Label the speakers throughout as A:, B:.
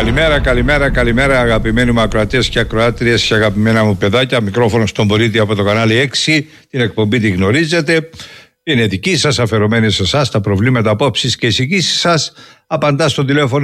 A: Καλημέρα αγαπημένοι μου ακροατές και ακροάτριες και αγαπημένα μου παιδάκια. Μικρόφωνο στον πολίτη από το κανάλι 6. Την εκπομπή τη γνωρίζετε. Είναι δική σας, αφαιρωμένη σε εσάς, τα προβλήματα, απόψεις και εισηγήσεις σας. Απαντά στο τηλέφωνο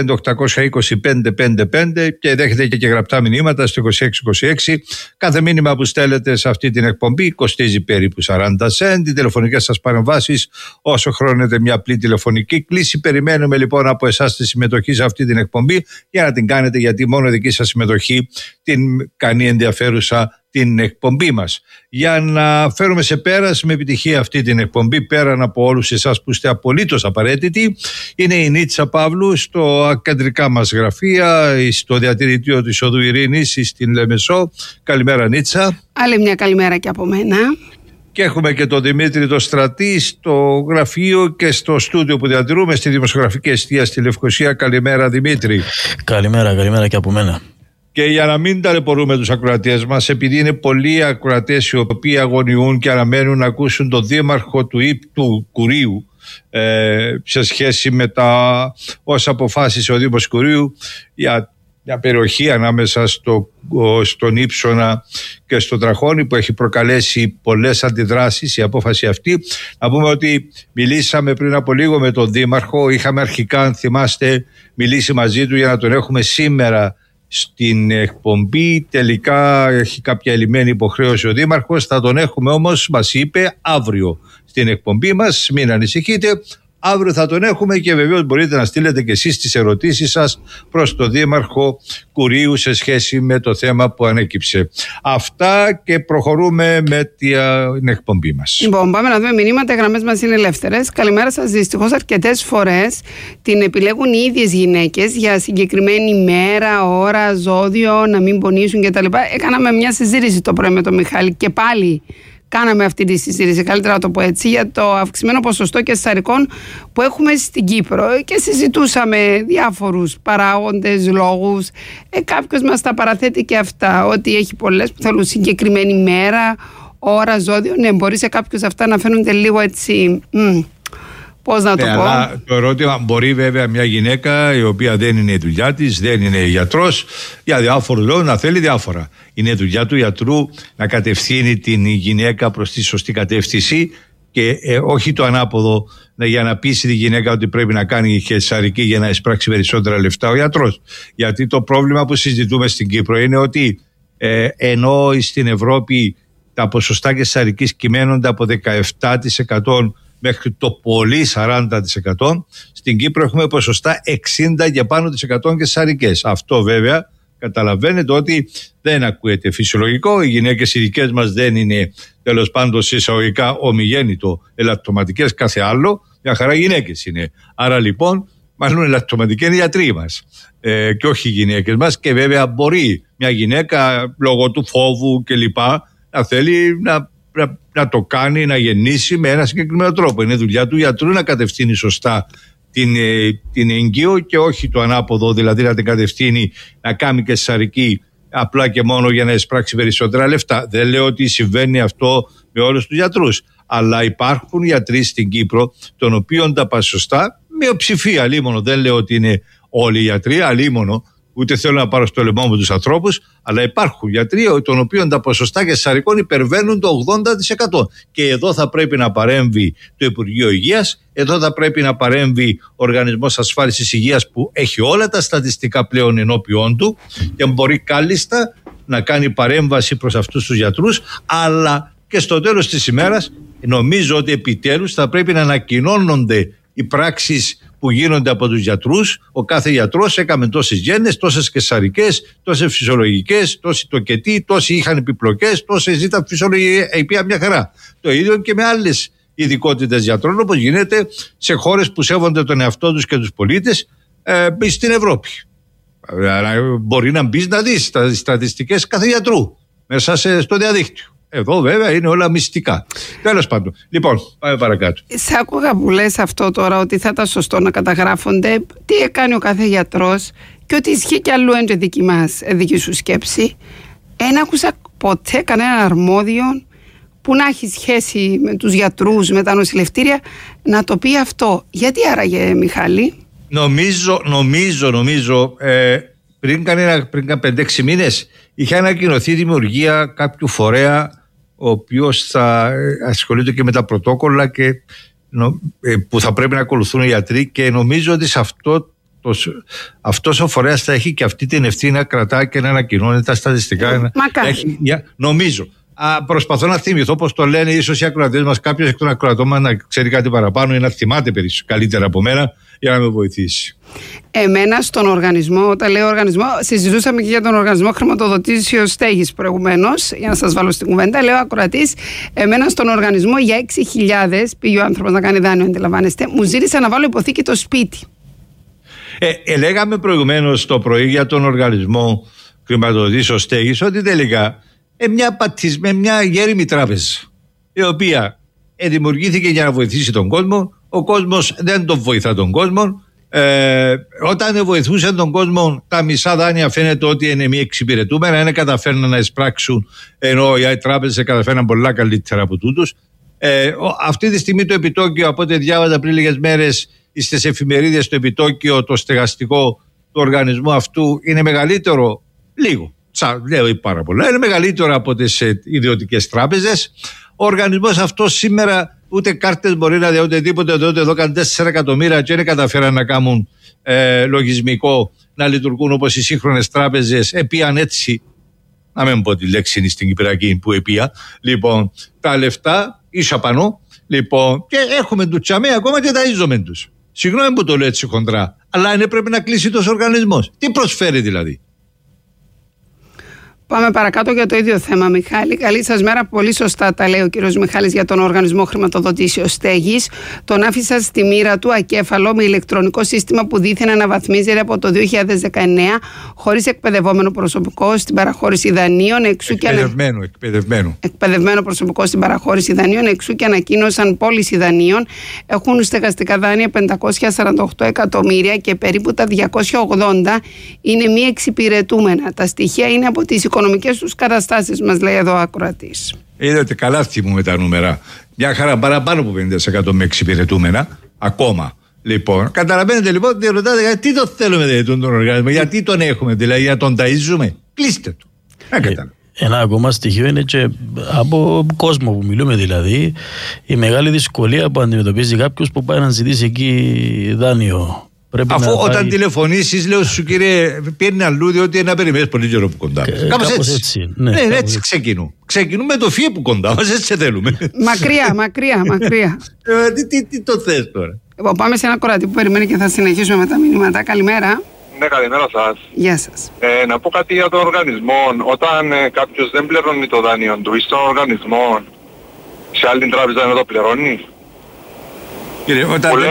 A: 25-820-555 και δέχεται και γραπτά μηνύματα στο 2626. Κάθε μήνυμα που στέλνετε σε αυτή την εκπομπή κοστίζει περίπου 40 σέντ. Οι τηλεφωνικές σας παρεμβάσεις όσο χρώνεται μια απλή τηλεφωνική κλήση. Περιμένουμε λοιπόν από εσάς τη συμμετοχή σε αυτή την εκπομπή για να την κάνετε, γιατί μόνο δική σας συμμετοχή την κάνει ενδιαφέρουσα την εκπομπή μας. Για να φέρουμε σε πέρας με επιτυχία αυτή την εκπομπή, πέραν από όλους εσάς που είστε απολύτως απαραίτητοι, είναι η Νίτσα Παύλου στο κεντρικά μας γραφεία, στο διατηρητήριο της Οδού Ειρήνης στην Λεμεσό. Καλημέρα Νίτσα.
B: Άλλη μια καλημέρα και από μένα.
A: Και έχουμε και τον Δημήτρη το Στρατή στο γραφείο και στο στούντιο που διατηρούμε στη Δημοσιογραφική Εστία στη Λευκοσία. Καλημέρα Δημήτρη.
C: Καλημέρα και από μένα.
A: Και για να μην ταλαιπωρούμε τους ακροατές μας, επειδή είναι πολλοί ακροατές οι οποίοι αγωνιούν και αναμένουν να ακούσουν τον δήμαρχο του Κουρίου σε σχέση με τα όσα αποφάσισε ο Δήμος Κουρίου για μια περιοχή ανάμεσα στον Ύψωνα και στο Τραχώνη, που έχει προκαλέσει πολλές αντιδράσεις η απόφαση αυτή. Να πούμε ότι μιλήσαμε πριν από λίγο με τον Δήμαρχο. Είχαμε αρχικά, αν θυμάστε, μιλήσει μαζί του για να τον έχουμε σήμερα στην εκπομπή. Τελικά έχει κάποια ελλειμένη υποχρέωση ο Δήμαρχος. Θα τον έχουμε όμως, μας είπε, αύριο στην εκπομπή μας. Μην ανησυχείτε, αύριο θα τον έχουμε και βεβαίως μπορείτε να στείλετε και εσείς τις ερωτήσεις σας προς τον Δήμαρχο Κουρίου σε σχέση με το θέμα που ανέκυψε. Αυτά και προχωρούμε με την εκπομπή μας.
B: Λοιπόν, πάμε να δούμε μηνύματα. Οι γραμμές μας είναι ελεύθερες. Καλημέρα σας. Δυστυχώς αρκετές φορές την επιλέγουν οι ίδιες γυναίκες για συγκεκριμένη μέρα, ώρα, ζώδιο, να μην πονήσουν κτλ. Έκαναμε μια συζήτηση το πρωί με τον Μιχάλη και πάλι κάναμε αυτή τη συζήτηση, καλύτερα να το πω έτσι, για το αυξημένο ποσοστό καισαρικών που έχουμε στην Κύπρο και συζητούσαμε διάφορους παράγοντες, λόγους. Κάποιος μας τα παραθέτει και αυτά, ότι έχει πολλές που θέλουν συγκεκριμένη μέρα, ώρα, ζώδιο. Ναι, μπορεί σε κάποιους αυτά να φαίνονται λίγο έτσι, πώς να το πω.
A: Αλλά το ερώτημα, μπορεί βέβαια μια γυναίκα η οποία δεν είναι η δουλειά της, δεν είναι γιατρός, για διάφορους λόγους να θέλει διάφορα. Είναι δουλειά του γιατρού να κατευθύνει την γυναίκα προς τη σωστή κατεύθυνση και όχι το ανάποδο, για να πείσει τη γυναίκα ότι πρέπει να κάνει καισαρική για να εισπράξει περισσότερα λεφτά ο γιατρός. Γιατί το πρόβλημα που συζητούμε στην Κύπρο είναι ότι ενώ στην Ευρώπη τα ποσοστά καισαρικής κυμαίνονται από 17% μέχρι το πολύ 40%, στην Κύπρο έχουμε ποσοστά 60% και πάνω της 100% καισαρικές. Αυτό βέβαια καταλαβαίνετε ότι δεν ακούεται φυσιολογικό. Οι γυναίκες οι δικές μας δεν είναι, τέλος πάντων εισαγωγικά, ομιγέννητο ελαττωματικές, κάθε άλλο, μια χαρά γυναίκες είναι. Άρα λοιπόν μάλλον ελαττωματικοί είναι οι γιατροί μας και όχι οι γυναίκες μας. Και βέβαια μπορεί μια γυναίκα λόγω του φόβου κλπ να θέλει να το κάνει, να γεννήσει με ένα συγκεκριμένο τρόπο. Είναι δουλειά του γιατρού να κατευθύνει σωστά την εγκύο και όχι το ανάποδο, δηλαδή να την κατευθύνει να κάνει καισαρική απλά και μόνο για να εισπράξει περισσότερα λεφτά. Δεν λέω ότι συμβαίνει αυτό με όλους τους γιατρούς, αλλά υπάρχουν γιατροί στην Κύπρο των οποίων τα ποσοστά, μειοψηφία αλίμονο, δεν λέω ότι είναι όλοι οι γιατροί, αλίμονο, ούτε θέλω να πάρω στο λαιμό μου τους ανθρώπους, αλλά υπάρχουν γιατροί των οποίων τα ποσοστά καισαρικών υπερβαίνουν το 80%. Και εδώ θα πρέπει να παρέμβει το Υπουργείο Υγείας, εδώ θα πρέπει να παρέμβει ο Οργανισμός Ασφάλισης Υγείας που έχει όλα τα στατιστικά πλέον ενώπιόν του και μπορεί κάλλιστα να κάνει παρέμβαση προς αυτούς τους γιατρούς, αλλά και στο τέλος της ημέρας νομίζω ότι επιτέλους θα πρέπει να ανακοινώνονται οι πράξεις που γίνονται από τους γιατρούς. Ο κάθε γιατρός έκαμε τόσες γέννες, τόσες καισαρικές, τόσες φυσιολογικές, τόσοι τοκετοί, τόσοι είχαν επιπλοκές, τόσες ήταν φυσιολογικά, μια χαρά. Το ίδιο και με άλλες ειδικότητες γιατρών, όπως γίνεται σε χώρες που σέβονται τον εαυτό τους και τους πολίτες στην Ευρώπη. Μπορεί να μπεις να δεις τα στατιστικές κάθε γιατρού μέσα στο διαδίκτυο. Εδώ βέβαια είναι όλα μυστικά. Τέλος πάντων. Λοιπόν, πάμε παρακάτω.
B: Σε άκουγα που λες αυτό τώρα, ότι θα ήταν σωστό να καταγράφονται τι έκανε ο κάθε γιατρός και ότι ισχύει κι αλλού είναι δική σου σκέψη. Δεν άκουσα ποτέ κανέναν αρμόδιο που να έχει σχέση με τους γιατρούς, με τα νοσηλευτήρια, να το πει αυτό. Γιατί άραγε, Μιχάλη?
A: Νομίζω πριν 5-6 μήνες είχε ανακοινωθεί η δημιουργία κάποιου φορέα ο οποίος θα ασχολείται και με τα πρωτόκολλα και που θα πρέπει να ακολουθούν οι γιατροί, και νομίζω ότι σε αυτός ο φορέας θα έχει και αυτή την ευθύνη να κρατά και να ανακοινώνει τα στατιστικά. Νομίζω. Προσπαθώ να θυμηθώ πώς το λένε, ίσως οι ακροατές μας, κάποιος εκ των ακροατών μας να ξέρει κάτι παραπάνω ή να θυμάται καλύτερα από μένα για να με βοηθήσει.
B: Εμένα στον οργανισμό, όταν λέω οργανισμό, συζητούσαμε και για τον οργανισμό χρηματοδοτήσεως στέγης προηγουμένως, για να σας βάλω στην κουβέντα. Λέω ακροατής, εμένα στον οργανισμό για 6.000 πήγε ο άνθρωπος να κάνει δάνειο, αντιλαμβάνεστε, μου ζήτησε να βάλω υποθήκη το σπίτι.
A: Λέγαμε προηγουμένως το πρωί για τον οργανισμό χρηματοδοτήσεως στέγης ότι τελικά μια γέριμη τράπεζα, η οποία δημιουργήθηκε για να βοηθήσει τον κόσμο. Ο κόσμος δεν τον βοηθά τον κόσμο. Όταν βοηθούσε τον κόσμο, τα μισά δάνεια φαίνεται ότι είναι μη εξυπηρετούμενα, δεν καταφέρναν να εισπράξουν, ενώ οι τράπεζες καταφέρναν πολλά καλύτερα από τούτους. Αυτή τη στιγμή το επιτόκιο, από ό,τι διάβαζα πριν λίγες μέρες στις εφημερίδες, το επιτόκιο το στεγαστικό του οργανισμού αυτού είναι μεγαλύτερο, λέω πάρα πολλά, είναι μεγαλύτερο από τις ιδιωτικές τράπεζες. Ο οργανισμός αυτός σήμερα ούτε κάρτες μπορεί να δει, ούτε τίποτε, τότε εδώ κάνουν 4 εκατομμύρια και δεν καταφέραν να κάνουν λογισμικό να λειτουργούν όπως οι σύγχρονες τράπεζες. Επίαν έτσι, να μην πω τη λέξη είναι στην Κυπριακή που επία, λοιπόν, τα λεφτά ίσα πανώ, λοιπόν, και έχουμε του τσαμέ ακόμα και ταΐζομαι τους. Συγγνώμη που το λέω έτσι χοντρά, αλλά είναι πρέπει να κλείσει τόσο οργανισμός. Τι προσφέρει δηλαδή?
B: Πάμε παρακάτω για το ίδιο θέμα, Μιχάλη. Καλή σας μέρα. Πολύ σωστά τα λέει ο κύριος Μιχάλης για τον Οργανισμό Χρηματοδοτήσεως Στέγης. Τον άφησα στη μοίρα του ακέφαλο με ηλεκτρονικό σύστημα που δήθεν αναβαθμίζεται από το 2019, χωρίς εκπαιδευόμενο προσωπικό στην παραχώρηση δανείων. Εκπαιδευμένο προσωπικό στην παραχώρηση δανείων, εξού και ανακοίνωσαν πώληση δανείων. Έχουν στεγαστικά δάνεια 548 εκατομμύρια και περίπου τα 280 είναι μη εξυπηρετούμενα. Τα στοιχεία είναι από τις οικονομικές τους καταστάσεις, μας λέει εδώ ο ακροατής.
A: Είδατε, καλά θυμούμε τα νούμερα. Μια χαρά παραπάνω από 50% με εξυπηρετούμενα ακόμα. Λοιπόν, καταλαβαίνετε λοιπόν, ρωτάτε γιατί το θέλουμε δηλαδή, τον οργανισμό, γιατί τον έχουμε, δηλαδή για τον ταΐζουμε. Κλείστε του.
C: Ένα ακόμα στοιχείο είναι και από κόσμο που μιλούμε, δηλαδή η μεγάλη δυσκολία που αντιμετωπίζει κάποιος που πάει να ζητήσει εκεί δάνειο.
A: Αφού όταν τηλεφωνήσεις, λέω σου κύριε, παίρνει αλλού, διότι να περιμένεις πολύ καιρό που κοντά μας. Κάπως έτσι. Ναι, έτσι ξεκινούμε το φύε που κοντά μας, έτσι θέλουμε.
B: Μακριά.
A: Τι το θες τώρα?
B: Πάμε σε ένα κορατή που περιμένει και θα συνεχίσουμε με τα μηνύματα. Καλημέρα.
D: Ναι, καλημέρα σας.
B: Γεια σας.
D: Να πω κάτι για τον οργανισμό. Όταν κάποιος δεν πληρώνει το δάνειο του ή στον οργανισμό, σε άλλη τράπεζα να το πληρώνει?
A: Κύριε,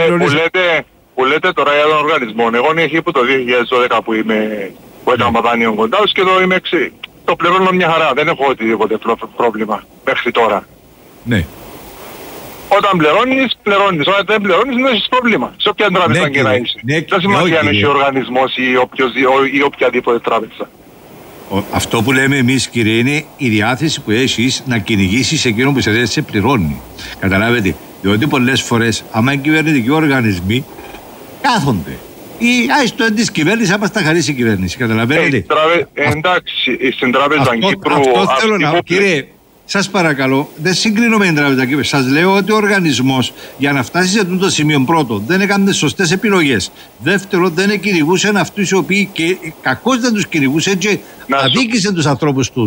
D: που λέτε τώρα για τον οργανισμό, εγώ είναι εκεί που το 2012 που έκανα δάνειο κοντά και εδώ είμαι το πληρώνω μια χαρά, δεν έχω οτιδήποτε πρόβλημα μέχρι τώρα.
A: Ναι.
D: Όταν πληρώνεις, όταν δεν πληρώνεις δεν έχεις πρόβλημα. Σε όποια τράπεζα και να είσαι. Δεν σημαίνει αν έχει οργανισμός ή οποιαδήποτε τράπεζα.
A: Αυτό που λέμε εμείς, κύριε, είναι η διάθεση που έχεις να κυνηγήσεις εκείνο που σε πληρώνει. Καταλάβετε, διότι πολλές φορές άμα οι κυβερνητικοί οργανισμοί κάθονται ή άιστο της κυβέρνησης άμα στα χαρίσει η κυβέρνηση, καταλαβαίνετε.
D: Εντάξει, στην τράπεζα Κύπρου...
A: Αυτό θέλω να πω, κύριε, σας παρακαλώ, δεν συγκρίνω με την τράπεζα Κύπρου. Σας λέω ότι ο οργανισμός για να φτάσει σε αυτό το σημείο, πρώτον, δεν έκανε σωστές επιλογές. Δεύτερον, δεν κυνηγούσε αυτούς οι οποίοι και κακώς δεν τους κυνηγούσε και αδίκησε τους ανθρώπους του.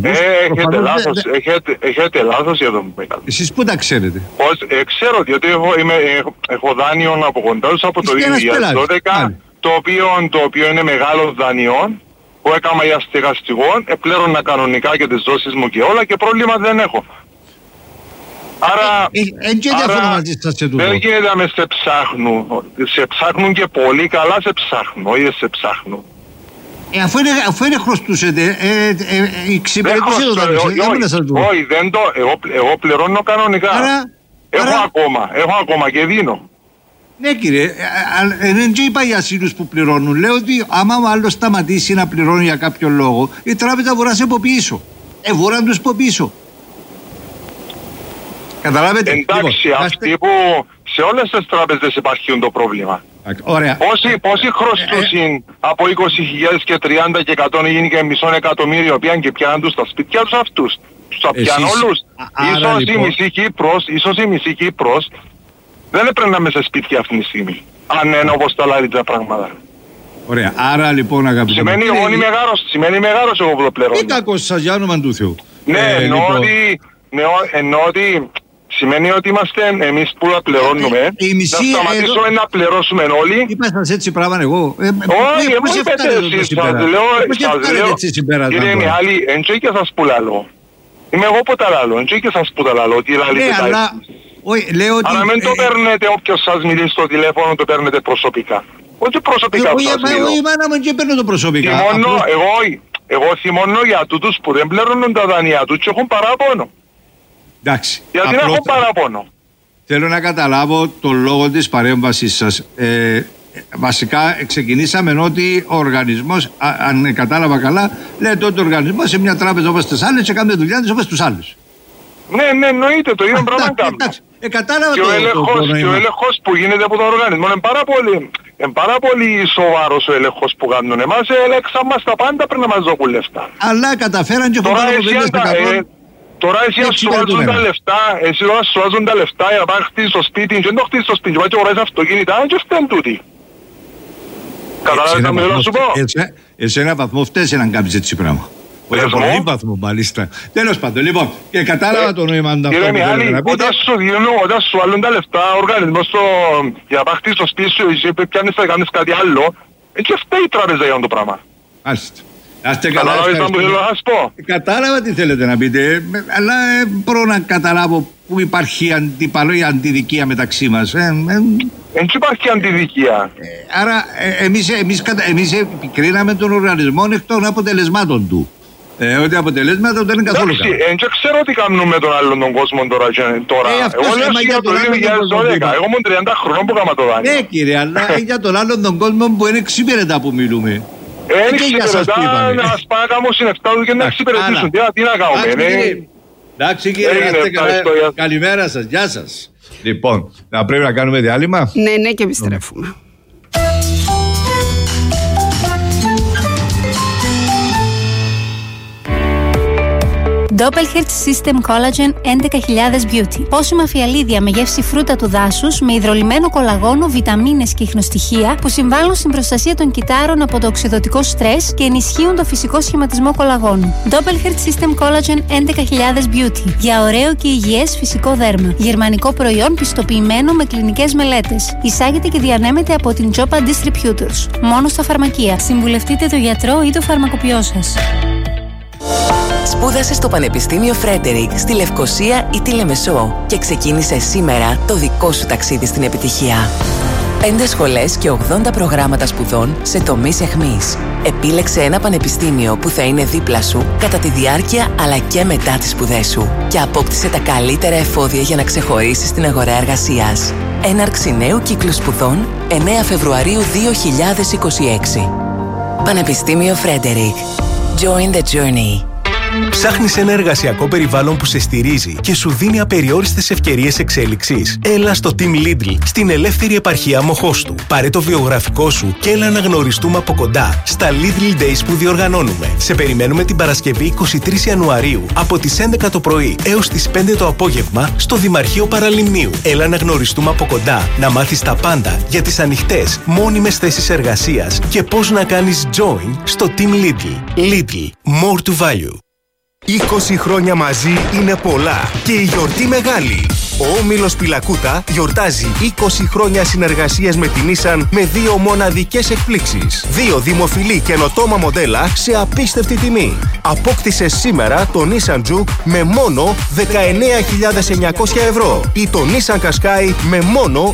D: Έχετε λάθος για τον Μιχάλη.
A: Εσείς πού τα ξέρετε?
D: Ξέρω, διότι έχω δάνειο από κοντά τους από το 2012, το οποίο είναι μεγάλο δάνειο που έκανα για στεγαστικό, επλέρωνα κανονικά και τις δόσεις μου και όλα και πρόβλημα δεν έχω. Άρα δεν γίνεται να με σε ψάχνουν. Σε ψάχνουν και πολύ καλά σε ψάχνουν, όχι σε ψάχνουν.
A: Αφού είναι χρωστούσετε, εξυπηρετούσε το δάνειο.
D: Όχι, δεν το, εγώ πληρώνω κανονικά. Έχω ακόμα και δίνω.
A: Ναι κύριε, δεν είπα για ασύλους που πληρώνουν. Λέω ότι άμα ο άλλος σταματήσει να πληρώνει για κάποιο λόγο, η τράπεζα μπορεί να σε από πίσω. Μπορεί να τους από πίσω. Καταλάβετε?
D: Εντάξει, αυτοί που σε όλες τις τράπεζες υπάρχουν το πρόβλημα.
A: Ωραία.
D: Πόσοι χρωστούσαν από 20.000 και 30 και 100 γίνει και μισό εκατομμύριο πιάνουν και πιάνουν τους στα σπίτια τους αυτούς. Τους πιάνουν όλους. Ίσως η μισή Κύπρος δεν έπρεπε να είμαι σε σπίτια αυτή τη στιγμή. Αν είναι όπως τα λάρει τα πράγματα.
A: Ωραία. Άρα λοιπόν αγαπητοί.
D: Σημαίνει εγώ είμαι μεγάλος εγώ που το πληρώνω.
A: Τι κακός σας για όνομα του Θεού.
D: Ναι, εννοώ ότι σημαίνει ότι είμαστε εμείς που τα πληρώνουμε. Να σταματήσουμε να πληρώσουμε όλοι.
A: Είπα σας έτσι πράγμα εγώ.
D: Όχι, εγώ είπετε εσείς. Σας λέω. Κύριε Μιχάλη, εντός και σας που λαλώ. Είμαι εγώ που τα λαλώ. Εντός και σας που τα λαλώ. Αλλά μην το παίρνετε όποιος σας μιλήσει στο τηλέφωνο, το παίρνετε προσωπικά. Όχι προσωπικά που σας μιλώ.
A: Όχι, εμένα μου και παίρνω το προσωπικά.
D: Εγώ θυμώνω για τούτους που δεν πληρώνουν τα δανεία τους και έχουν παράπονο.
A: Εντάξει.
D: Γιατί δεν έχουν παράπονο.
A: Θέλω να καταλάβω τον λόγο της παρέμβασης σας. Βασικά ξεκινήσαμε ότι ο οργανισμός, αν κατάλαβα καλά, λέτε ότι ο οργανισμός σε μια τράπεζα όπως τις άλλες και κάνει δουλειά της όπως τους άλλους.
D: Ναι, εννοείται, το ίδιο πράγμα κάνουμε.
A: Κατάλαβα
D: και ο έλεγχος που γίνεται από τον οργανισμό είναι πάρα πολύ σοβαρός ο έλεγχος που κάνουν. Εμάς έλεξαν μας τα πάντα πριν να μας δώκουν λεφτά.
A: Αλλά καταφέραν και
D: τώρα τώρα εσύ να σου βάζουν τα λεφτά, για να πάει χτίσεις στο σπίτι και δεν το χτίσεις στο σπίτι και πάει και αγοράσεις αυτοκίνητα και φταίνουν τούτοι. Καταλάβεις να μιλώ να σου πω.
A: Σε έναν βαθμό φταίσαι να κάνεις έτσι πράγμα. Όχι από πολύ βαθμό μάλιστα. Τέλος πάντων, λοιπόν, και κατάλαβα το νόημα αυτό.
D: Κύριε Μιχάλη, όταν σου βάλουν τα λεφτά ο οργανισμός για να πάει χτίσεις στο σπίτι σου και πιάνεις να κάνεις κάτι άλλο, έτσι φταίει η τράπεζα για το πράγμα.
A: Μάλιστα.
D: Κατάλαβα
A: τι θέλετε να πείτε, αλλά μπορώ να καταλάβω που υπάρχει αντιδικία μεταξύ μας.
D: Δεν υπάρχει αντιδικία.
A: Άρα εμείς επικρίναμε τον οργανισμό εκ των αποτελεσμάτων του. Ότι αποτελέσματα δεν είναι καθόλου καλά.
D: Δεν ξέρω τι κάνουμε με τον άλλον τον κόσμο τώρα. Εγώ λέω για το 2012. Εγώ ήμουν 30 χρονών που έκανα το δάνειο.
A: Ναι κύριε, αλλά για τον άλλον τον κόσμο που είναι εξυπηρετά που μιλούμε.
D: Εξυπηρετά να μας πάνε να κάνουν συνεφτά του και να εξυπηρετήσουν. Τι να κάνουμε.
A: Εντάξει κύριε, καλημέρα σας, γεια σας. Λοιπόν, θα πρέπει να κάνουμε διάλειμμα.
B: Ναι, και επιστρέφουμε.
E: Doppelherz System Collagen 11.000 Beauty. Πόσιμα φιαλίδια με γεύση φρούτα του δάσους, με υδρολυμμένο κολαγόνο, βιταμίνες και ιχνοστοιχεία που συμβάλλουν στην προστασία των κυτάρων από το οξυδωτικό στρες και ενισχύουν το φυσικό σχηματισμό κολαγόνου. Doppelherz System Collagen 11.000 Beauty. Για ωραίο και υγιές φυσικό δέρμα. Γερμανικό προϊόν πιστοποιημένο με κλινικές μελέτες. Εισάγεται και διανέμεται από την Jopa Distributors. Μόνο στα φαρμακεία. Συμβουλευτείτε τον γιατρό ή το φαρμακοποιό σας.
F: Σπούδασε στο Πανεπιστήμιο Φρέντερικ στη Λευκοσία ή τη Λεμεσό και ξεκίνησε σήμερα το δικό σου ταξίδι στην επιτυχία. 5 σχολές και 80 προγράμματα σπουδών σε τομείς εχμής. Επίλεξε ένα πανεπιστήμιο που θα είναι δίπλα σου κατά τη διάρκεια αλλά και μετά τις σπουδές σου και απόκτησε τα καλύτερα εφόδια για να ξεχωρίσεις στην αγορά εργασίας. Έναρξη νέου κύκλου σπουδών 9 Φεβρουαρίου 2026. Πανεπιστήμιο Φρέντερικ. Join the journey.
G: Ψάχνεις ένα εργασιακό περιβάλλον που σε στηρίζει και σου δίνει απεριόριστες ευκαιρίες εξέλιξης? Έλα στο Team Lidl, στην ελεύθερη επαρχία Μοχώστου. Πάρε το βιογραφικό σου και έλα να γνωριστούμε από κοντά στα Lidl Days που διοργανώνουμε. Σε περιμένουμε την Παρασκευή 23 Ιανουαρίου από τις 11 το πρωί έως τις 5 το απόγευμα στο Δημαρχείο Παραλιμνίου. Έλα να γνωριστούμε από κοντά, να μάθεις τα πάντα για τις ανοιχτές, μόνιμες θέσεις εργασίας και πώς να κάνεις join στο Team Lidl. Lidl. More to value.
H: 20 χρόνια μαζί είναι πολλά και η γιορτή μεγάλη. Ο Όμιλος Πιλακούτα γιορτάζει 20 χρόνια συνεργασίας με την Nissan με 2 μοναδικές εκπλήξεις. 2 δημοφιλή καινοτόμα μοντέλα σε απίστευτη τιμή. Απόκτησε σήμερα το Nissan Juke με μόνο 19.900 ευρώ ή το Nissan Qashqai με μόνο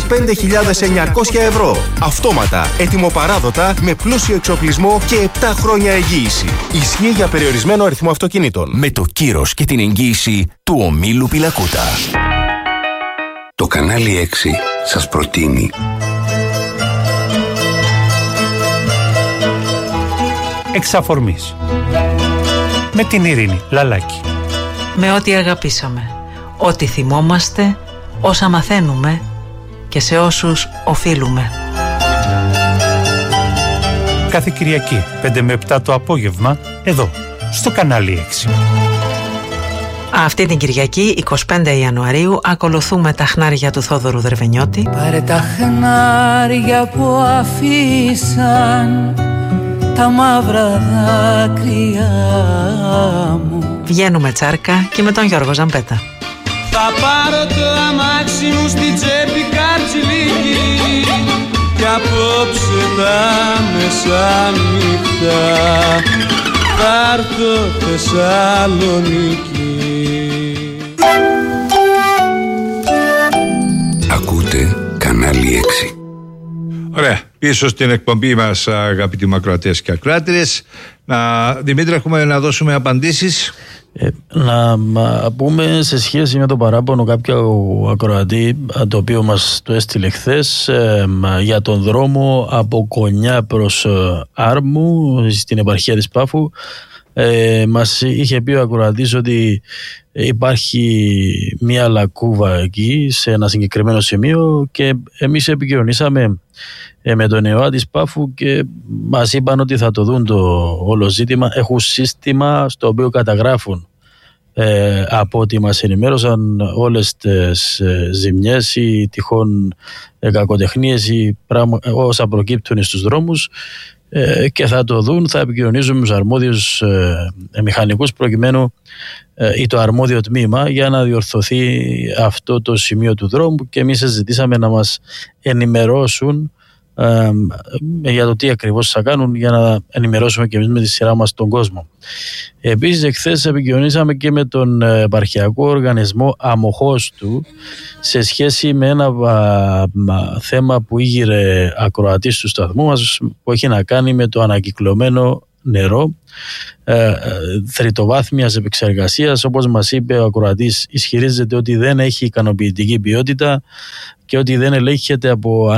H: 25.900 ευρώ. Αυτόματα, ετοιμοπαράδοτα, με πλούσιο εξοπλισμό και 7 χρόνια εγγύηση. Ισχύει για περιορισμένο αριθμό αυτοκινήτων.
G: Με το κύρος και την εγγύηση του Ομίλου Πιλακούτα.
I: Το κανάλι 6 σας προτείνει
J: Εξαφορμής με την Ειρήνη Λαλάκη.
K: Με ό,τι αγαπήσαμε, ό,τι θυμόμαστε, όσα μαθαίνουμε και σε όσους οφείλουμε.
J: κάθε Κυριακή 5 με 7 το απόγευμα εδώ στο κανάλι 6.
K: Αυτή την Κυριακή 25 Ιανουαρίου ακολουθούμε τα χνάρια του Θόδωρου Δερβενιώτη.
L: Πάρε τα χνάρια που αφήσαν τα μαύρα δάκρυα μου.
K: Βγαίνουμε τσάρκα και με τον Γιώργο Ζαμπέτα.
M: Θα πάρω το αμάξι μου στη τσέπη Καρτσιλίκη κι απόψε τα μεσάνυχτα θα έρθω Θεσσαλονίκη.
I: Ακούτε κανάλι 6.
A: Ωραία, πίσω στην εκπομπή μας, αγαπητοί μακροατές και ακροάτριες. Δημήτρη, έχουμε να δώσουμε απαντήσεις.
C: Να πούμε σε σχέση με το παράπονο κάποιο ακροατή, το οποίο μας το έστειλε χθες, για τον δρόμο από Κονιά προς Άρμου στην επαρχία της Πάφου. Μας είχε πει ο ακροατής ότι υπάρχει μία λακκούβα εκεί σε ένα συγκεκριμένο σημείο και εμείς επικοινωνήσαμε με τον ΕΟΑ της Πάφου και μας είπαν ότι θα το δουν το όλο ζήτημα. Έχουν σύστημα στο οποίο καταγράφουν από ό,τι μας ενημέρωσαν όλες τις ζημιές ή τυχόν κακοτεχνίες ή όσα προκύπτουν στους δρόμους και θα το δουν, θα επικοινωνήσουν με τους αρμόδιους μηχανικούς προκειμένου ή το αρμόδιο τμήμα για να διορθωθεί αυτό το σημείο του δρόμου και εμείς ζητήσαμε να μας ενημερώσουν για το τι ακριβώς θα κάνουν για να ενημερώσουμε και εμείς με τη σειρά μας τον κόσμο. Επίσης εχθές επικοινωνήσαμε και με τον επαρχιακό οργανισμό Αμοχώστου σε σχέση με ένα θέμα που ήγηρε ακροατής του σταθμού μας που έχει να κάνει με το ανακυκλωμένο νερό τριτοβάθμιας επεξεργασίας. Όπως μας είπε ο ακροατής, ισχυρίζεται ότι δεν έχει ικανοποιητική ποιότητα και ότι δεν ελέγχεται από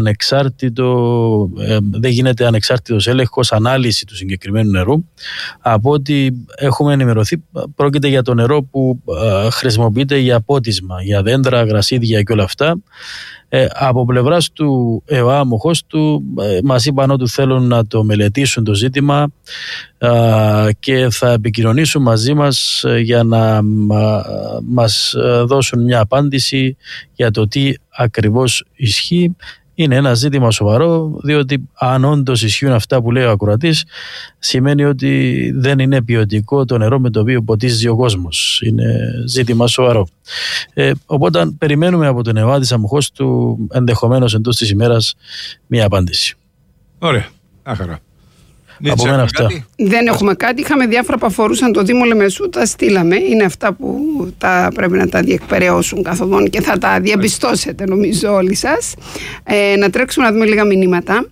C: δεν γίνεται ανεξάρτητος έλεγχος, ανάλυση του συγκεκριμένου νερού. Από ό,τι έχουμε ενημερωθεί, πρόκειται για το νερό που χρησιμοποιείται για πότισμα, για δέντρα, γρασίδια και όλα αυτά. Από πλευράς του ΕΟΑ Αμοχώστου μας είπαν ότι θέλουν να το μελετήσουν το ζήτημα και θα επικοινωνήσουν μαζί μας για να μας δώσουν μια απάντηση για το τι ακριβώς ισχύει. Είναι ένα ζήτημα σοβαρό, διότι αν όντως ισχύουν αυτά που λέει ο ακροατής, σημαίνει ότι δεν είναι ποιοτικό το νερό με το οποίο ποτίζει ο κόσμος. Είναι ζήτημα σοβαρό. Οπότε περιμένουμε από τον ΕΟΑ της Αμοχώστου ενδεχομένως εντός της ημέρας μια απάντηση.
A: Ωραία, άχαρα.
C: Από μένα αυτά.
B: Δεν έχουμε κάτι. Είχαμε διάφορα που αφορούσαν το Δήμο Λεμεσού, τα στείλαμε. Είναι αυτά που πρέπει να τα διεκπεραιώσουν καθοδόν και θα τα διαπιστώσετε νομίζω όλοι σας. Να τρέξουμε να δούμε λίγα μηνύματα.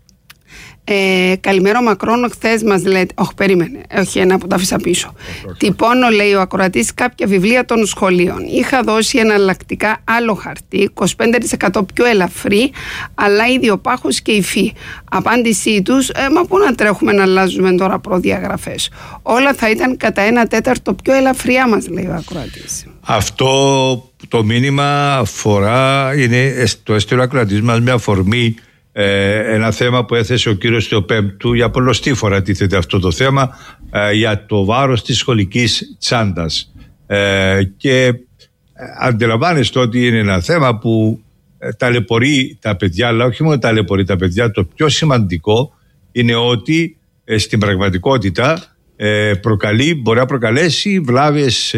B: Καλημέρα Μακρόν, χθες μας λέτε. Όχι, περίμενε. Όχι, ένα που τα άφησα πίσω. Τυπώνω, λέει ο ακροατής, κάποια βιβλία των σχολείων. Είχα δώσει εναλλακτικά άλλο χαρτί, 25% πιο ελαφρύ, αλλά ήδη ο πάχος και η υφή. Απάντησή τους, μα πού να τρέχουμε να αλλάζουμε τώρα προδιαγραφές. Όλα θα ήταν κατά 1/4 πιο ελαφριά, μας λέει ο ακροατής. Αυτό
A: το μήνυμα αφορά, είναι το έστειλε ο ακροατής μας με αφορμή ένα θέμα που έθεσε ο κύριος Θεοπέμπτου. Για πολλωστή φορά τίθεται αυτό το θέμα, για το βάρος της σχολικής τσάντας, και αντιλαμβάνεστε ότι είναι ένα θέμα που ταλαιπωρεί τα παιδιά, αλλά όχι μόνο ταλαιπωρεί τα παιδιά. Το πιο σημαντικό είναι ότι στην πραγματικότητα μπορεί να προκαλέσει βλάβες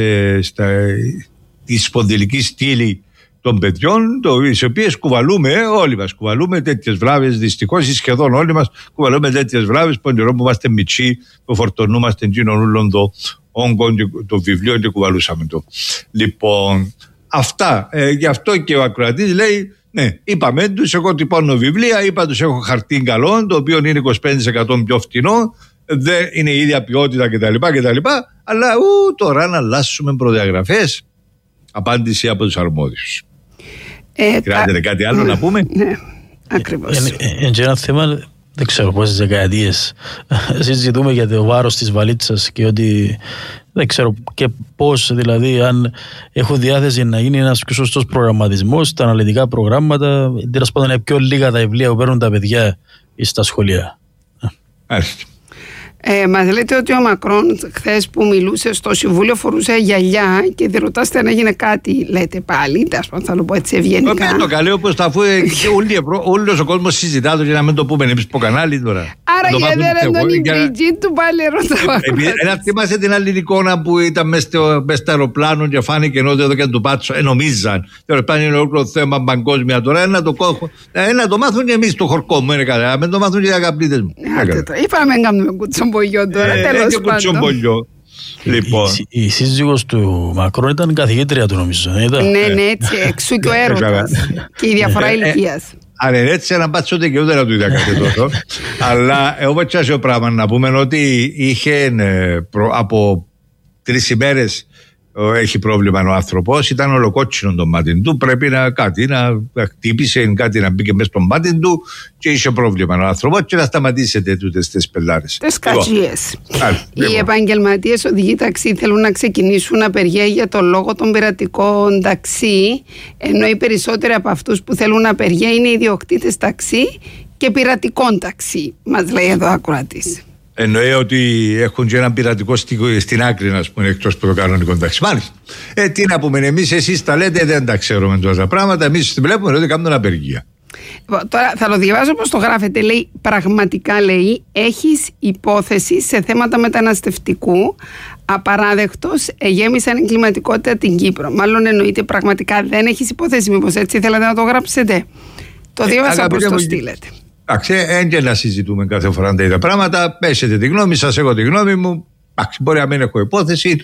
A: στη σπονδυλική στήλη των παιδιών, τις οποίες κουβαλούμε, όλοι μας κουβαλούμε τέτοιες βλάβες, δυστυχώς ή σχεδόν όλοι μας κουβαλούμε τέτοιες βλάβες που που είμαστε μητσί, που φορτωνούμαστε όλων των όγκων των βιβλίων και κουβαλούσαμε το. Λοιπόν, αυτά, γι' αυτό και ο ακροατής λέει, ναι, είπαμε τους, εγώ τυπώνω βιβλία, είπα τους έχω χαρτί καλό, το οποίο είναι 25% πιο φτηνό, δεν είναι η ίδια ποιότητα κτλ. Αλλά τώρα να αλλάσουμε προδιαγραφές. Απάντηση από τους αρμόδιους. Χρειάζεται κάτι άλλο να πούμε?
B: Ναι, ακριβώς.
C: Είναι ένα θέμα, δεν ξέρω πόσες δεκαετίες συζητούμε για το βάρος της βαλίτσας και ότι δεν ξέρω και πώς, δηλαδή αν έχω διάθεση να γίνει ένας πιο σωστός προγραμματισμός στα αναλυτικά προγράμματα, τέλος πάντων είναι πιο λίγα τα βιβλία που παίρνουν τα παιδιά στα σχολεία.
A: Μάλιστα.
B: Μας λέτε ότι ο Μακρόν χθες που μιλούσε στο Συμβούλιο φορούσε γυαλιά και ρωτάστε αν έγινε κάτι, λέτε πάλι. Θα το πω έτσι ευγενικά.
A: Το καλέ όπως αφού όλος ο κόσμος συζητά το και να μην το πούμε εμείς στο κανάλι τώρα.
B: Άρα γιατί δεν τον υπηρετζή του πάλι ρωτάω.
A: Ένα θυμάσαι την άλλη εικόνα που ήταν μες στο αεροπλάνο και φάνηκε ενώ εδώ και του πάτσο. Νομίζαν. Τώρα πάνε είναι όλο θέμα παγκόσμια τώρα. Να το μάθουν και εμείς το χορκό μου. Να μην το μάθουν και οι αγαπητές μου.
B: Είπαμε να κάνουμε κουτσομπολιό τώρα. Τέλος πάντων.
A: Λοιπόν.
C: Η σύζυγος του Μακρόν ήταν καθηγήτρια του νομίζω.
B: Ναι, έτσι, εξού και ο έρωτας και η διαφορά ηλικίας.
A: Αν είναι έτσι να πάτσω ούτε και ούτε να του είδα κάτι τόσο. Αλλά εγώ πέτσιασε ο πράγμα να πούμε ότι είχε από 3 ημέρες έχει πρόβλημα ο άνθρωπος, ήταν ολοκότσινο το μάτι του, πρέπει να χτύπησε κάτι να μπήκε μέσα στο μάτι του και είχε πρόβλημα ο άνθρωπος και να σταματήσετε τούτες τις πελάρες.
B: Τις κατσίες. Οι επαγγελματίες οδηγοί ταξί θέλουν να ξεκινήσουν απεργία για το λόγο των πειρατικών ταξί, ενώ οι περισσότεροι από αυτούς που θέλουν απεργία είναι ιδιοκτήτες ταξί και πειρατικών ταξί, μας λέει εδώ ο ακροατής.
A: Εννοεί ότι έχουν και ένα πειρατικό στην άκρη, να πούμε, εκτός από το κανονικό ταξί. Μάλιστα. Τι να πούμε, εμείς, εσείς τα λέτε, δεν τα ξέρουμε τώρα τα πράγματα. Εμείς βλέπουμε ότι κάνουμε απεργία.
B: Τώρα θα το διαβάσω όπως το γράφετε. Λέει, πραγματικά λέει, έχεις υπόθεση σε θέματα μεταναστευτικού. Απαράδεκτος, γέμισαν εγκληματικότητα την Κύπρο. Μάλλον εννοείται πραγματικά δεν έχεις υπόθεση. Μήπως έτσι θέλατε να το γράψετε? Το διάβασα όπως το στείλετε.
A: Εντάξει, και να συζητούμε κάθε φορά τα ίδια πράγματα. Πέσετε τη γνώμη σας, εγώ τη γνώμη μου. Εντάξει, μπορεί να μην έχω υπόθεση.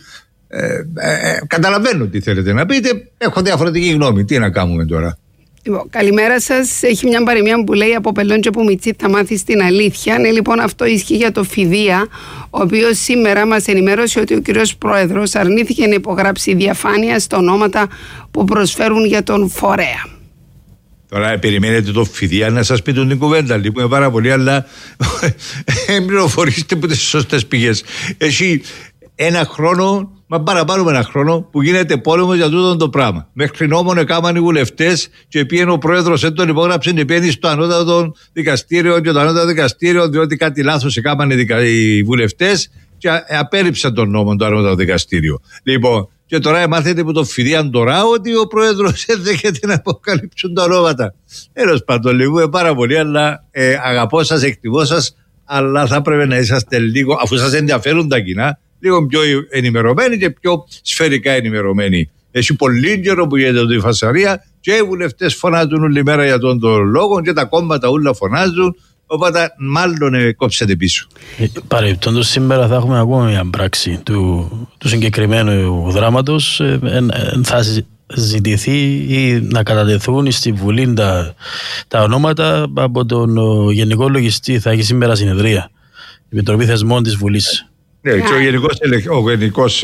A: Καταλαβαίνω τι θέλετε να πείτε. Έχω διαφορετική γνώμη. Τι να κάνουμε τώρα?
B: Λοιπόν, καλημέρα σας. Έχει μια παροιμία που λέει από πελόν και από μιτσί θα μάθεις την αλήθεια. Ναι, λοιπόν, αυτό ισχύει για το Φιδία, ο οποίος σήμερα μας ενημέρωσε ότι ο κύριος Πρόεδρος αρνήθηκε να υπογράψει διαφάνεια στα ονόματα που προσφέρουν για τον φορέα.
A: Τώρα περιμένετε το Φιδία να σας πει την κουβέντα. Λείπουμε πάρα πολύ, αλλά πληροφορήστε από τις σωστές πηγές. Έχει ένα χρόνο, μα παραπάνω με ένα χρόνο, που γίνεται πόλεμος για τούτο το πράγμα. Μέχρι νόμον έκαναν οι βουλευτές και πήγαινε ο πρόεδρος, δεν τον υπόγραψε και πήγαινε στο ανώτατο δικαστήριο και το ανώτατο δικαστήριο, διότι κάτι λάθος έκαναν οι βουλευτές και απέρριψαν τον νόμο το ανώτατο δικαστήριο. Λοιπόν, και τώρα μάθετε από το Φιδίαν τώρα ότι ο πρόεδρος δέχεται να αποκαλύψουν τα ονόματα. Τέλος πάντων, λυπούμε πάρα πολύ, αλλά αγαπώ σας, εκτιμώ σας, αλλά θα πρέπει να είσαστε λίγο, αφού σας ενδιαφέρουν τα κοινά, λίγο πιο ενημερωμένοι και πιο σφαιρικά ενημερωμένοι. Έχει πολύ καιρό που γίνεται η φασαρία και οι βουλευτές φωνάζουν όλη μέρα για τον λόγο και τα κόμματα όλα φωνάζουν. Οπότε μάλλον κόψετε πίσω.
C: Παρεπτόντως σήμερα θα έχουμε ακόμα μια πράξη του συγκεκριμένου δράματος. Θα ζητηθεί ή να κατατεθούν στη Βουλή τα ονόματα από τον Γενικό Λογιστή. Θα έχει σήμερα συνεδρία. Η Επιτροπή Θεσμών της Βουλής.
A: Ναι, και ο Γενικός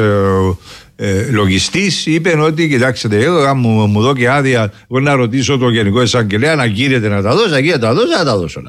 A: Λογιστής είπε ότι κοιτάξτε, αν μου δω και άδεια, εγώ να ρωτήσω τον Γενικό Εισαγγελέα να γύρεται να τα δώσω, να τα δώσω.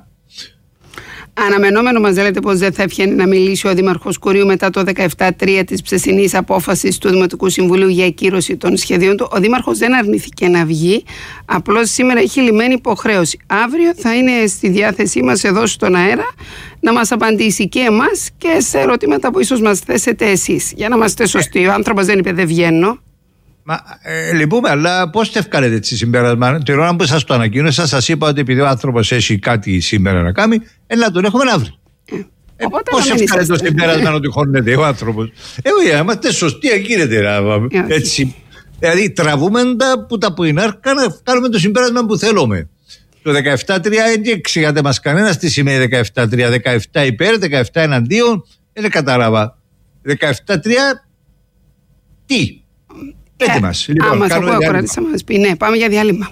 B: Αναμενόμενο μας λέτε πως δεν θα εύχαινε να μιλήσει ο Δήμαρχος Κουρίου μετά το 17-3 της ψεσινής απόφασης του Δημοτικού Συμβουλίου για ακύρωση των σχεδίων του. Ο Δήμαρχος δεν αρνήθηκε να βγει, απλώς σήμερα έχει λυμμένη υποχρέωση. Αύριο θα είναι στη διάθεσή μας εδώ στον αέρα να μας απαντήσει και εμάς και σε ερωτήματα που ίσως μας θέσετε εσείς. Για να είμαστε σωστοί, ο άνθρωπος δεν είπε δεν βγαίνω.
A: Λυπούμε, αλλά πώς θα βγάλετε έτσι συμπέρασμα? Την ώρα που σας το ανακοίνωσα, σας είπα ότι επειδή ο άνθρωπος έχει κάτι σήμερα να κάνει, να τον έχουμε αύριο. Πώς θα βγάλετε το συμπέρασμα ότι χώνεται ο άνθρωπος? Είμαστε σωστοί, γίνεται έτσι. Δηλαδή τραβούμε τα που τα ποινάρκα να κάνουμε το συμπέρασμα που θέλουμε. Το 17-3 δεν εξηγάται μας κανένας τι σημαίνει 17-3. 17 υπέρ, 17 εναντίον, δεν κατάλαβα. 17-3 τι? Πέτε μας.
B: Λοιπόν, μας ακούω ακροατήσα μας πει. Ναι, πάμε για διάλειμμα.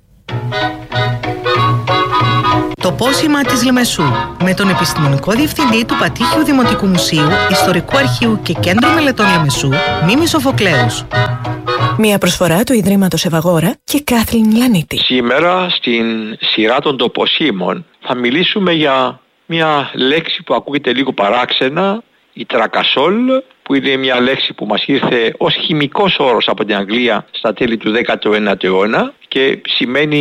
N: Το πόσημα της Λεμεσού με τον επιστημονικό διευθυντή του Πατήχιου Δημοτικού Μουσείου, Ιστορικού Αρχείου και Κέντρου Μελετών Λεμεσού, Μίμη Σοφοκλέους.
F: Μια προσφορά του Ιδρύματος Ευαγόρα και Κάθλιν Λανίτη.
O: Σήμερα στην σειρά των τοποσίμων θα μιλήσουμε για μια λέξη που ακούγεται λίγο παράξενα, η τρακασόλ, που είναι μια λέξη που μας ήρθε ως χημικός όρος από την Αγγλία στα τέλη του 19ου αιώνα και σημαίνει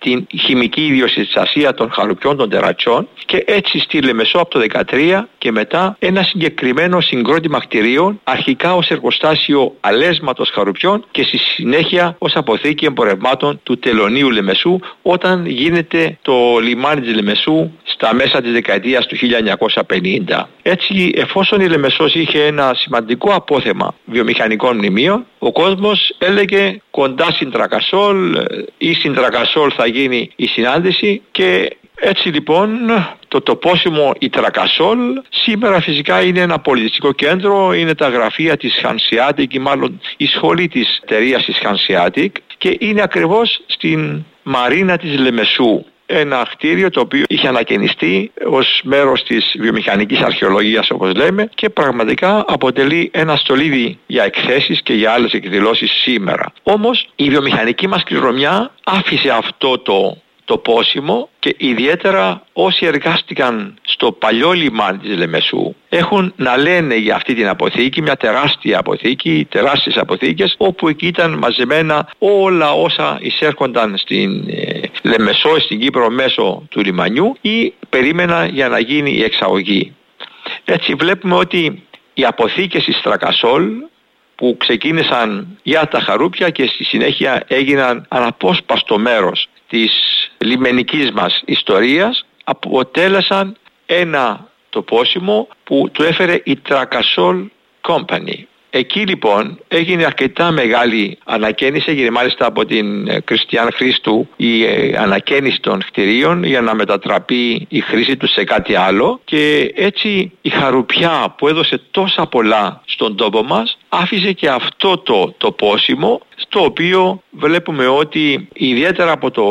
O: την χημική ιδιοσυστασία των χαρουπιών των τερατσών και έτσι στη Λεμεσό από το 2013 και μετά ένα συγκεκριμένο συγκρότημα κτηρίων, αρχικά ως εργοστάσιο αλέσματος χαρουπιών και στη συνέχεια ως αποθήκη εμπορευμάτων του Τελωνείου Λεμεσού, όταν γίνεται το λιμάνι της Λεμεσού στα μέσα της δεκαετίας του 1950. Έτσι, εφόσον η Λεμεσός είχε ένα σημαντικό απόθεμα βιομηχανικών μνημείων, ο κόσμος έλεγε κοντά στην Τρακασόλ ή στην Τρακασόλ θα γίνει η συνάντηση και έτσι λοιπόν το τοπόσιμο η Τρακασόλ σήμερα φυσικά είναι ένα πολιτιστικό κέντρο, είναι τα γραφεία της Hanseatic ή μάλλον η σχολή της εταιρείας της Hanseatic και είναι ακριβώς στην μαρίνα της Λεμεσού. Ένα κτίριο το οποίο είχε ανακαινιστεί ως μέρος της βιομηχανικής αρχαιολογίας όπως λέμε και πραγματικά αποτελεί ένα στολίδι για εκθέσεις και για άλλες εκδηλώσεις σήμερα. Όμως η βιομηχανική μας κληρονομιά άφησε αυτό το πόσιμο και ιδιαίτερα όσοι εργάστηκαν στο παλιό λιμάνι της Λεμεσού έχουν να λένε για αυτή την αποθήκη, μια τεράστια αποθήκη, τεράστιες αποθήκες όπου εκεί ήταν μαζεμένα όλα όσα εισέρχονταν στην Λεμεσό, στην Κύπρο μέσω του λιμανιού ή περίμενα για να γίνει η εξαγωγή. Έτσι βλέπουμε ότι οι αποθήκες της Τρακασόλ που ξεκίνησαν για τα χαρούπια και στη συνέχεια έγιναν αναπόσπαστο μέρος της λιμενικής μας ιστορίας, αποτέλεσαν ένα τοπόσιμο που του έφερε η Τρακασόλ Company. Εκεί λοιπόν έγινε αρκετά μεγάλη ανακαίνιση, έγινε μάλιστα από την Κριστιαν Χρήστου η ανακαίνιση των κτηρίων για να μετατραπεί η χρήση του σε κάτι άλλο και έτσι η χαρουπιά που έδωσε τόσα πολλά στον τόπο μας άφησε και αυτό το τοπόσιμο στο οποίο βλέπουμε ότι ιδιαίτερα από το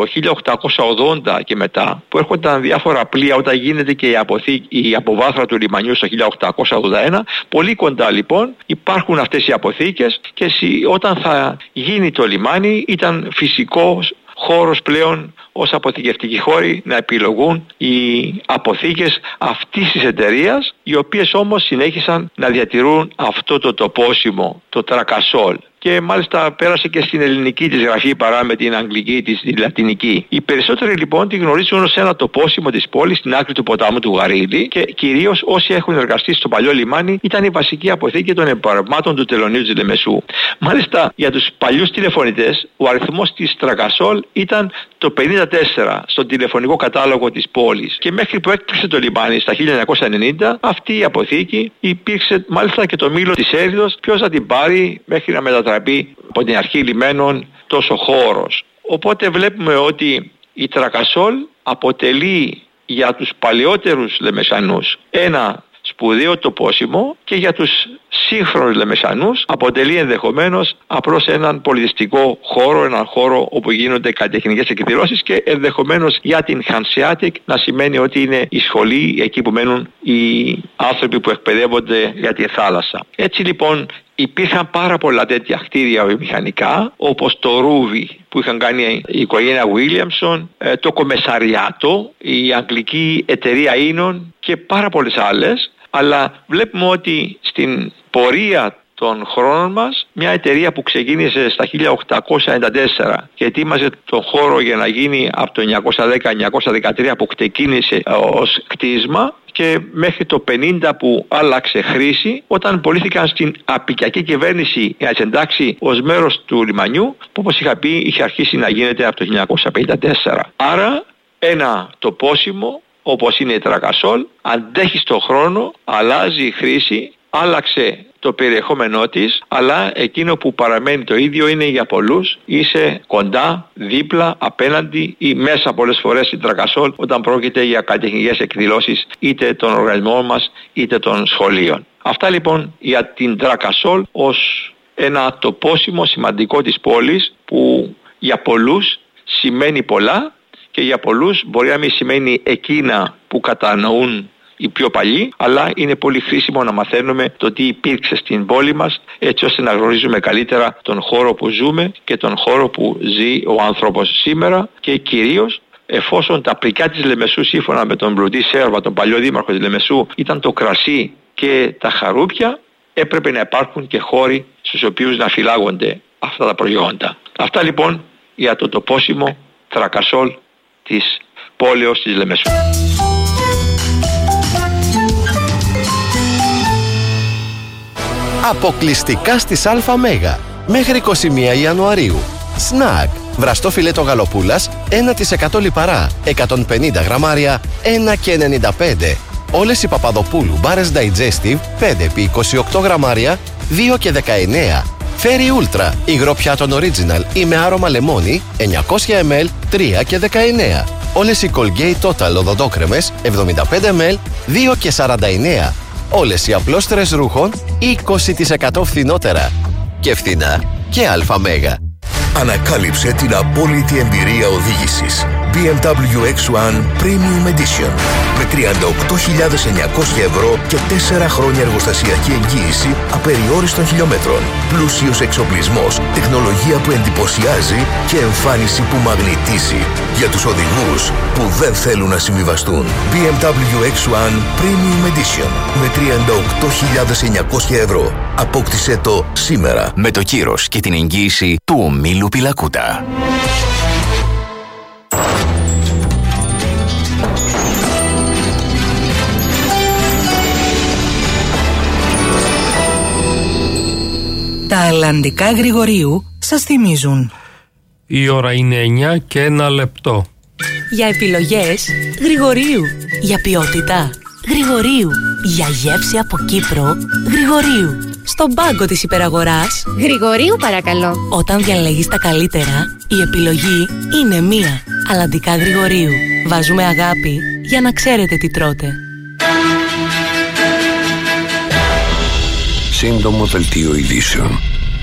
O: 1880 και μετά που έρχονταν διάφορα πλοία όταν γίνεται και η αποβάθρα του λιμανιού στο 1881, πολύ κοντά λοιπόν υπάρχουν αυτές οι αποθήκες και όταν θα γίνει το λιμάνι ήταν φυσικός χώρος πλέον ως αποθηκευτικοί χώροι να επιλογούν οι αποθήκες αυτής της εταιρείας, οι οποίες όμως συνέχισαν να διατηρούν αυτό το τοπόσιμο, το Τρακασόλ. Και μάλιστα πέρασε και στην ελληνική της γραφή παρά με την αγγλική της, τη λατινική. Οι περισσότεροι λοιπόν τη γνωρίζουν ως ένα τοπόσιμο της πόλης στην άκρη του ποτάμου του Γαρίλη και κυρίως όσοι έχουν εργαστεί στο παλιό λιμάνι ήταν η βασική αποθήκη των εμπορευμάτων του Τελωνείου της Λεμεσού. Μάλιστα για τους παλιούς τηλεφωνητές ο αριθμός της Τρακασόλ ήταν το 54 στον τηλεφωνικό κατάλογο της πόλης και μέχρι που έκλεισε το λιμάνι στα 1990 αυτή η αποθήκη υπήρξε μάλιστα και το μήλο της έρηδος ποιος θα την πάρει μέχρι να μετατραπεί από την αρχή λιμένων τόσο χώρος. Οπότε βλέπουμε ότι η Τρακασόλ αποτελεί για τους παλαιότερους Λεμεσανούς ένα σπουδαίο τοπόσιμο και για τους σύγχρονους Λεμεσανούς αποτελεί ενδεχομένως απλώς έναν πολιτιστικό χώρο, έναν χώρο όπου γίνονται καλλιτεχνικές εκδηλώσεις και ενδεχομένως για την Hanseatic να σημαίνει ότι είναι η σχολή εκεί που μένουν οι άνθρωποι που εκπαιδεύονται για τη θάλασσα. Έτσι λοιπόν υπήρχαν πάρα πολλά τέτοια κτίρια βιομηχανικά όπως το Ρούβι που είχαν κάνει η οικογένεια Βίλιαμσον, το Κομεσαριάτο, η αγγλική εταιρεία Ίνων και πάρα πολλές άλλες, αλλά βλέπουμε ότι στην πορεία των χρόνων μας μια εταιρεία που ξεκίνησε στα 1894 και ετοίμαζε τον χώρο για να γίνει από το 1910-1913 που ξεκίνησε ως κτίσμα και μέχρι το 50 που άλλαξε χρήση όταν πωλήθηκαν στην απικιακή κυβέρνηση για να εντάξει ως μέρος του λιμανιού που όπως είχα πει είχε αρχίσει να γίνεται από το 1954. Άρα ένα τοπόσιμο όπως είναι η Τρακασόλ αντέχει στον χρόνο, αλλάζει η χρήση, άλλαξε το περιεχόμενό της, αλλά εκείνο που παραμένει το ίδιο είναι για πολλούς είσαι κοντά, δίπλα, απέναντι ή μέσα πολλές φορές στην Τρακασόλ όταν πρόκειται για καλλιτεχνικές εκδηλώσεις είτε των οργανισμών μας είτε των σχολείων. Αυτά λοιπόν για την Τρακασόλ ως ένα τοπόσιμο σημαντικό της πόλης που για πολλούς σημαίνει πολλά και για πολλούς μπορεί να μην σημαίνει εκείνα που κατανοούν οι πιο παλιοί, αλλά είναι πολύ χρήσιμο να μαθαίνουμε το τι υπήρξε στην πόλη μας έτσι ώστε να γνωρίζουμε καλύτερα τον χώρο που ζούμε και τον χώρο που ζει ο άνθρωπος σήμερα και κυρίως εφόσον τα πρικά της Λεμεσού σύμφωνα με τον Μπλουτή Σέρβα, τον παλιό δήμαρχο της Λεμεσού, ήταν το κρασί και τα χαρούπια, έπρεπε να υπάρχουν και χώροι στους οποίους να φυλάγονται αυτά τα προϊόντα. Αυτά λοιπόν για το τοπόσιμο Τρακασόλ της πόλεως της Λεμεσού.
P: Αποκλειστικά στις ΑΜ μέχρι 21 Ιανουαρίου. Σνακ, βραστό φιλέτο γαλοπούλας 1% λιπαρά, 150 γραμμάρια, 1,95. Όλες οι Παπαδοπούλου μπάρες Digestive 5x28 γραμμάρια, 2,19. Φέρι Ultra, υγρό πιάτον Original ή με άρωμα λεμόνι, 900 ml, 3,19. Όλες οι Colgate Total οδοντόκρεμες 75 ml, 2,49. Όλες οι απλώστρες ρούχων 20% φθηνότερα. Και φθηνά και ΑΜ.
Q: Ανακάλυψε την απόλυτη εμπειρία οδήγησης. BMW X1 Premium Edition με 38.900 ευρώ και 4 χρόνια εργοστασιακή εγγύηση απεριόριστων χιλιόμετρων. Πλούσιος εξοπλισμός, τεχνολογία που εντυπωσιάζει και εμφάνιση που μαγνητίζει. Για τους οδηγούς που δεν θέλουν να συμβιβαστούν. BMW X1 Premium Edition με 38.900 ευρώ. Απόκτησέ το σήμερα.
R: Με το κύρος και την εγγύηση του ομίλου Πιλακούτα.
N: Τα αλλαντικά Γρηγορίου σας θυμίζουν.
S: Η ώρα είναι 9 και 1 λεπτό.
T: Για επιλογές Γρηγορίου. Για ποιότητα Γρηγορίου. Για γεύση από Κύπρο Γρηγορίου. Στον πάγκο της υπεραγοράς
E: Γρηγορίου παρακαλώ.
T: Όταν διαλέγεις τα καλύτερα, η επιλογή είναι μία. Αλλαντικά Γρηγορίου. Βάζουμε αγάπη για να ξέρετε τι τρώτε.
I: Σύντομο δελτίο ειδήσεων.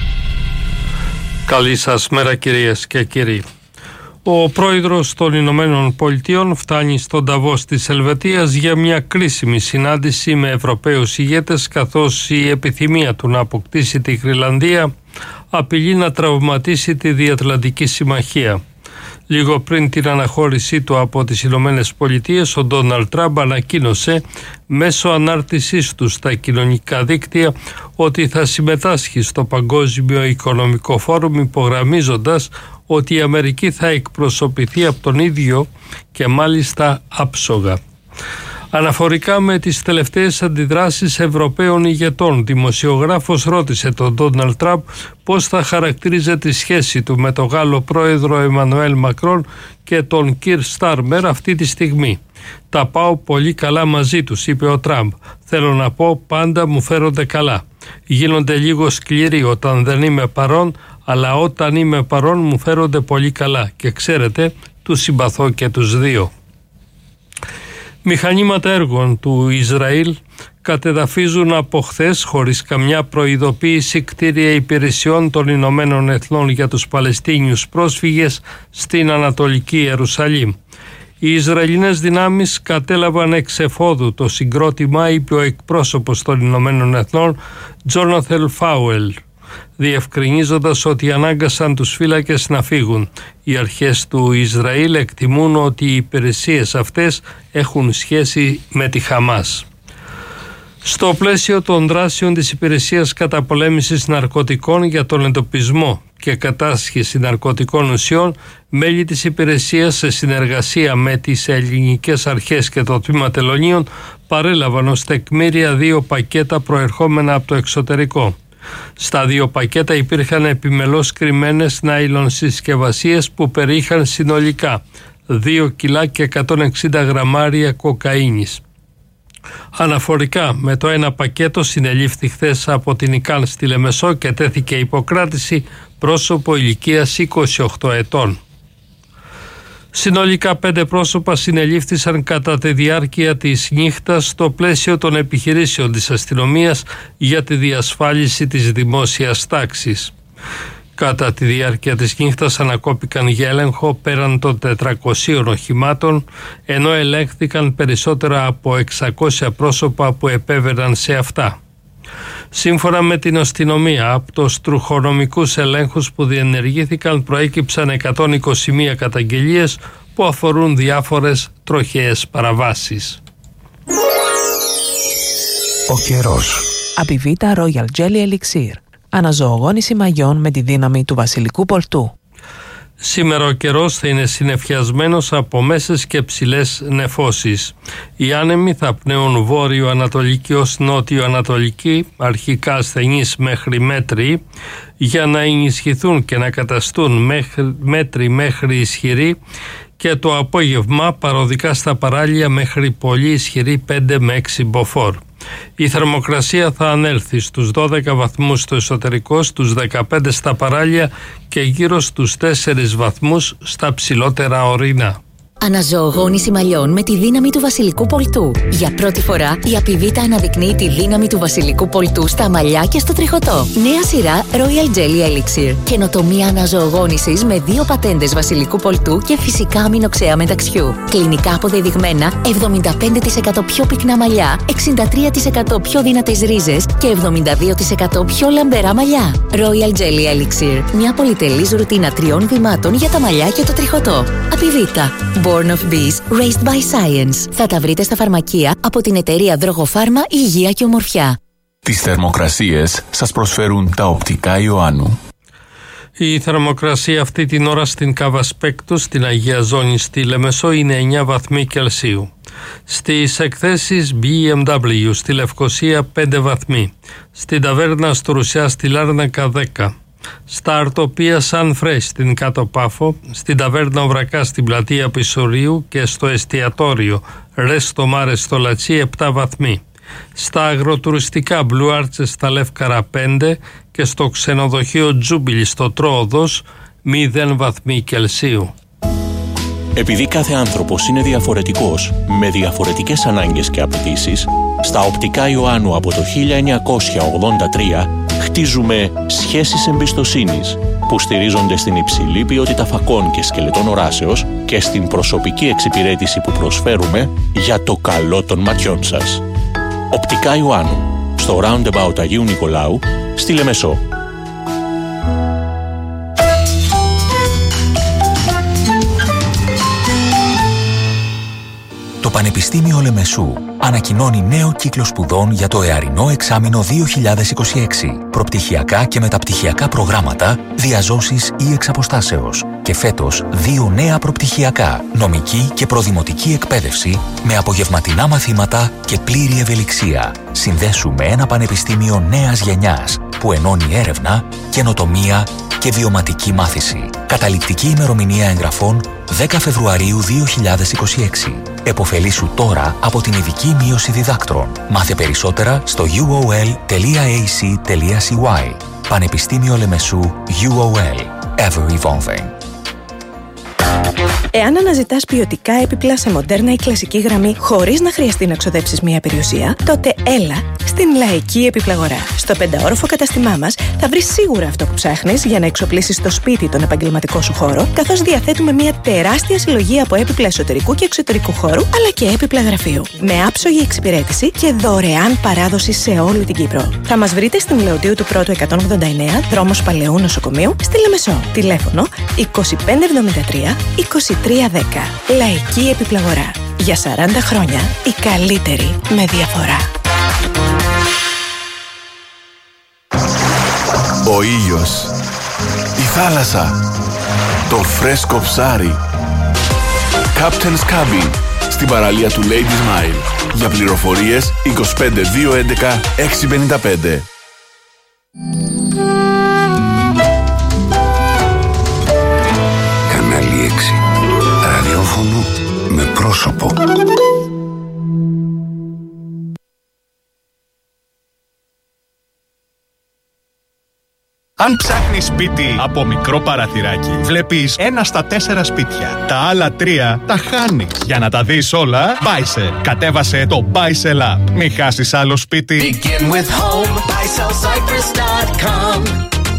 S: Καλή σας μέρα κυρίες και κύριοι. Ο πρόεδρος των Ηνωμένων Πολιτειών φτάνει στον Νταβός της Ελβετίας για μια κρίσιμη συνάντηση με Ευρωπαίους ηγέτες, καθώς η επιθυμία του να αποκτήσει τη Γροιλανδία απειλεί να τραυματίσει τη Διατλαντική Συμμαχία. Λίγο πριν την αναχώρησή του από τις Ηνωμένες Πολιτείες, ο Ντόναλντ Τραμπ ανακοίνωσε μέσω ανάρτησής του στα κοινωνικά δίκτυα ότι θα συμμετάσχει στο Παγκόσμιο Οικονομικό Φόρουμ, υπογραμμίζοντας ότι η Αμερική θα εκπροσωπηθεί από τον ίδιο και μάλιστα άψογα. Αναφορικά με τις τελευταίες αντιδράσεις Ευρωπαίων ηγετών, δημοσιογράφος ρώτησε τον Ντόναλντ Τραμπ πώς θα χαρακτηρίζει τη σχέση του με τον Γάλλο πρόεδρο Εμμανουέλ Μακρόν και τον Κιρ Στάρμερ αυτή τη στιγμή. «Τα πάω πολύ καλά μαζί τους», είπε ο Τραμπ. «Θέλω να πω, πάντα μου φέρονται καλά. Γίνονται λίγο σκληροί όταν δεν είμαι παρόν, αλλά όταν είμαι παρόν μου φέρονται πολύ καλά και ξέρετε, τους συμπαθώ και τους δύο». Μηχανήματα έργων του Ισραήλ κατεδαφίζουν από χθες, χωρίς καμιά προειδοποίηση, κτίρια υπηρεσιών των Ηνωμένων Εθνών για τους Παλαιστίνιους πρόσφυγες στην Ανατολική Ιερουσαλήμ. Οι Ισραηλινές δυνάμεις κατέλαβαν εξ εφόδου το συγκρότημα, είπε ο εκπρόσωπος των Ηνωμένων Εθνών Τζόναθαν Φάουελ, διευκρινίζοντας ότι ανάγκασαν τους φύλακες να φύγουν. Οι αρχές του Ισραήλ εκτιμούν ότι οι υπηρεσίες αυτές έχουν σχέση με τη Χαμάς. Στο πλαίσιο των δράσεων της Υπηρεσίας Καταπολέμησης Ναρκωτικών για τον εντοπισμό και κατάσχεση ναρκωτικών ουσιών, μέλη της υπηρεσίας σε συνεργασία με τις ελληνικές αρχές και το τμήμα τελωνίων παρέλαβαν ως τεκμήρια 2 πακέτα προερχόμενα από το εξωτερικό. Στα 2 πακέτα υπήρχαν επιμελώς κρυμμένες νάιλον συσκευασίες που περιείχαν συνολικά 2 κιλά και 160 γραμμάρια κοκαίνης. Αναφορικά με το ένα πακέτο συνελήφθη χθες από την ΙΚΑΝ στη Λεμεσό και τέθηκε υποκράτηση πρόσωπο ηλικίας 28 ετών. Συνολικά 5 πρόσωπα συνελήφθησαν κατά τη διάρκεια της νύχτας στο πλαίσιο των επιχειρήσεων της αστυνομίας για τη διασφάλιση της δημόσιας τάξης. Κατά τη διάρκεια της νύχτας ανακόπηκαν για έλεγχο πέραν των 400 οχημάτων, ενώ ελέγχθηκαν περισσότερα από 600 πρόσωπα που επέβαιναν σε αυτά. Σύμφωνα με την αστυνομία, από τους τροχονομικούς ελέγχους που διενεργήθηκαν προέκυψαν 121 καταγγελίες που αφορούν διάφορες τροχαίες παραβάσεις.
I: Ο καιρός.
K: Απιβίτα Royal Jelly Elixir. Αναζωογόνηση μαγιών με τη δύναμη του βασιλικού πορτού.
S: Σήμερα ο καιρός θα είναι συννεφιασμένος από μέσες και ψηλές νεφώσεις. Οι άνεμοι θα πνέουν βόρειο-ανατολική ως νότιο-ανατολική, αρχικά ασθενείς μέχρι μέτρη, για να ενισχυθούν και να καταστούν μέτρη μέχρι ισχυροί, και το απόγευμα παροδικά στα παράλια μέχρι πολύ ισχυρή 5 με 6 μποφόρ. Η θερμοκρασία θα ανέλθει στους 12 βαθμούς στο εσωτερικό, στους 15 στα παράλια και γύρω στους 4 βαθμούς στα ψηλότερα ορεινά.
T: Αναζωογόνηση μαλλιών με τη δύναμη του βασιλικού πολτού. Για πρώτη φορά η Απιβίτα αναδεικνύει τη δύναμη του βασιλικού πολτού στα μαλλιά και στο τριχωτό. Νέα σειρά Royal Jelly Elixir. Καινοτομία αναζωογόνησης με 2 πατέντες βασιλικού πολτού και φυσικά αμινοξέα μεταξιού. Κλινικά αποδεδειγμένα 75% πιο πυκνά μαλλιά, 63% πιο δυνατές ρίζες και 72% πιο λαμπερά μαλλιά. Royal Jelly Elixir. Μια πολυτελής ρουτίνα 3 βημάτων για τα μαλλιά και το τριχωτό. Απιβίτα. Born of Bees, Raised by Science. Θα τα βρείτε στα φαρμακεία από την εταιρεία Δρογοφάρμα Υγεία και Ομορφιά.
U: Τις θερμοκρασίες σας προσφέρουν τα οπτικά Ιωάννου.
S: Η θερμοκρασία αυτή την ώρα στην Καβασπέκτο, στην Αγία Ζώνη, στη Λεμεσό, είναι 9 βαθμοί Κελσίου. Στις εκθέσεις BMW στη Λευκοσία 5 βαθμοί. Στην ταβέρνα στο Ρουσιά στη Λάρνακα 10. Στα Αρτοπία Σαν Φρέσ στην Κάτω Πάφο, στην ταβέρνα Οβρακά στην πλατεία Πισωρίου και στο εστιατόριο Ρέστο Μάρε στο Λατσί 7 βαθμοί. Στα αγροτουριστικά Blue Arches στα Λεύκαρα 5 και στο ξενοδοχείο Τζούμπιλι στο Τρόοδος 0 βαθμοί Κελσίου.
V: Επειδή κάθε άνθρωπος είναι διαφορετικός, με διαφορετικές ανάγκες και απαιτήσεις, στα οπτικά Ιωάννου από το 1983 χτίζουμε σχέσεις εμπιστοσύνης που στηρίζονται στην υψηλή ποιότητα φακών και σκελετών οράσεως και στην προσωπική εξυπηρέτηση που προσφέρουμε για το καλό των ματιών σας. Οπτικά Ιωάννου, στο Roundabout Αγίου Νικολάου, στη Λεμεσό.
W: Το Πανεπιστήμιο Λεμεσού ανακοινώνει νέο κύκλο σπουδών για το εαρινό εξάμηνο 2026. Προπτυχιακά και μεταπτυχιακά προγράμματα, διαζώσεις ή εξαποστάσεως. Και φέτος 2 νέα προπτυχιακά, νομική και προδημοτική εκπαίδευση με απογευματινά μαθήματα και πλήρη ευελιξία. Συνδέσου με ένα πανεπιστήμιο νέας γενιάς που ενώνει έρευνα, καινοτομία και βιωματική μάθηση. Καταληκτική ημερομηνία εγγραφών 10 Φεβρουαρίου 2026. Εποφελήσου τώρα από την ειδική μείωση διδάκτρων. Μάθε περισσότερα στο uol.ac.cy. Πανεπιστήμιο Λεμεσού UOL. Ever evolving.
X: Εάν αναζητάς ποιοτικά έπιπλα σε μοντέρνα ή κλασική γραμμή χωρίς να χρειαστεί να ξοδέψεις μία περιουσία, τότε έλα στην Λαϊκή Επιπλαγορά. Στο 5όροφο καταστημά μας θα βρεις σίγουρα αυτό που ψάχνεις για να εξοπλίσεις στο σπίτι τον επαγγελματικό σου χώρο, καθώς διαθέτουμε μία τεράστια συλλογή από έπιπλα εσωτερικού και εξωτερικού χώρου, αλλά και έπιπλα γραφείου. Με άψογη εξυπηρέτηση και δωρεάν παράδοση σε όλη την Κύπρο. Θα μας βρείτε στην Λεωτίου του Πρώτου 189, δρόμος Παλαιού Νοσοκομείου, στη Λεμεσό. Τηλέφωνο 2573 2310. Λαϊκή Επιπλαγορά. Για 40 χρόνια η καλύτερη με διαφορά.
U: Ο ήλιος, η θάλασσα, το φρέσκο ψάρι. Captain's Cabin, στην παραλία του Ladies Mile. Για πληροφορίες 25 211 655.
I: Κανάλι 6. Ραδιόφωνο με πρόσωπο.
Y: Αν ψάχνεις σπίτι από μικρό παραθυράκι, βλέπεις 1 στα 4 σπίτια. Τα άλλα 3 τα χάνεις. Για να τα δεις όλα, Buysell. Κατέβασε το Buysell App. Μην χάσεις άλλο σπίτι.
M: Begin with home, buysellcyprus.com.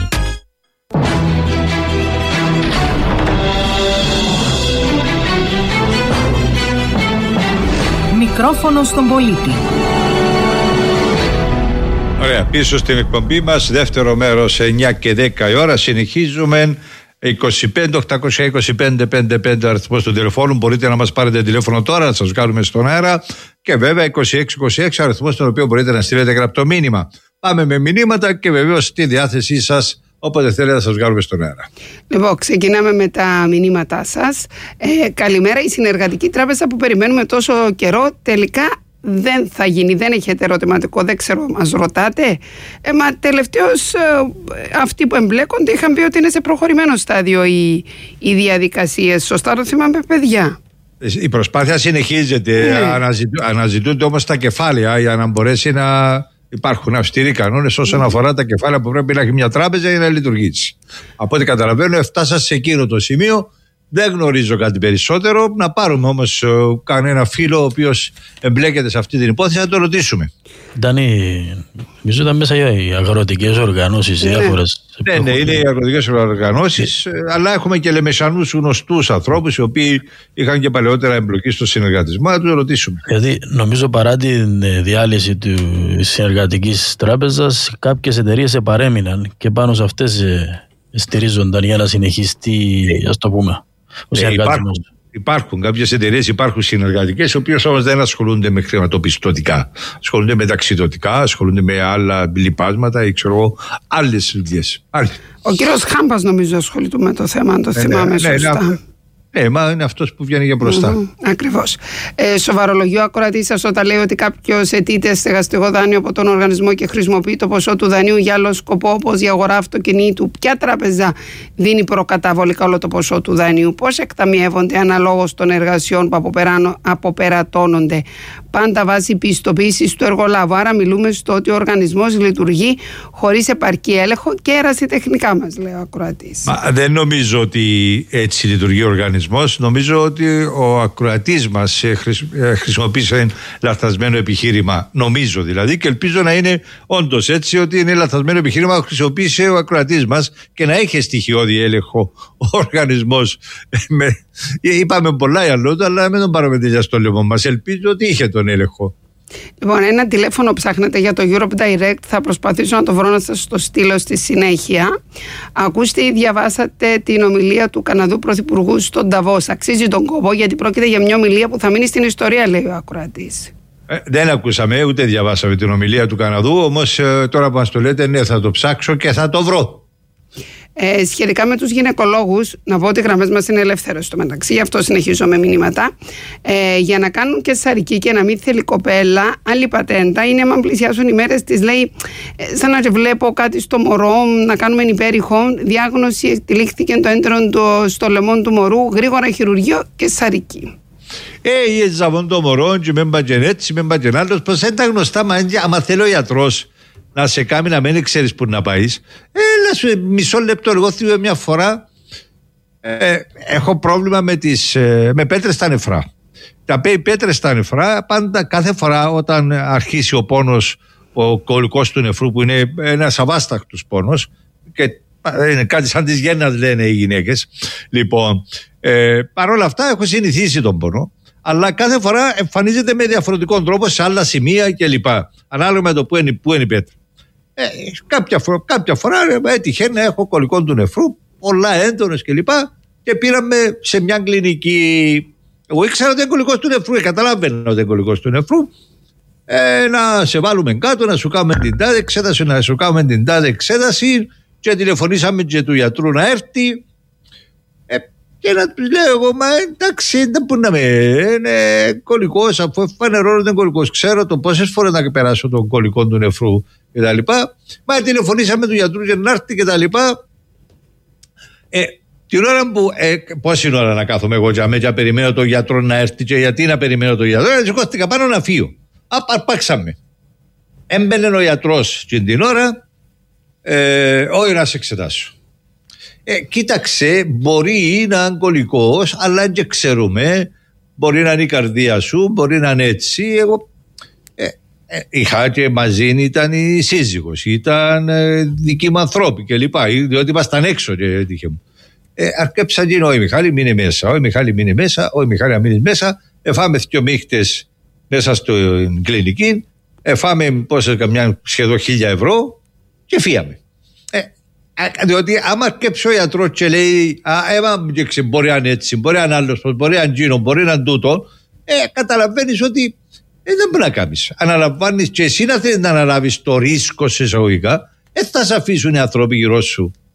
N: Μικρόφωνο στον πολίτη.
A: Ωραία, πίσω στην εκπομπή μας, δεύτερο μέρος 9 και 10 η ώρα. Συνεχίζουμε. 25-825-55 αριθμός του τηλεφώνου. Μπορείτε να μας πάρετε τηλέφωνο τώρα, να σας βγάλουμε στον αέρα. Και βέβαια 26-26 αριθμός, στον οποίο μπορείτε να στείλετε γραπτό μήνυμα. Πάμε με μηνύματα και βεβαίως στη διάθεσή σας όποτε θέλετε να σας βγάλουμε στον αέρα.
B: Λοιπόν, ξεκινάμε με τα μηνύματά σας. Καλημέρα, η συνεργατική τράπεζα που περιμένουμε τόσο καιρό τελικά δεν θα γίνει, δεν έχετε ερωτηματικό, δεν ξέρω, μας ρωτάτε. Μα τελευταίως αυτοί που εμπλέκονται είχαν πει ότι είναι σε προχωρημένο στάδιο οι διαδικασίες. Σωστά το θυμάμαι, παιδιά?
A: Η προσπάθεια συνεχίζεται, αναζητούνται όμως τα κεφάλαια για να μπορέσει να υπάρχουν αυστηροί κανόνες όσον αφορά τα κεφάλαια που πρέπει να έχει μια τράπεζα για να λειτουργήσει. Από ό,τι καταλαβαίνω, έφτασα σε εκείνο το σημείο. Δεν γνωρίζω κάτι περισσότερο. Να πάρουμε όμως κανένα φίλο ο οποίος εμπλέκεται σε αυτή την υπόθεση να το ρωτήσουμε.
C: Νομίζω ήταν μέσα οι αγροτικές οργανώσεις, διάφορες.
A: Ναι, είναι οι αγροτικές οργανώσεις, αλλά έχουμε και λεμεσανούς γνωστούς ανθρώπους οι οποίοι είχαν και παλαιότερα εμπλοκή στο συνεργατισμό. Να τους ρωτήσουμε.
C: Γιατί νομίζω παρά την διάλυση της συνεργατικής τράπεζας, κάποιες εταιρείες επαρέμειναν και πάνω σε αυτές στηρίζονταν για να συνεχιστεί, ας το πούμε.
A: Υπάρχουν κάποιες εταιρείες, υπάρχουν συνεργατικές, οι οποίες όμως δεν ασχολούνται με χρηματοπιστωτικά. Ασχολούνται με ταξιδωτικά, ασχολούνται με άλλα λιπάσματα ή ξέρω άλλες δουλειές.
B: Ο κύριος Χάμπας νομίζω ασχολείται με το θέμα, αν το θυμάμαι σωστά.
A: Μα είναι αυτός που βγαίνει για μπροστά.
B: Ακριβώς. Σοβαρολογεί ο ακροατής σας όταν λέει ότι κάποιος αιτείται στεγαστικό δάνειο από τον οργανισμό και χρησιμοποιεί το ποσό του δανείου για άλλο σκοπό, όπως η αγορά αυτοκινήτου. Ποια τράπεζα δίνει προκαταβολικά όλο το ποσό του δανείου? Πώς εκταμιεύονται αναλόγως των εργασιών που αποπερατώνονται? Πάντα βάσει πιστοποίησης του εργολάβου. Άρα μιλούμε στο ότι ο οργανισμός λειτουργεί χωρίς επαρκή έλεγχο και ερασιτεχνικά, μας λέει ο ακροατής.
A: Δεν νομίζω ότι έτσι λειτουργεί ο οργανισμός. Νομίζω ότι ο ακροατής μας χρησιμοποίησε λαθασμένο επιχείρημα. Νομίζω δηλαδή, και ελπίζω να είναι όντως έτσι, ότι είναι λαθασμένο επιχείρημα που χρησιμοποίησε ο ακροατής μας και να έχει στοιχειώδη έλεγχο ο οργανισμός. Είπαμε πολλά για λόγω, αλλά με τον παρομετριά στο λαιμό μας. Ελπίζω ότι είχε τον έλεγχο.
B: Λοιπόν, ένα τηλέφωνο ψάχνετε για το Europe Direct. Θα προσπαθήσω να το βρω να σας το στείλω στη συνέχεια. Ακούστε ή διαβάσατε την ομιλία του Καναδού Πρωθυπουργού στον Νταβός? Αξίζει τον κόπο, γιατί πρόκειται για μια ομιλία που θα μείνει στην ιστορία, λέει ο ακροατής.
A: Δεν ακούσαμε ούτε διαβάσαμε την ομιλία του Καναδού. Όμως τώρα που μας το λέτε, ναι, θα το ψάξω και θα το βρω.
B: Σχετικά με τους γυναικολόγους, να πω ότι οι γραμμές μας είναι ελεύθερες στο μεταξύ, γι' αυτό συνεχίζω με μηνύματα. Για να κάνουν και σαρική και να μην θέλει κοπέλα, άλλη πατέντα είναι, άμα πλησιάσουν οι μέρες της, λέει, σαν να βλέπω κάτι στο μωρό, να κάνουμε υπέρηχο. Διάγνωση, εκτυλίχθηκε το έντερο στο λαιμό του μωρού, γρήγορα χειρουργείο και σαρική.
A: Ζαβόν το μωρό, και με μπαγεν έτσι, με μπαγεν άλλος, πως είναι τα γνωστά, άμα θέλει ο γιατρός να σε κάνει να μην ξέρεις που να πάεις, έλα σου μισό λεπτό. Εγώ θυμάμαι μια φορά έχω πρόβλημα με πέτρες στα νεφρά. Τα πέτρες στα νεφρά πάντα, κάθε φορά όταν αρχίσει ο πόνος, ο κολικός του νεφρού, που είναι ένας αβάσταχτος πόνος και είναι κάτι σαν τις γέννας, λένε οι γυναίκες. Λοιπόν, παρόλα αυτά έχω συνηθίσει τον πόνο, αλλά κάθε φορά εμφανίζεται με διαφορετικό τρόπο σε άλλα σημεία κλπ. Ανάλογα με το που είναι η πέτρα. Κάποια φορά έτυχε να έχω κολικό του νεφρού, πολλά έντονες κλπ. Και πήραμε σε μια κλινική. Εγώ ήξερα ότι είναι κολικός του νεφρού, καταλαβαίνω ότι είναι κολικός του νεφρού. Να σε βάλουμε κάτω, να σου κάνουμε την τάδε εξέταση, να σου κάνουμε την τάδε εξέταση. Και τηλεφωνήσαμε και του γιατρού να έρθει. Και να του λέω εγώ, μα εντάξει, δεν μπορεί να είναι κολικός, αφού φανερώνω ότι είναι κολικός. Ξέρω το πόσες φορές να περάσω τον κολικό του νεφρού κτλ. Μα τηλεφωνήσαμε του γιατρού για να έρθει κτλ. Την ώρα που. Πόση ώρα να κάθομαι εγώ για περιμένω τον γιατρό να έρθει, και γιατί να περιμένω τον γιατρό? Σηκώθηκα πάνω να φύγω. Αρπάξαμε. Έμπαινε ο γιατρός την ώρα, όχι να σε εξετάσω. Κοίταξε, μπορεί να είναι κολικός, αλλά και ξέρουμε, μπορεί να είναι η καρδία σου, μπορεί να είναι έτσι. Εγώ είχα και μαζί ήταν η σύζυγος, ήταν δικοί μου ανθρώποι κλπ. Διότι ήμασταν έξω και έτυχε μου. Αρκέψαν και όχι Μιχάλη μείνε μέσα, όχι Μιχάλη μείνε μέσα, όχι Μιχάλη μείνε μέσα. Φάμε 2 νύχτες μέσα στην κλινική, φάμε σχεδόν 1.000 ευρώ και φύγαμε. Διότι άμα αρκέψει ο γιατρός και λέει μπορεί να είναι έτσι, μπορεί να είναι άλλος, μπορεί να είναι γίνο, μπορεί να είναι τούτο, καταλαβαίνεις ότι δεν μπορεί να κάνεις. Αναλαμβάνεις και εσύ να θέλεις να αναλάβεις το ρίσκο σε εισαγωγικά, θα σε αφήσουν οι άνθρωποι γύρω σου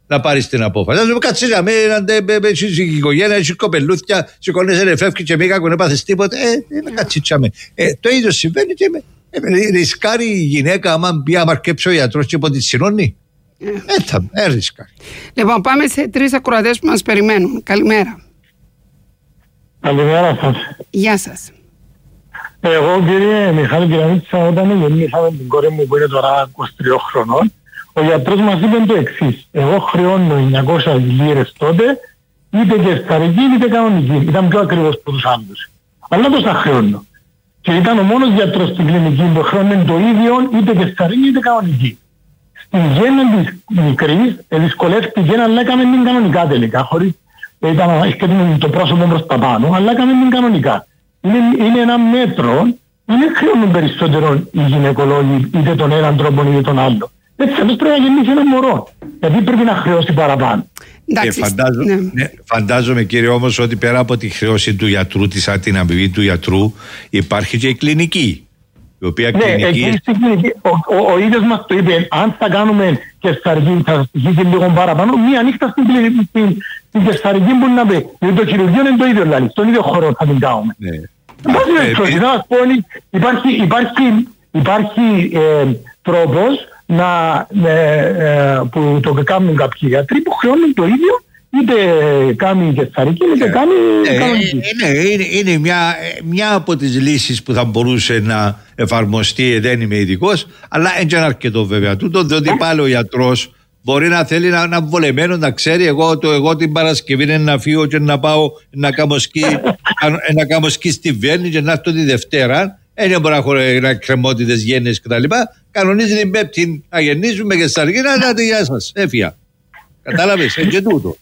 A: να πάρεις την απόφαση. Να κάτσεις για μένα, η οικογένεια, έχει κοπελούθια, σηκώνεσαι ρεφεύκη και μήκα που δεν πάθεις τίποτε. Να κάτσεις για μένα. Το ίδιο συμβαίνει και ρισκάρει η γυναίκα άμα μπει αμαρκέψει ο γιατρός και από τη συνώνει. Ρίσκαρει.
B: Λοιπόν, πάμε σε 3 ακροατές που μας περιμένουν. Καλημέρα.
D: Καλημέρα σας.
B: Γεια σας.
D: Εγώ, κύριε Μιχάλη Κυραμίτσα, όταν γεννήσαμε την κόρη μου που είναι τώρα 23 χρονών, ο γιατρός μας είπε το εξής. Εγώ χρεώνω 900 λίρες τότε, είτε κεσταρική είτε κανονική. Ήταν πιο ακριβώς από τους άλλους. Αλλά τόσα χρεώνω. Και ήταν ο μόνος γιατρός στην κλινική που χρεώνει το ίδιο, είτε κεσταρική είτε κανονική. Στην γέννα της μικρής δυσκολεύτηκε, αλλά έκαμε την κανονικά τελικά. Χωρίς ήταν το πρόσωπο προς τα πάνω, αλλά έκαμε την κανονικά. Είναι ένα μέτρο να μην χρεώνουν περισσότερο οι γυναικολόγοι είτε τον έναν τρόπο είτε τον άλλο. Έτσι αυτός πρέπει να γεννήσει ένα μωρό. Γιατί πρέπει να χρεώσει παραπάνω.
A: Φαντάζομαι, κύριε, όμως ότι πέρα από τη χρέωση του γιατρού, την αμοιβή του γιατρού, υπάρχει και η κλινική. Η οποία κλινική...
D: Ο ίδιος μας το είπε, αν θα κάνουμε κεσταρική, θα στοιχήσει λίγο παραπάνω, μία νύχτα στην κεσταρική που να πει. Γιατί το χειρουργείο είναι το ίδιο, δηλαδή, στον ίδιο χώρο θα την κάνουμε. Υπάρχει τρόπος που το κάνουν κάποιοι γιατροί που χρεώνουν το ίδιο, είτε κάνει κεσταρική είτε κάνει κανονική.
A: Είναι μια από τις λύσεις που θα μπορούσε να εφαρμοστεί, δεν είμαι ειδικός, αλλά δεν είναι αρκετό βέβαια τούτο, διότι πάλι ο γιατρός μπορεί να θέλει να βολεμένο να ξέρει εγώ την Παρασκευή είναι να φύγω και να πάω να κάνω σκι στη Βέρνη και να έρθω τη Δευτέρα. Δεν μπορεί να έχω κρεμότητες, γέννες κτλ. Κανονίζει την Πέμπτη να γεννήσουμε και στα αργύνα να τη γεια σας. Έφυγα. Κατάλαβες, έτσι και τούτο.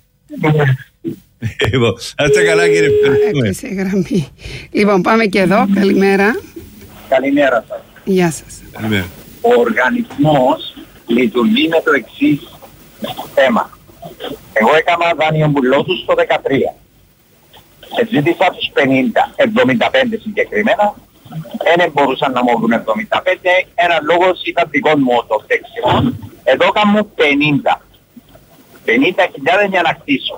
A: Λοιπόν, άστε καλά, κύριε.
B: Έκλεισε η γραμμή. Λοιπόν, πάμε και εδώ. Καλημέρα.
G: Καλημέρα σας.
B: Γεια σας.
A: Καλημέρα.
G: Ο οργανισμός λειτουργεί με το εξής θέμα. Εγώ έκανα δάνειο μπουλότους το 2013. Ζήτησα τους 75 συγκεκριμένα. Δεν μπορούσαν να μου βρουν 75. Ένας λόγος ήταν δικό μου το φταίξιμο. Εδώ έκανα 50. 50.000 για να χτίσω.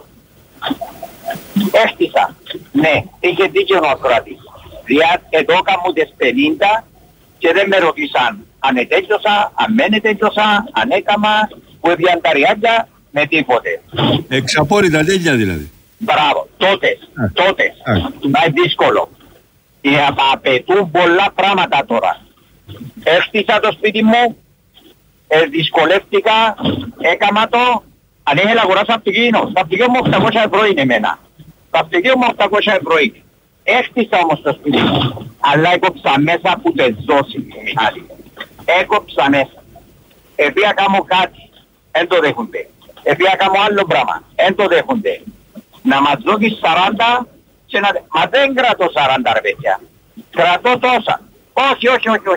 G: Έχτισα. Ναι, είχε δίκιο ο ακροατής. Εδώ έκανα τις 50 και δεν με ρωτήσαν αν ετέλειωσα, αν δεν ετέλειωσα, αν έκανα, που έπιαν τα ριάκια με τίποτε.
A: Εξαπόρριτα τέλεια δηλαδή.
G: Μπράβο, τότε. Μα είναι δύσκολο. Απαιτούν πολλά πράγματα τώρα. Έχτισα το σπίτι μου, δυσκολεύτηκα, έκανα το, αν ήθελα αγοράσω αυτοκίνητο. Το αυτοκίνητο μου 800 ευρώ είναι εμένα. Το αυτοκίνητο μου 800 ευρώ είναι. Έχτισα όμως το σπίτι μου. Αλλά έκοψα μέσα που το ζώσει, Μιχάλη. Έκοψα μέσα. Επειδή κάνω κάτι, δεν το δέχονται. Επειδή κάνω άλλο πράγμα, δεν το δέχονται. Να μας δώσεις 40 και να... Μα δεν κρατώ 40 ρε παιδιά. Κρατώ τόσα. Όχι.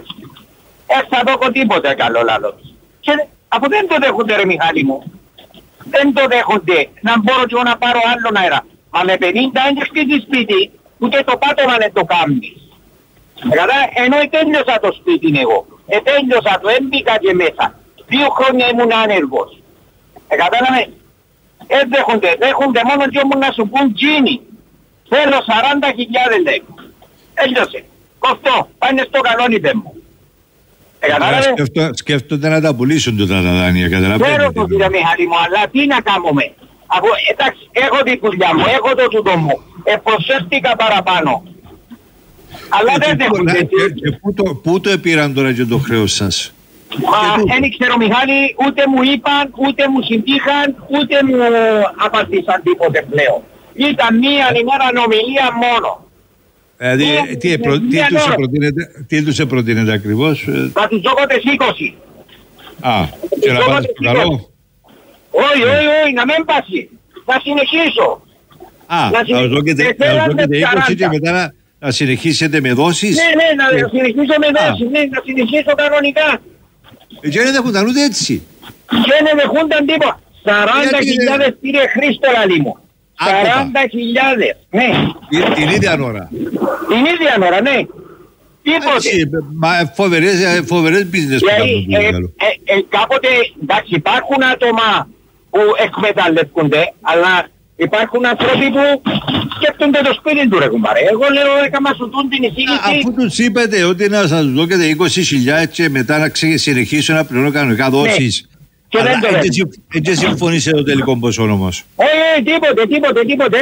G: Θα δώκω τίποτε καλό λάλο. Και αφού δεν το δέχονται ρε Μιχάλη μου. Δεν το δέχονται. Να μπορώ και να πάρω άλλον αέρα. Μα με 50 δεν χτίζεις σπίτι. Ούτε το πάτωμα δεν το κάνεις. Ενώ τέλειωσα το σπίτι εγώ. Τέλειωσα το, έμπηκα και μέσα. 2 χρόνια ήμουν άνεργος. Κατάλαβε. Δέχονται μόνο και όμως να σου πούν τζίνι. Θέλω 40.000 λέει. Έλειωσε. Κοφτώ. Πάνε στο καλόν είπε μου.
A: Σκέφτονται να τα πουλήσουν τα δάνεια.
G: Ξέρω το κύριε Μιχάλη μου, αλλά τι να κάνουμε. Εντάξει, έχω τη δουλειά μου, έχω το τούτο μου. Προσέφτηκα παραπάνω. Αλλά δεν δέχονται.
A: Πού το επήραν τώρα και το χρέος σας?
G: Δεν ξέρω Μιχάλη, ούτε μου είπαν, ούτε μου συντύχαν, ούτε μου απαντήσαν τίποτε πλέον. Ήταν μία ημέρα ομιλία μόνο.
A: Δηλαδή, τι τους προτείνετε ακριβώς?
G: Θα τους δώκω τις 20.
A: Και να πάτε στο καλό?
G: Όχι, να μην πάσει. Να συνεχίσω.
A: Να τους δώκετε 20 και μετά να συνεχίσετε με δόσεις?
G: Ναι, να συνεχίσω με δόσεις, να συνεχίσω κανονικά.
A: Και δεν δεχούνταν ούτε έτσι.
G: Και δεν δεχούνταν τίποτα. 40.000 κύριε Χρήστο λαλί μου. 40.000, ναι.
A: Την ίδια ώρα.
G: Την ίδια ώρα, ναι. Τίποτε.
A: Μα φοβερές business που κάνουν.
G: Κάποτε, εντάξει, υπάρχουν άτομα που εκμεταλλεύονται, αλλά υπάρχουν άνθρωποι που σκέφτονται το σπίτι του, ρε κουμπάρε. Εγώ λέω, έκανα σου τούν την εισήγηση.
A: Αφού τους είπατε ότι να σας δώσετε 20.000 και μετά να συνεχίσω να πληρώνω κανονικά δόσεις.
G: Και δεν το
A: έτσι συμφωνήσε το τελικό ποσό όμως.
G: Τίποτε.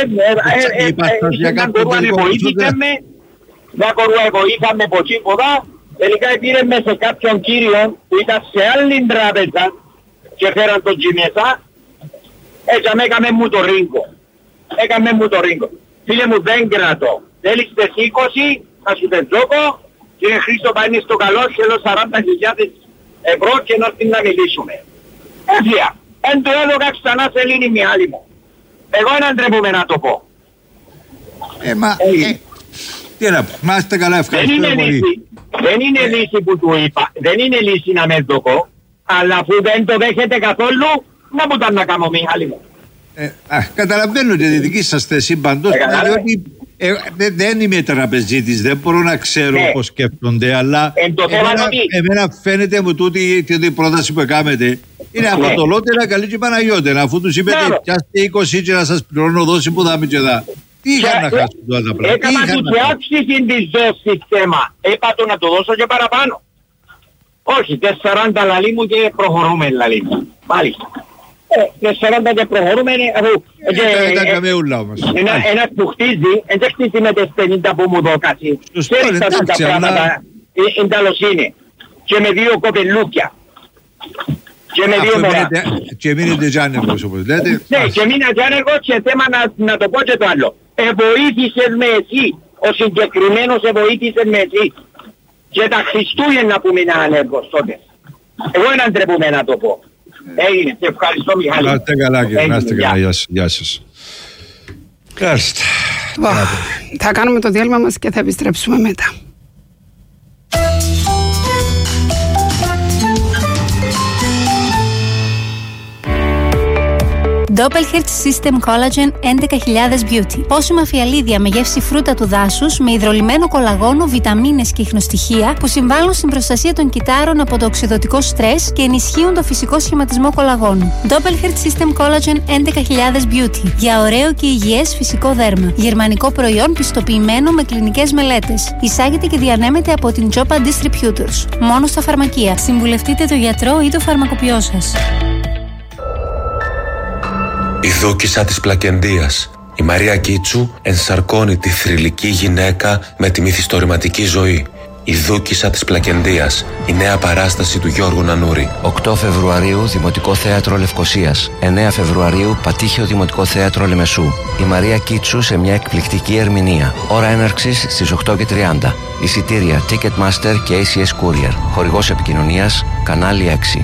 G: Μια κορούα βοήθαμε από τίποτα. Τελικά πήρε με σε κάποιον κύριο που ήταν σε άλλη τράπεζα και φέραν τον Τζιμιεσά. Έτσι έκαμε μου το ρίγκο. Φίλε μου, δεν κρατώ. Θέλεις τις 20, θα σου τεζόκω. Κύριε Χρήστο, πάει στο καλό, θέλω 40.000 ευρώ και να έρθει να μιλήσουμε. Έφυγα. Εν το έδωκα ξανά σε Ελλήνη Μιχάλη μου. Εγώ δεν ντρέπομαι να το πω.
A: Τι να πω, μάστε καλά, ευχαριστώ πολύ.
G: Δεν είναι λύση που του είπα, δεν είναι λύση να με δοκώ, αλλά αφού δεν το δέχεται καθόλου, να μου τα να κάνω, Μιχάλη μου.
A: Καταλαβαίνω και τη δική σας θέση παντός, διότι δεν είμαι τραπεζίτης, δεν μπορώ να ξέρω πώς σκέφτονται, αλλά εμένα φαίνεται μου τούτη η πρόταση που έκαμετε είναι αφατολότερα καλή και Παναγιώτερα, αφού τους είπετε πιάστε 20 και να σας πληρώνω δόση που θα μην και δά. Τι είχαν να χάσουν τώρα τα πράγματα.
G: Έκανα του και αύξηση της δόσης θέμα. Έπατο να το δώσω και παραπάνω. Όχι, 40 λαλί μου και προχωρούμε λαλί μου. Μάλιστα. 40 και προχωρούμε. Ένας που χτίζει, δεν χτίζει με τις 50 που μου δώκασει. Ξέρεις τα πράγματα, είναι ταλοσύνη. Και με 2 κοπελούκια. Και με 2 μωρά.
A: Και μείνετε και άνεργος όπως λέτε.
G: Ναι, και μείνετε και άνεργος και θέμα να το πω και το άλλο. Εβοήθησες με εσύ. Ο συγκεκριμένος εβοήθησες με εσύ. Και τα Χριστούγεννα που μείνα άνεργος τότε. Εγώ δεν ντρέπομαι να το πω. Έγινε. Σε ευχαριστώ, Μιχάλη.
A: Να είστε καλά, κύριε. Να είστε καλά. Γεια σας. Ευχαριστώ.
B: Θα κάνουμε το διάλειμμα μας και θα επιστρέψουμε μετά.
E: Doppelherz System Collagen 11.000 Beauty. Πόσιμα φιαλίδια με γεύση φρούτα του δάσους, με υδρολυμμένο κολαγόνο, βιταμίνες και ιχνοστοιχεία που συμβάλλουν στην προστασία των κυττάρων από το οξυδωτικό στρες και ενισχύουν το φυσικό σχηματισμό κολαγόνου. Doppelherz System Collagen 11.000 Beauty. Για ωραίο και υγιές φυσικό δέρμα. Γερμανικό προϊόν πιστοποιημένο με κλινικές μελέτες. Εισάγεται και διανέμεται από την Jopa Distributors. Μόνο στα φαρμακεία. Συμβουλευτείτε τον γιατρό ή το φαρμακοποιό σας.
F: Η δούκισσα της Πλακεντίας. Η Μαρία Κίτσου ενσαρκώνει τη θρυλική γυναίκα με τη μυθιστορηματική ζωή. Η δούκισσα της Πλακεντίας. Η νέα παράσταση του Γιώργου Νανούρη.
H: 8 Φεβρουαρίου Δημοτικό Θέατρο Λευκωσίας. 9 Φεβρουαρίου Πατήχιο Δημοτικό Θέατρο Λεμεσού. Η Μαρία Κίτσου σε μια εκπληκτική ερμηνεία. Ώρα έναρξης στις 8:30. Εισιτήρια Ticketmaster και ACS Courier. Χορηγός επικοινωνίας Κανάλι 6.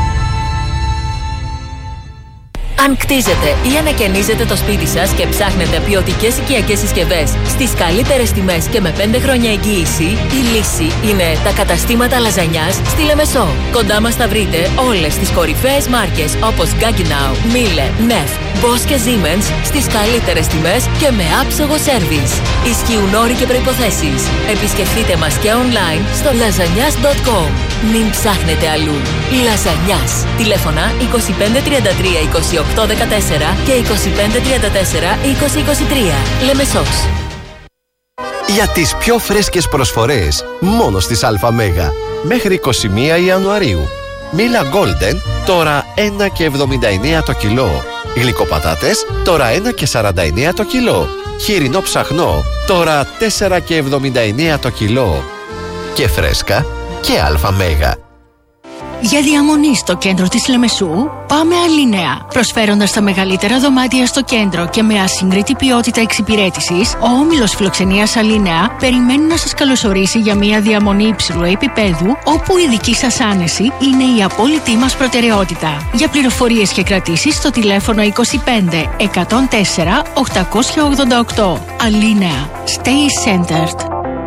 T: Αν κτίζετε ή ανακαινίζετε το σπίτι σας και ψάχνετε ποιοτικές οικιακές συσκευές στις καλύτερες τιμές και με 5 χρόνια εγγύηση, η λύση είναι τα καταστήματα λαζανιάς στη Λεμεσό. Κοντά μας θα βρείτε όλες τις κορυφαίες μάρκες όπως Gaggenau, Miele, Neff, Bosch και Siemens στις καλύτερες τιμές και με άψογο σέρβις. Ισχύουν όροι και προϋποθέσεις. Επισκεφτείτε μας και online στο lasagnas.com. Μην ψάχνετε αλλού. Λαζανιάς. Τηλέφωνα 2533 28 14 και 2534 2023. Λεμεσός.
P: Για τις πιο φρέσκες προσφορές μόνο στις ΑΜ. Μέχρι 21 Ιανουαρίου. Μίλα Golden τώρα 1,79 το κιλό. Γλυκοπατάτες τώρα 1,49 το κιλό. Χοιρινό ψαχνό τώρα 4,79 το κιλό. Και φρέσκα και ΑΜ.
J: Για διαμονή στο κέντρο της Λεμεσού, πάμε Αλίνεα. Προσφέροντας τα μεγαλύτερα δωμάτια στο κέντρο και με ασύγκριτη ποιότητα εξυπηρέτησης, ο όμιλος φιλοξενίας Αλίνεα περιμένει να σας καλωσορίσει για μια διαμονή υψηλού επίπεδου, όπου η δική σας άνεση είναι η απόλυτη μας προτεραιότητα. Για πληροφορίες και κρατήσεις στο τηλέφωνο 25 104 888. Αλίνεα. Stay centered.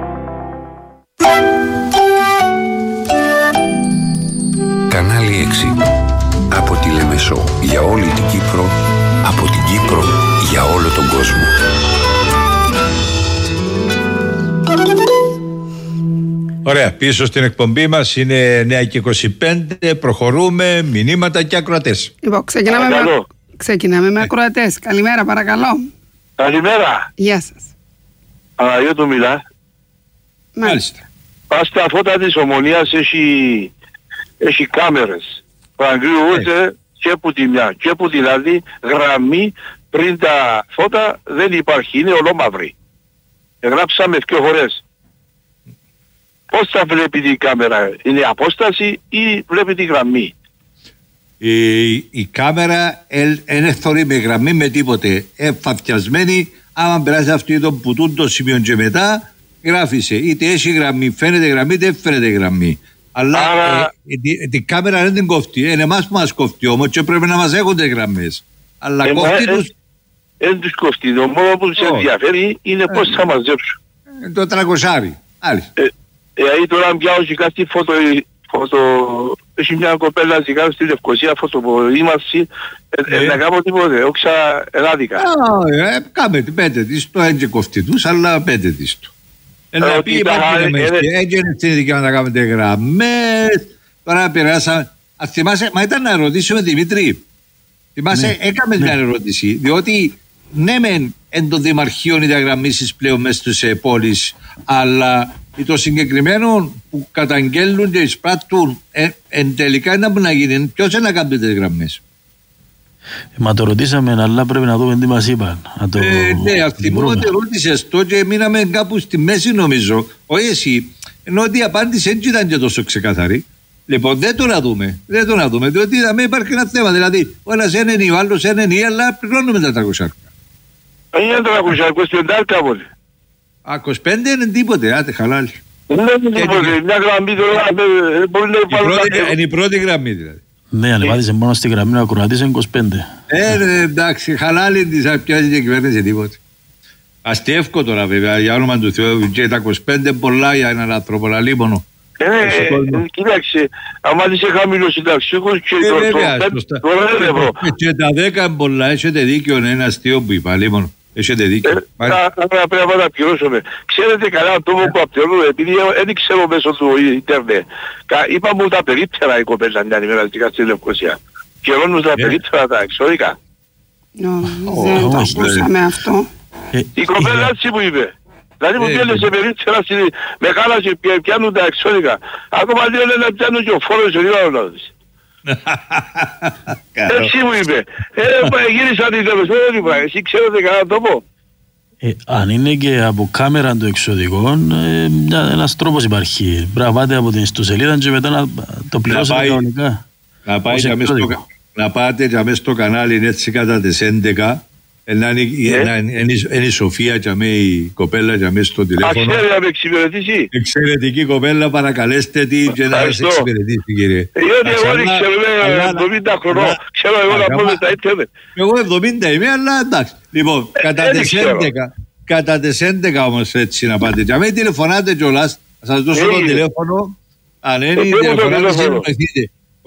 I: Κανάλι 6. Από τη Λεμεσό για όλη την Κύπρο, από την Κύπρο για όλο τον κόσμο.
A: Ωραία, πίσω στην εκπομπή μας είναι 9:25, προχωρούμε, μηνύματα και ακροατές.
B: Λοιπόν, ξεκινάμε με ακροατές. Καλημέρα, παρακαλώ.
K: Καλημέρα.
B: Γεια σας.
K: Παναγιώτου μιλά.
B: Μάλιστα.
K: Πας στα φώτα της Ομονίας έχει κάμερες. Παραγγείλονται και που τη μια και που δηλαδή γραμμή πριν τα φώτα δεν υπάρχει, είναι ολόμαυρη. Γράψαμε 2 φορές. Πώς θα βλέπει την κάμερα, είναι απόσταση ή βλέπει τη γραμμή?
A: Η κάμερα δεν θωρεί με γραμμή με τίποτε. Φαθιασμένη, άμα περάσει αυτό που τούν το σημείο και μετά γράφησε. Είτε έχει γραμμή, φαίνεται γραμμή, είτε φαίνεται γραμμή. Αλλά την κάμερα δεν την κόφτει. Είναι εμάς που μας κόφτει όμως και πρέπει να μας έχονται γραμμές. Αλλά κόφτει τους...
K: Δεν τους κόφτει. Το μόνο που τους ενδιαφέρει είναι πώς θα μαζέψουν.
A: Το 300.
K: Δηλαδή τώρα αν πιάω και κάτι έχει μια κοπέλα ζυγάρω στη Λευκοσία φωτοήμαση να κάνω τίποτε, όξα εράδικα.
A: Κάμε την, πέτε της, το έντια κοφτή τους, αλλά πέτε της του. Να πει έγινε στην δικαιώνα να κάνετε γραμμές, τώρα περάσαμε. Θυμάσαι, μα ήταν να ρωτήσουμε Δημήτρη. Θυμάσαι, έκαμε μια ερώτηση, διότι ναι μεν εν των δημαρχείων οι διαγραμμίσεις πλέον μέσα στις πόλεις, αλλά το συγκεκριμένο που καταγγέλνουν και εισπράττουν εν τελικά είναι να γίνει. Ποιος είναι να κάνει τις γραμμές?
C: Μα το ρωτήσαμε, αλλά πρέπει να δούμε τι μας είπαν.
A: Ναι, αυτή μου ότι ρώτησες το και μείναμε κάπου στη μέση νομίζω. Όχι εσύ, ενώ ότι η απάντηση δεν ήταν και τόσο ξεκαθαρή. Λοιπόν, δεν το να δούμε, διότι δεν υπάρχει ένα θέμα. Δηλαδή, ο ένας είναι ο άλλος είναι αλλά πληρώνουμε τα 300.
K: Είναι 300, 25 κάποτε.
A: 25 είναι τίποτε, άτε χαλάλι.
K: Δεν είναι τίποτε, μια γραμμή τώρα μπορεί να
A: υπάρχει. Είναι η πρώτη γραμμή δηλαδή.
C: Ναι, ανεβάζεις μόνο στη γραμμή να ακροατείς 25.
A: Εντάξει, χαλάλι της πιάζει και κυβέρνηση τίποτε. Αστεύκο τώρα βέβαια, για όνομα του Θεού, και τα 25 πολλά για έναν άνθρωπο, αλλά μόνο.
K: Κοίταξε, άμα είσαι χαμηλός συνταξιούχος και το ευρώ.
A: Και τα 10 πολλά, έχετε δίκιο, είναι ένα αστείο που είπα, λοιπόν. Έχετε δίκιο.
K: Πρέπει να τα πληρώσουμε. Ξέρετε καλά το που απτελούν, επειδή δεν ξέρω μέσω του ίντερνετ. Είπα μου τα περίπτερα η κοπέλα μια ημέρα στη Λευκοσία. Καιρώνουν τα περίπτερα τα εξώδικα.
B: Δεν το ακούσαμε αυτό.
K: Η κοπέλα έτσι που είπε. Δηλαδή μου τέλεσε περίπτερα, με χάλασε πιάνουν τα εξώδικα. Ακόμα δύο λένε να πιάνουν και ο φόρος ο Ιωάννης. Έτσι μου είπε. Γύρισα την τελευταία, εσύ ξέρετε κανένα τόπο?
C: Αν είναι και από κάμερα των εξωδικών, ένας τρόπος υπάρχει. Μπράβατε από την ιστοσελίδα και μετά να το πληρώσετε κανονικά.
A: Να πάτε και μέσα στο κανάλι έτσι κατά τις 11. Είναι η Σοφία και η κοπέλα και μέσα στο τηλέφωνο.
K: Ξέρει να με εξυπηρετήσει.
A: Εξαιρετική κοπέλα, παρακαλέστε τη και να σας εξυπηρετήσει κύριε.
K: Διότι εγώ δεν ξέρω, 70 χρονών, ξέρω εγώ να πω με τα ίντερνετ.
A: Εγώ 70 είμαι, αλλά εντάξει. Λοιπόν, κατά τις 11 όμως έτσι να πάτε. Και αν τηλεφωνάτε κιόλας, θα σας δώσω το τηλέφωνο. Αν είναι τηλεφωνάτε, συνοηθείτε.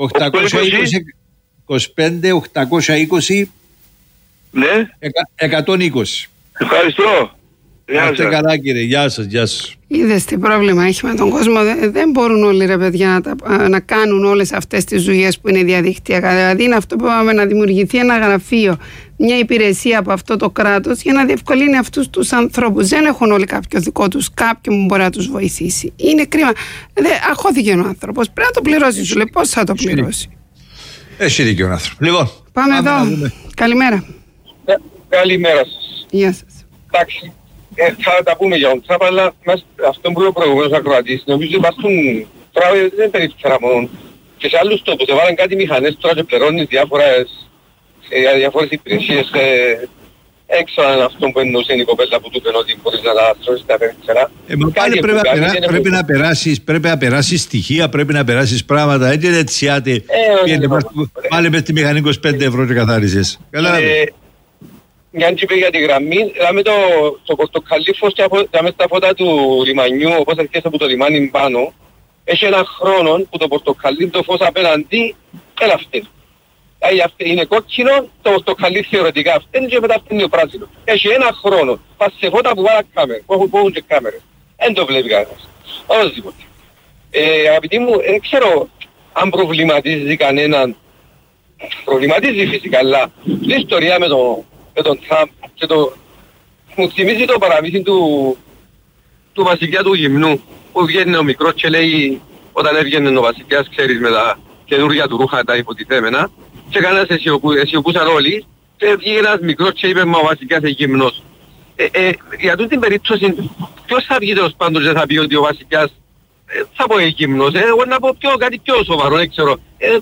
A: 820 25 820
K: ναι.
A: 120.
K: Ευχαριστώ.
A: Είστε καλά κύριε. Γεια σας, γεια σας.
B: Είδες τι πρόβλημα έχει με τον κόσμο. Δεν μπορούν όλοι ρε παιδιά να κάνουν όλες αυτές τις δουλειές που είναι διαδικτυακά. Δηλαδή είναι αυτό που είπαμε, να δημιουργηθεί ένα γραφείο, μια υπηρεσία από αυτό το κράτος για να διευκολύνει αυτούς τους ανθρώπους. Δεν έχουν όλοι κάποιο δικό τους, κάποιον που μπορεί να τους βοηθήσει. Είναι κρίμα. Αχώθηκε ο άνθρωπος. Πρέπει να το πληρώσει. Σου λέει πώς θα το πληρώσει.
A: Έχει δίκιο ο άνθρωπος. Λοιπόν,
B: πάμε εδώ. Καλημέρα.
L: Καλημέρα σας.
B: Γεια σας.
L: Εντάξει, θα τα πούμε για τον Τραμπ, αλλά αυτό που είπε ο προηγούμενος ακροατής, νομίζω υπάρχουν Τραμπ δεν περίπτωρα μόνο. Και σε άλλους τόπους έβαλαν κάτι μηχανές τώρα και πληρώνεις διάφορες υπηρεσίες έξω από αυτό που εννοούσε η κοπέλα που του είπε ότι μπορείς να τα στρώσεις τα περίπτωρα.
A: Πρέπει να περάσεις στοιχεία, πρέπει να περάσεις πράγματα, έτσι δεν τσιάτε. Πάλι μες τη μηχανή 25 ευρώ και καθάρισες.
L: Μια αν είπε για τη γραμμή, δηλαδή το πορτοκαλί φως και στα φώτα του λιμανιού, όπως αρχίσει από το λιμάνι πάνω, έχει έναν χρόνο που το πορτοκαλί το φως απέναντι ελαφτεί. Δηλαδή είναι κόκκινο, το πορτοκαλί θεωρητικά αυτή και μετά αυτή είναι το πράσινο. Έχει έναν χρόνο, πας σε φώτα που έχουν και κάμερες. Δεν το βλέπει κανένας. Οπωσδήποτε. Αγαπητοί μου, δεν ξέρω αν προβληματίζει κανέναν. Προβληματίζει φυσικά, αλλά η ιστορία με τον Τραμπ και μου θυμίζει το παραμύθι του βασιλιά του γυμνού, που βγαίνει ο μικρός και λέει, όταν έβγαινε ο βασιλιάς, ξέρεις, με τα καινούργια του ρούχα τα υποτιθέμενα, και κανένας αισιοπούσαν όλοι, και βγήκε ένας μικρός και είπε, μα ο βασιλιάς είναι γυμνός. Για τούτη την περίπτωση, ποιος θα βγει τέλος πάντων και θα πει ότι ο βασιλιάς θα πω γυμνός, εγώ να πω κάτι πιο σοβαρό, δεν ξέρω.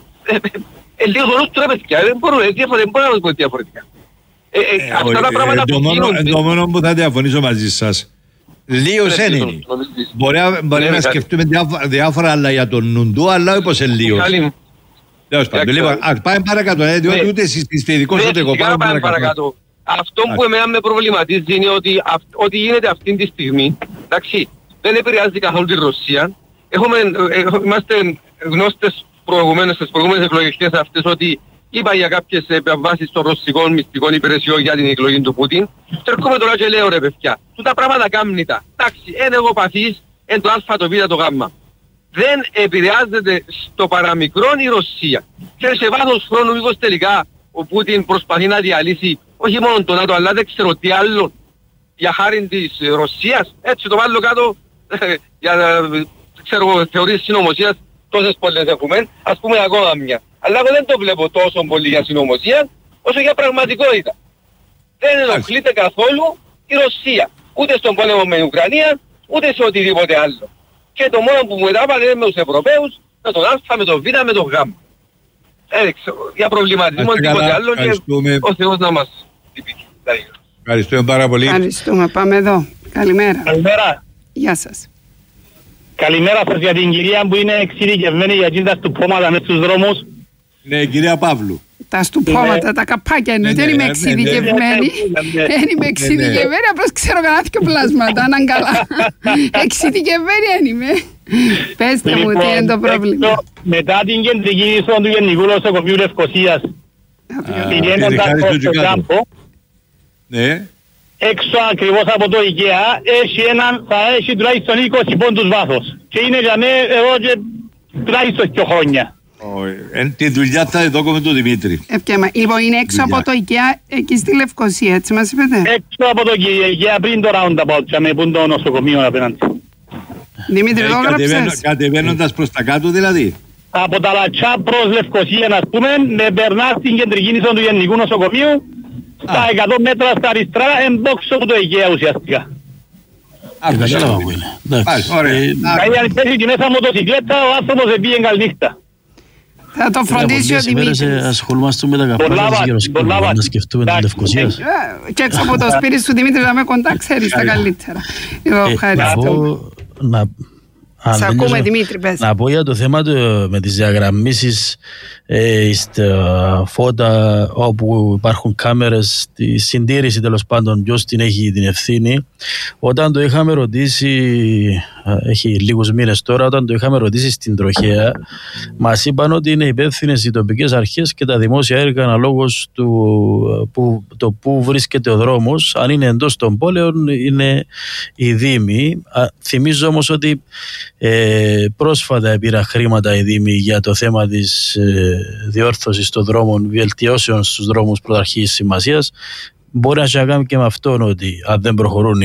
L: Λίγο το νους του ρε παιδιά, δεν μπορώ να το πω διαφορετικά. Αυτά τα πράγματα που γίνονται...
A: Το μόνο που θα διαφωνήσω μαζί σας, λίγος είναι. Μπορεί να σκεφτούμε διάφορα αλλά για τον νουντού, αλλά όπως είναι λίγος. Τέλος πάντων, λοιπόν, πάμε παρακάτω, διότι ούτε εσείς είστε ειδικός ούτε εγώ.
L: Πάμε παρακάτω. Αυτό που εμένα με προβληματίζει είναι ότι ό,τι γίνεται αυτή τη στιγμή, εντάξει, δεν επηρεάζει καθόλου τη Ρωσία. Είμαστε γνώστες στις προηγούμενες εκλογικές αυτές ότι είπα για κάποιες επεμβάσεις των ρωσικών μυστικών υπηρεσιών για την εκλογή του Πούτιν. Και έρχομαι τώρα και λέω ρε παιδιά, τούτα πράγματα κάμνει τα. Εντάξει, είναι εγωπαθής, είναι το α, το β, το γ. Δεν επηρεάζεται στο παραμικρόν η Ρωσία. Και σε βάθος χρόνου μήπως τελικά ο Πούτιν προσπαθεί να διαλύσει όχι μόνο τον ΝΑΤΟ, αλλά δεν ξέρω τι άλλο για χάρη της Ρωσίας. Έτσι το βάλω κάτω για θεωρίες συνωμοσίας. Τόσες πολλές έχουμε, ας πούμε ακόμα μια. Αλλά εγώ δεν το βλέπω τόσο πολύ για συνωμοσία, όσο για πραγματικότητα. Δεν ενοχλείται καθόλου η Ρωσία. Ούτε στον πόλεμο με την Ουκρανία, ούτε σε οτιδήποτε άλλο. Και το μόνο που μου έταβανε είναι με τους Ευρωπαίους, με τον Α, με τον Β, με τον Γ. Έδειξε, για προβληματισμό τίποτε άλλο και ο Θεός να μας τυπήσει.
A: Ευχαριστούμε πάρα πολύ.
B: Ευχαριστούμε. Πάμε εδώ. Καλημέρα.
O: Καλημέρα.
B: Γεια σας.
O: Καλημέρα σας για την κυρία που είναι εξειδικευμένη για τα στουπώματα μες στους δρόμους.
A: Ναι, κυρία Παύλου.
B: Τα στουπώματα, τα καπάκια εννοείται, δεν είμαι εξειδικευμένη. Δεν είμαι εξειδικευμένη, απλώς ξέρω κανένα δυο πλάσματα, αν καλά. Εξειδικευμένη δεν είμαι. Πέστε μου τι είναι το πρόβλημα.
O: Μετά την κεντρική είσοδο του Γενικού Νοσοκομείου Λευκωσίας, πηγαίνοντας προς το κάμπο, έξω ακριβώς από το IKEA θα έχει τουλάχιστον 20 πόντους βάθος. Και είναι για μένα εδώ και τουλάχιστον 2 χρόνια.
A: Τη δουλειά θα εδώ με τον Δημήτρη.
B: Λοιπόν, είναι έξω από το IKEA εκεί στη Λευκωσία, έτσι μας είπετε.
O: Έξω από το IKEA πριν το roundabout, με πούν το νοσοκομείο απέναντι.
B: Δημήτρη, το έγραψες.
A: Κατεβαίνοντας προς τα κάτω δηλαδή.
O: Από τα Λατσά προς Λευκωσία, ας πούμε, με περνά στην κεντρική είσοδο του Γενικού Νοσοκομείου. Στα 100 μέτρα στα αριστερά, εμπόξω από το IKEA ουσιαστικά.
C: Κατάλαβα που είναι.
O: Δηλαδή αν πέσει και μέσα μοτοσυκλέτα, ο άνθρωπος πήγε καληνύχτα.
B: Θα το φροντίσει ο Δημήτρης.
C: Ασχολούμαστε με τα καπάκια της Γεροσκόπου, να σκεφτούμε την Λευκωσία.
B: Και έξω από το σπίτι του Δημήτρη να με κοντά, ξέρεις τα καλύτερα. Ευχαριστώ. Σ' ακούμε Δημήτρη, πες.
C: Να πω για το θέμα με τις διαγραμμίσεις στα φώτα όπου υπάρχουν κάμερες, τη συντήρηση τέλος πάντων, ποιος την έχει την ευθύνη. Όταν το είχαμε ρωτήσει, έχει λίγους μήνες τώρα, όταν το είχαμε ρωτήσει στην τροχέα, μας είπαν ότι είναι υπεύθυνες οι τοπικές αρχές και τα δημόσια έργα αναλόγως το που βρίσκεται ο δρόμος. Αν είναι εντός των πόλεων είναι οι δήμοι. Θυμίζω όμως ότι πρόσφατα πήρα χρήματα οι δήμοι για το θέμα της διόρθωσης των δρόμων, βελτιώσεων στους δρόμους πρωταρχικής σημασίας. Μπορεί να σε κάνει και με αυτόν ότι αν δεν προχωρούν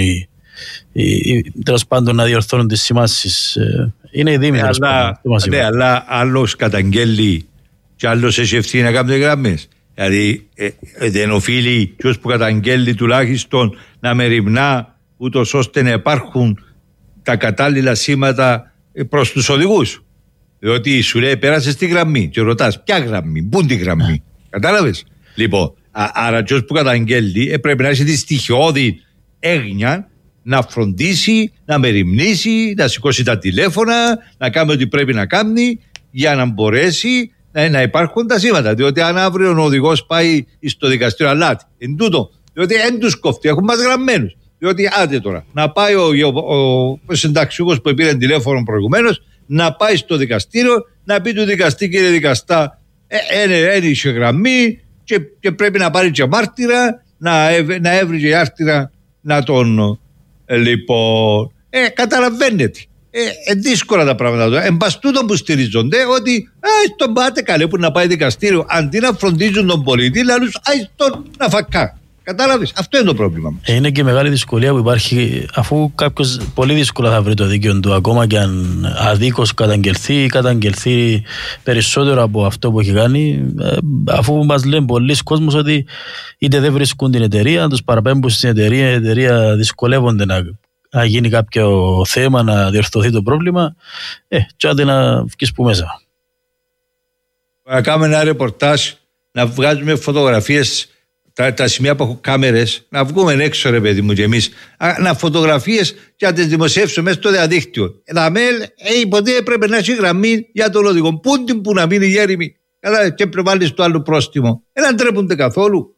C: τέλος πάντων να διορθώνουν τις σημάσεις, είναι οι δήμοι.
A: Ναι, αλλά άλλος καταγγέλει και άλλος έχει ευθύνη να κάνει γραμμές. Δηλαδή δεν οφείλει ποιος που καταγγέλει τουλάχιστον να μεριμνά ούτως ώστε να υπάρχουν τα κατάλληλα σήματα προς τους οδηγούς. Διότι σου λέει πέρασε στη γραμμή και ρωτάς ποια γραμμή, πού είναι τη γραμμή. Κατάλαβες. Λοιπόν, άρα ποιος που καταγγέλει πρέπει να έχει τη στοιχειώδη έγνοια να φροντίσει, να μεριμνήσει, να σηκώσει τα τηλέφωνα, να κάνει ό,τι πρέπει να κάνει για να μπορέσει να υπάρχουν τα σήματα. Διότι αν αύριο ο οδηγός πάει στο δικαστήριο αλάτι, εν τούτο, διότι δεν τους κόφτει, έχουν μας γραμμένους. Διότι άντε τώρα, να πάει ο συνταξιούχος που πήρε τηλέφωνο προηγουμένως, να πάει στο δικαστήριο, να πει του δικαστή, κύριε δικαστά, ένιξε γραμμή και πρέπει να πάρει και μάρτυρα, να έβρει και άρτυρα να τον. Λοιπόν, καταλαβαίνετε. δύσκολα τα πράγματα τώρα. Εν πας τούτο που στηρίζονται ότι τον πάτε καλέ που να πάει δικαστήριο, αντί να φροντίζουν τον πολίτη, λαλούς τον να φακά. Κατάλαβες, αυτό είναι το πρόβλημα μας.
C: Είναι και μεγάλη δυσκολία που υπάρχει, αφού κάποιος πολύ δύσκολα θα βρει το δίκαιο του, ακόμα και αν αδίκως καταγγελθεί ή καταγγελθεί περισσότερο από αυτό που έχει κάνει, αφού μας λένε πολλοί κόσμος ότι είτε δεν βρίσκουν την εταιρεία, τους παραπέμπουν στην εταιρεία, η εταιρεία δυσκολεύονται να γίνει κάποιο θέμα, να διορθωθεί το πρόβλημα, και άντε να βγεις που μέσα.
A: Να κάνουμε ένα ρεπορτάζ, να βγάζουμε φωτογραφίες, τα σημεία που έχουν κάμερες, να βγούμε έξω ρε παιδί μου και εμείς, να φωτογραφίες και να τις δημοσιεύσουμε μέσα στο διαδίκτυο. Τα ΜΕΛ, ποτέ έπρεπε να έχει γραμμή για τον οδηγό. Πού την που να μείνει γέριμη, και πρέπει βάλεις το άλλο πρόστιμο. Δεν τρέπονται καθόλου.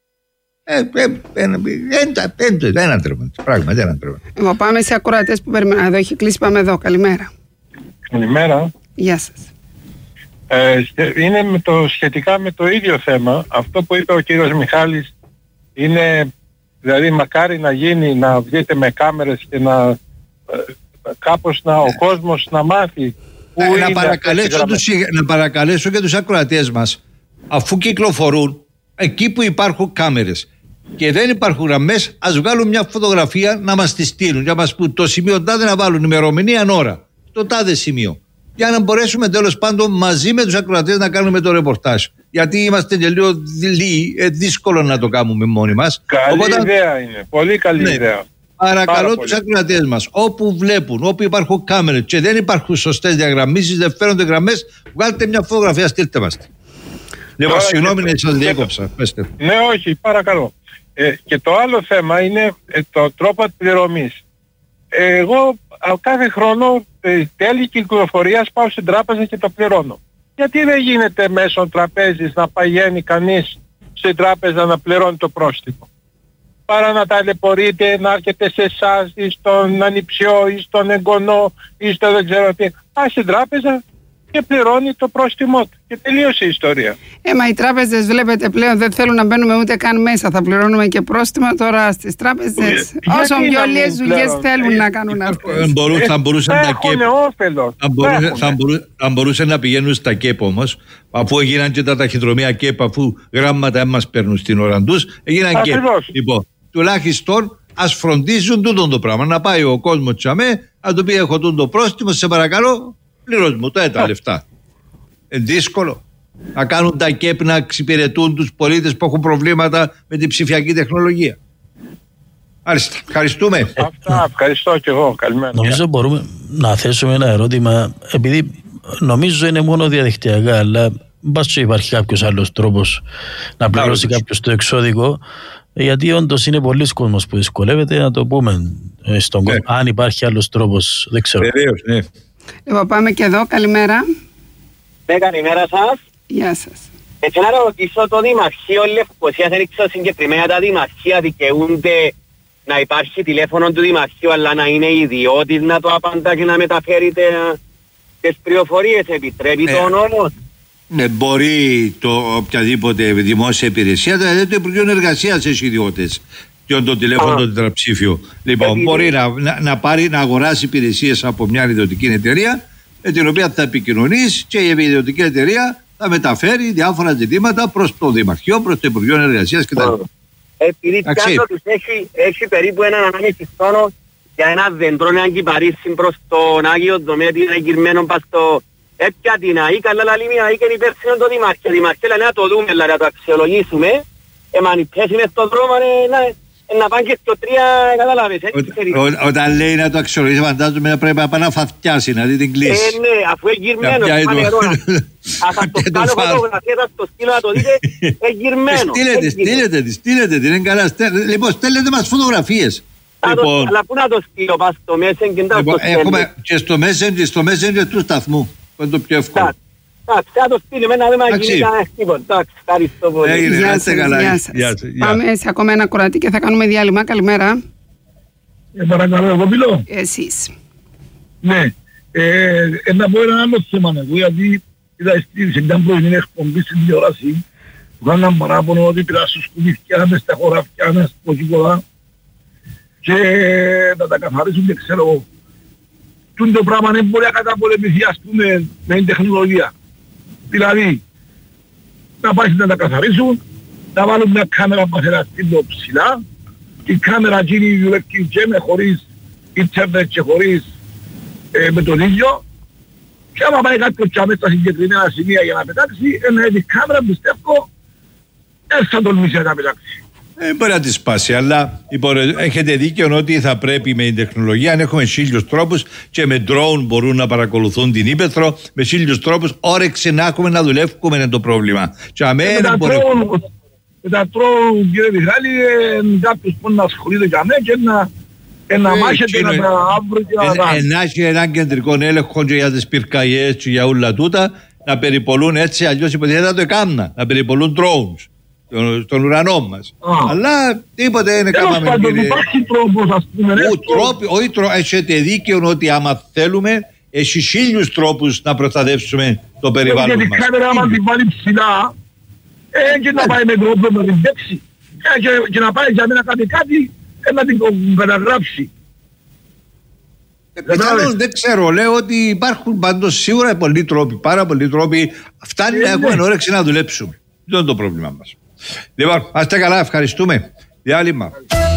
A: Δεν αντρέπονται. Πράγματι δεν αντρέπονται.
B: Πάμε σε ακροατές που περιμένουν. Εδώ έχει κλείσει, πάμε εδώ. Καλημέρα.
D: Καλημέρα.
B: Γεια σας.
D: Είναι σχετικά με το ίδιο θέμα. Αυτό που είπε ο κύριος Μιχάλης είναι, δηλαδή μακάρι να γίνει, να βγείτε με κάμερες και να κάπως ο κόσμος να μάθει πού είναι.
A: Να παρακαλέσω και τους ακροατές μας, αφού κυκλοφορούν εκεί που υπάρχουν κάμερες και δεν υπάρχουν γραμμές, ας βγάλουν μια φωτογραφία να μας τη στείλουν, για μας πούν το σημείο τάδε, να βάλουν ημερομηνία ώρα το τάδε σημείο, για να μπορέσουμε τέλος πάντων μαζί με τους ακροατές να κάνουμε το ρεπορτάζ. Γιατί είμαστε τελείως δύσκολο να το κάνουμε μόνοι μας.
D: Καλή ιδέα είναι. Πολύ καλή ιδέα.
A: Παρακαλώ τους ακροατές μας, όπου βλέπουν, όπου υπάρχουν κάμερες και δεν υπάρχουν σωστές διαγραμμίσεις, δεν φέρονται γραμμές, βγάλτε μια φωτογραφία, στείλτε μας. Λοιπόν, συγγνώμη να σας διέκοψα.
D: Ναι, όχι, παρακαλώ. Και το άλλο θέμα είναι το τρόπο πληρωμής. Εγώ κάθε χρόνο τέλη κυκλοφορίας πάω στην τράπεζα και το πληρώνω. Γιατί δεν γίνεται μέσω τραπέζης να πηγαίνει κανείς στην τράπεζα να πληρώνει το πρόστιμο? Παρά να ταλαιπωρείτε, να έρχεται σε εσάς ή στον ανιψιό ή στον εγγονό ή στο δεν ξέρω τι. Πάει στην τράπεζα και πληρώνει το πρόστιμό του. Και τελείωσε η ιστορία.
B: Μα οι τράπεζες βλέπετε πλέον δεν θέλουν να μπαίνουμε ούτε καν μέσα. Θα πληρώνουμε και πρόστιμα τώρα στις τράπεζες. Όσο πιο λίγες δουλειές θέλουν να κάνουν αυτές.
A: Θα μπορούσαν να πηγαίνουν στα ΚΕΠ όμως, αφού έγιναν και τα ταχυδρομεία ΚΕΠ, αφού γράμματα μας παίρνουν στην ώρα τους, έγιναν ΚΕΠ. Λοιπόν, τουλάχιστον ας φροντίζουν τούτο το πράγμα. Να πάει ο κόσμος τσαμέ, να του πει έχω τούτο πρόστιμο, σε παρακαλώ. Πλήρως μου, τα λεφτά. Δύσκολο να κάνουν τα ΚΕΠ να εξυπηρετούν τους πολίτες που έχουν προβλήματα με την ψηφιακή τεχνολογία. Μάλιστα, ευχαριστούμε.
D: Αυτά, ευχαριστώ και εγώ. Καλημέρα.
C: Νομίζω μπορούμε να θέσουμε ένα ερώτημα, επειδή νομίζω είναι μόνο διαδικτυακά, αλλά μπας υπάρχει κάποιος άλλος τρόπος να πληρώσει κάποιος το εξώδικο, γιατί όντως είναι πολλοί κόσμος που δυσκολεύεται, να το πούμε στον κόσμο. Αν υπάρχει άλλος τρόπος, δεν ξέρω.
A: Βεβαίως, ναι.
B: Λοιπόν, πάμε και εδώ. Καλημέρα.
Q: Ναι, καλημέρα σας.
B: Γεια σας.
Q: Έτσι να ρωτήσω το Δημαρχείο Λευκωσίας, δεν ξέρω συγκεκριμένα τα Δημαρχεία δικαιούνται να υπάρχει τηλέφωνο του Δημαρχείου, αλλά να είναι ιδιώτης να το απαντά και να μεταφέρει τις πληροφορίες. Επιτρέπει το νόμος?
A: Ναι, μπορεί οποιαδήποτε δημόσια υπηρεσία, δηλαδή το Υπουργείο Εργασίας έχει ιδιώτες. Και το τηλέφωνο το τετραψήφιο. Λοιπόν, μπορεί να αγοράσει υπηρεσίες από μια ιδιωτική εταιρεία, με την οποία θα επικοινωνήσει και η ιδιωτική εταιρεία θα μεταφέρει διάφορα ζητήματα προς το Δημαρχείο, προς το Υπουργείο Εργασίας κτλ.
Q: Επειδή πιάνω τους έχει περίπου 1,5 χρόνο για ένα δέντρο να αγκυπαρίσει προς τον Άγιο Δομέτη, ένα γυρμένο πας στο έπια την ΑΗ, καλά λαλή μια ΑΗ και είναι υπεύθυνο το Δημαρχείο. Δημαρχείο λέει να το δούμε, να το αξιολογήσουμε, μανιπέσει μες στον δρόμο, να πάνε και στο 3, καταλάβες.
A: Όταν λέει να το αξιολογήσει, φαντάζομαι πρέπει να πάει να φαθιάσει, να δει την κλίση.
Q: Ναι, αφού εγγυρμένος, πάνε εδώ. Ας το κάνω φωτογραφία, θα το στείλω να το δείτε, εγγυρμένος.
A: Στείλετε την, είναι καλά. Λοιπόν, στέλνετε μας φωτογραφίες.
Q: Αλλά πού να το στείλω, πας στο Messenger,
A: έχουμε και στο Messenger του σταθμού, που είναι το πιο εύκολο.
Q: Θα το στείλουμε να δούμε αν γίνει κανένα τίποτα. Ευχαριστώ πολύ.
B: Γεια σας. Πάμε σε ακόμα ένα κορατή και θα κάνουμε διάλειμμα. Καλημέρα.
D: Παρακαλώ, εγώ μιλώ.
B: Εσείς.
D: Ναι. Να πω ένα άλλο θέμα εγώ, γιατί είδα σε μια πρωινή εκπομπή στην τηλεόραση που κάναν παράπονο ότι πειράσουν σκουπίδια μες στα χωράφια, μες στο κήποδα και να τα καθαρίσουν και ξέρω εγώ. το πράγμα δεν μπορεί να καταπολεμηθεί, ας πούμε, με την τεχνολογία. Δηλαδή, να πάει να τα καθαρίσουν, να βάλουν μια κάμερα που θα στείλει ψηλά, η κάμερα γίνει δουλεύει και με χωρίς ίντερνετ και χωρίς με τον ίδιο, και άμα πάει κάποιος και αμέσως στα συγκεκριμένα σημεία για να πετάξει, η κάμερα πιστεύω δεν θα τολμήσει να πετάξει.
A: Μπορεί να τη σπάσει, αλλά έχετε δίκιο ότι θα πρέπει με την τεχνολογία, αν έχουμε 1000 τρόπους και με drone μπορούν να παρακολουθούν την ύπαιθρο, με 1000 τρόπους όρεξη να έχουμε να δουλεύουμε είναι το πρόβλημα.
D: Με τα drone, κύριε Μιχάλη, κάποιος που να ασχολείται για μένα και να μάχεται να τα αύριο και να δάσει.
A: Να έχει έναν κεντρικό έλεγχο και για τις πυρκαγιές και για όλα τούτα, να περιπολούν έτσι, αλλιώς υποτίθεται να το έκανα, να περιπολούν drones στον ουρανό μας. Αλλά τίποτε είναι κάμαμε.
D: Υπάρχει τρόπος, ας πούμε.
A: Έχετε δίκαιο ότι άμα θέλουμε, έχει 1000 τρόπους να προστατεύσουμε το περιβάλλον μας.
D: Γιατί η κάμερα άμα την βάλει ψηλά, και να πάει με τρόπο να την παίξει, και να πάει για μένα κάτι, να την καταγράψει.
A: Πιθανώς δεν ξέρω, λέω ότι υπάρχουν πάντως σίγουρα πολλοί τρόποι, πάρα πολλοί τρόποι. Φτάνει να έχουμε όρεξη να δουλέψουμε. Αυτό είναι το πρόβλημα μας. Λοιπόν, ας είστε καλά, ευχαριστούμε. Διάλειμμα.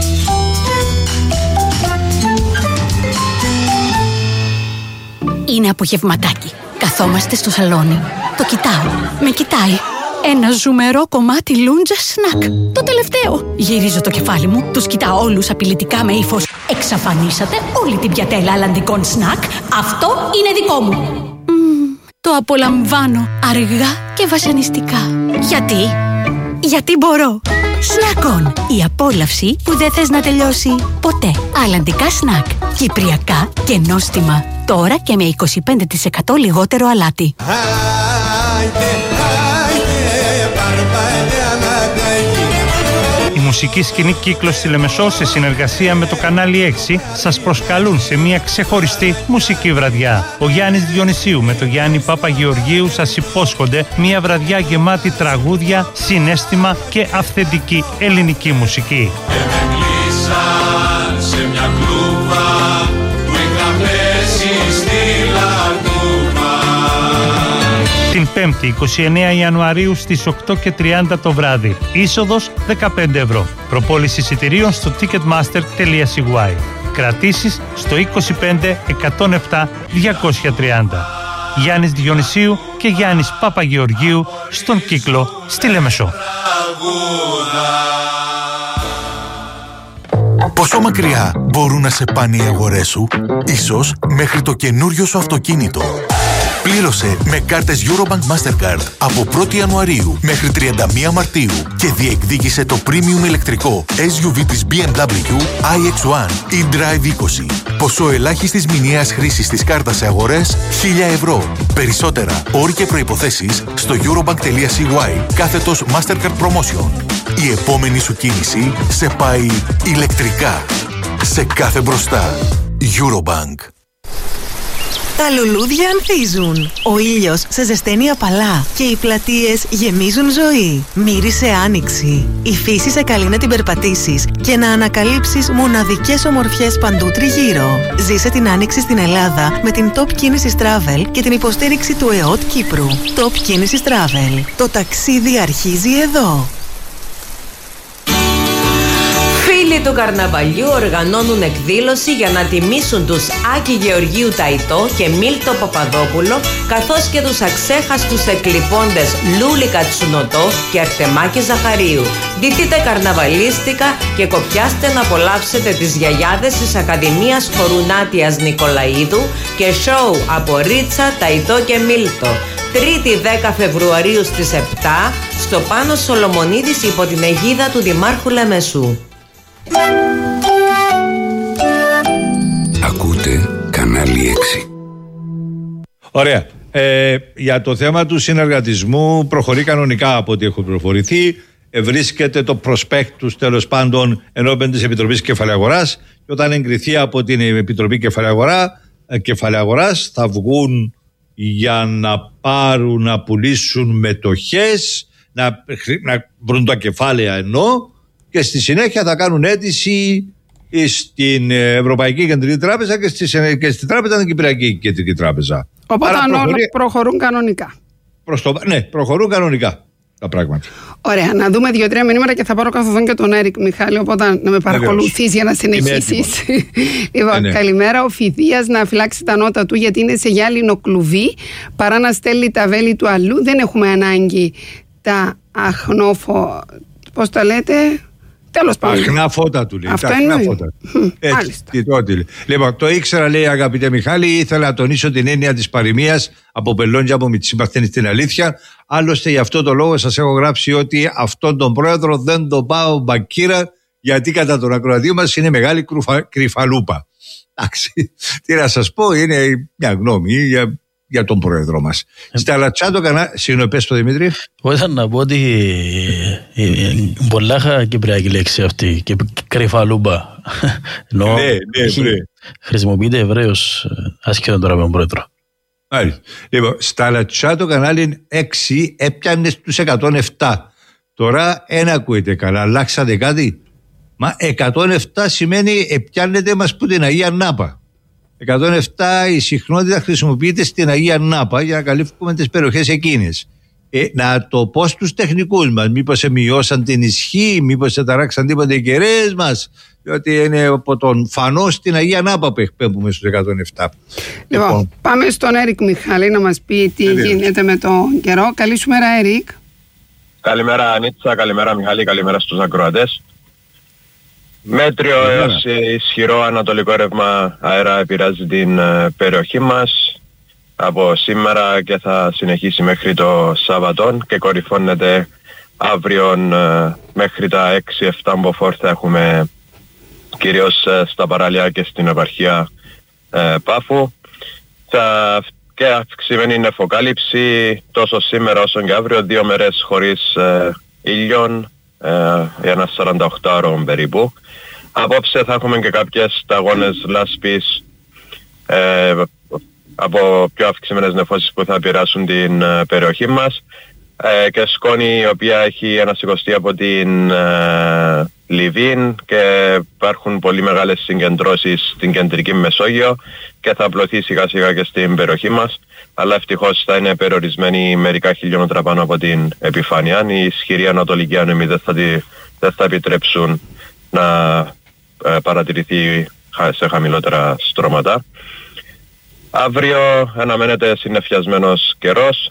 J: Είναι απογευματάκι. Καθόμαστε στο σαλόνι. Το κοιτάω. Με κοιτάει. Ένα ζουμερό κομμάτι λούντζα σνακ. Το τελευταίο. Γυρίζω το κεφάλι μου, τους κοιτάω όλους απειλητικά με ύφος. Εξαφανίσατε όλη την πιατέλα αλλαντικών σνακ. Αυτό είναι δικό μου. Το απολαμβάνω αργά και βασανιστικά. Γιατί μπορώ. Σνακ-ον. Η απόλαυση που δεν θες να τελειώσει ποτέ. αλλαντικά σνακ. Κυπριακά και νόστιμα. Τώρα και με 25% λιγότερο αλάτι.
R: Η μουσική σκηνή Κύκλος στη Λεμεσό σε συνεργασία με το κανάλι 6 σας προσκαλούν σε μια ξεχωριστή μουσική βραδιά. Ο Γιάννης Διονυσίου με τον Γιάννη Παπαγεωργίου σας υπόσχονται μια βραδιά γεμάτη τραγούδια, συναίσθημα και αυθεντική ελληνική μουσική. Σε μια κλούβα που είχα πέσει στη Λαρκούβα. Την 5η 29 Ιανουαρίου στις 8:30 το βράδυ. Είσοδος 15 ευρώ. Προπόληση εισιτηρίων στο ticketmaster.cy. Κρατήσεις στο 25 107 230. Γιάννης Διονυσίου και Γιάννης Παπαγεωργίου στον Κύκλο στη Λεμεσό.
S: Πόσο μακριά μπορούν να σε πάνε οι αγορές σου? Ίσως μέχρι το καινούριο σου αυτοκίνητο. Πλήρωσε με κάρτες Eurobank Mastercard από 1η Ιανουαρίου μέχρι 31 Μαρτίου και διεκδίκησε το premium ηλεκτρικό SUV της BMW iX1 eDrive 20. Ποσό ελάχιστης μηνιαίας χρήσης της κάρτας σε αγορές 1.000 ευρώ. Περισσότερα όροι και προϋποθέσεις στο eurobank.cy/Mastercard Promotion. Η επόμενη σου κίνηση σε πάει ηλεκτρικά. Σε κάθε μπροστά. Eurobank.
N: Τα λουλούδια ανθίζουν. Ο ήλιος σε ζεσταίνει απαλά και οι πλατείες γεμίζουν ζωή. Μύρισε άνοιξη. Η φύση σε καλεί να την περπατήσεις και να ανακαλύψεις μοναδικές ομορφιές παντού τριγύρω. Ζήσε την άνοιξη στην Ελλάδα με την Top Κίνησης Travel και την υποστήριξη του ΕΟΤ Κύπρου. Top Κίνησης Travel. Το ταξίδι αρχίζει εδώ.
V: Φίλοι του καρναβαλιού οργανώνουν εκδήλωση για να τιμήσουν τους Άκη Γεωργίου Ταϊτό και Μίλτο Παπαδόπουλο, καθώς και τους αξέχαστους εκλειπώντες Λούλη Κατσουνοτό και Αρτεμάκη Ζαχαρίου. Ντυθείτε καρναβαλίστικα και κοπιάστε να απολαύσετε τις γιαγιάδες της Ακαδημίας Χορουνάτιας Νικολαίδου και σόου από Ρίτσα, Ταϊτό και Μίλτο. 3η 10 Φεβρουαρίου στις 7 στο Πάνος Σολομονίδης υπό την αιγίδα του Δημάρχου Λεμεσού.
I: Ακούτε κανάλι 6.
A: Ωραία. Για το θέμα του συνεργατισμού προχωρεί κανονικά από ό,τι έχω πληροφορηθεί. Βρίσκεται το προσπέκτους τέλος πάντων ενώπιον της Επιτροπής Κεφαλαίου Αγοράς και όταν εγκριθεί από την Επιτροπή Κεφαλαίου Αγοράς θα βγουν για να πάρουν, να πουλήσουν μετοχές, να βρουν τα κεφάλαια και στη συνέχεια θα κάνουν αίτηση στην Ευρωπαϊκή Κεντρική Τράπεζα και στην Τράπεζα την Κυπριακή Κεντρική Τράπεζα.
B: Οπότε προχωρούν κανονικά.
A: Ναι, προχωρούν κανονικά τα πράγματα.
B: Ωραία, να δούμε 2-3 μηνύματα και θα πάρω καθοδόν και τον Έρικ, Μιχάλη, οπότε να με παρακολουθείς για να συνεχίσεις. Λοιπόν, καλημέρα. Ο Φιδίας να φυλάξει τα νότα του γιατί είναι σε γυάλινο κλουβί παρά να στέλνει τα βέλη του αλλού. Δεν έχουμε ανάγκη τα πώς τα λέτε... Τέλος πάντων.
A: Αχνά φώτα του λέει.
B: Αυτό εννοεί.
A: Έτσι. Λοιπόν, το ήξερα, λέει, αγαπητέ Μιχάλη, ήθελα να τονίσω την έννοια της παροιμίας από πελών και από μυτσί μαθαίνει την αλήθεια. Άλλωστε, γι' αυτό το λόγο σας έχω γράψει ότι αυτόν τον πρόεδρο δεν τον πάω μπακύρα, γιατί κατά τον ακροατή μας είναι μεγάλη κρυφαλούπα. Εντάξει, τι να σας πω, είναι μια γνώμη για τον πρόεδρο μας. Στα λατσά το κανάλι. Συγγνώμη, πες το Δημήτρη.
C: Ήθελα να πω ότι πολλά κυπριακή λέξη αυτή και κρυφαλούμπα. Ναι. Χρησιμοποιείται ευρέως άσχετα τώρα με τον πρόεδρο.
A: Λοιπόν, στα λατσά το κανάλι 6 έπιανε στους 107. Τώρα ένα ακούετε καλά, αλλάξατε κάτι. Μα 107 σημαίνει επιάνετε μας που την Αγία Νάπα. 107 η συχνότητα χρησιμοποιείται στην Αγία Νάπα για να καλύφουμε τις περιοχές εκείνες. Να το πω στους τεχνικούς μας, μήπως μειώσαν την ισχύ, μήπως ταράξαν τίποτε οι κεραίες μας, διότι είναι από τον Φανό στην Αγία Νάπα που εκπέμπουμε στους 107.
B: Λοιπόν, πάμε στον Έρικ Μιχάλη να μας πει τι γίνεται με τον καιρό. Καλή σου μέρα, Έρικ.
M: Καλημέρα Ανίτσα, καλημέρα Μιχάλη, καλημέρα στους ακροατές. Μέτριο έως ισχυρό ανατολικό ρεύμα αέρα επηρεάζει την περιοχή μας από σήμερα και θα συνεχίσει μέχρι το Σάββατο και κορυφώνεται αύριο μέχρι τα 6-7 μποφόρ θα έχουμε κυρίως στα παράλια και στην επαρχία Πάφου. Και αυξημένη νεφοκάλυψη τόσο σήμερα όσο και αύριο, 2 μέρες χωρίς ήλιον, ένα 48ωρο περίπου. Απόψε θα έχουμε και κάποιες σταγόνες λάσπης από πιο αυξημένες νεφώσεις που θα επηρεάσουν την περιοχή μας και σκόνη η οποία έχει ανασηκωστεί από την Λιβύη και υπάρχουν πολύ μεγάλες συγκεντρώσεις στην κεντρική Μεσόγειο και θα απλωθεί σιγά σιγά και στην περιοχή μας, αλλά ευτυχώς θα είναι περιορισμένη μερικά χιλιόμετρα πάνω από την επιφάνεια. Οι ισχυροί ανατολικοί άνεμοι δεν θα επιτρέψουν να παρατηρηθεί σε χαμηλότερα στρώματα. Αύριο αναμένεται συννεφιασμένος καιρός.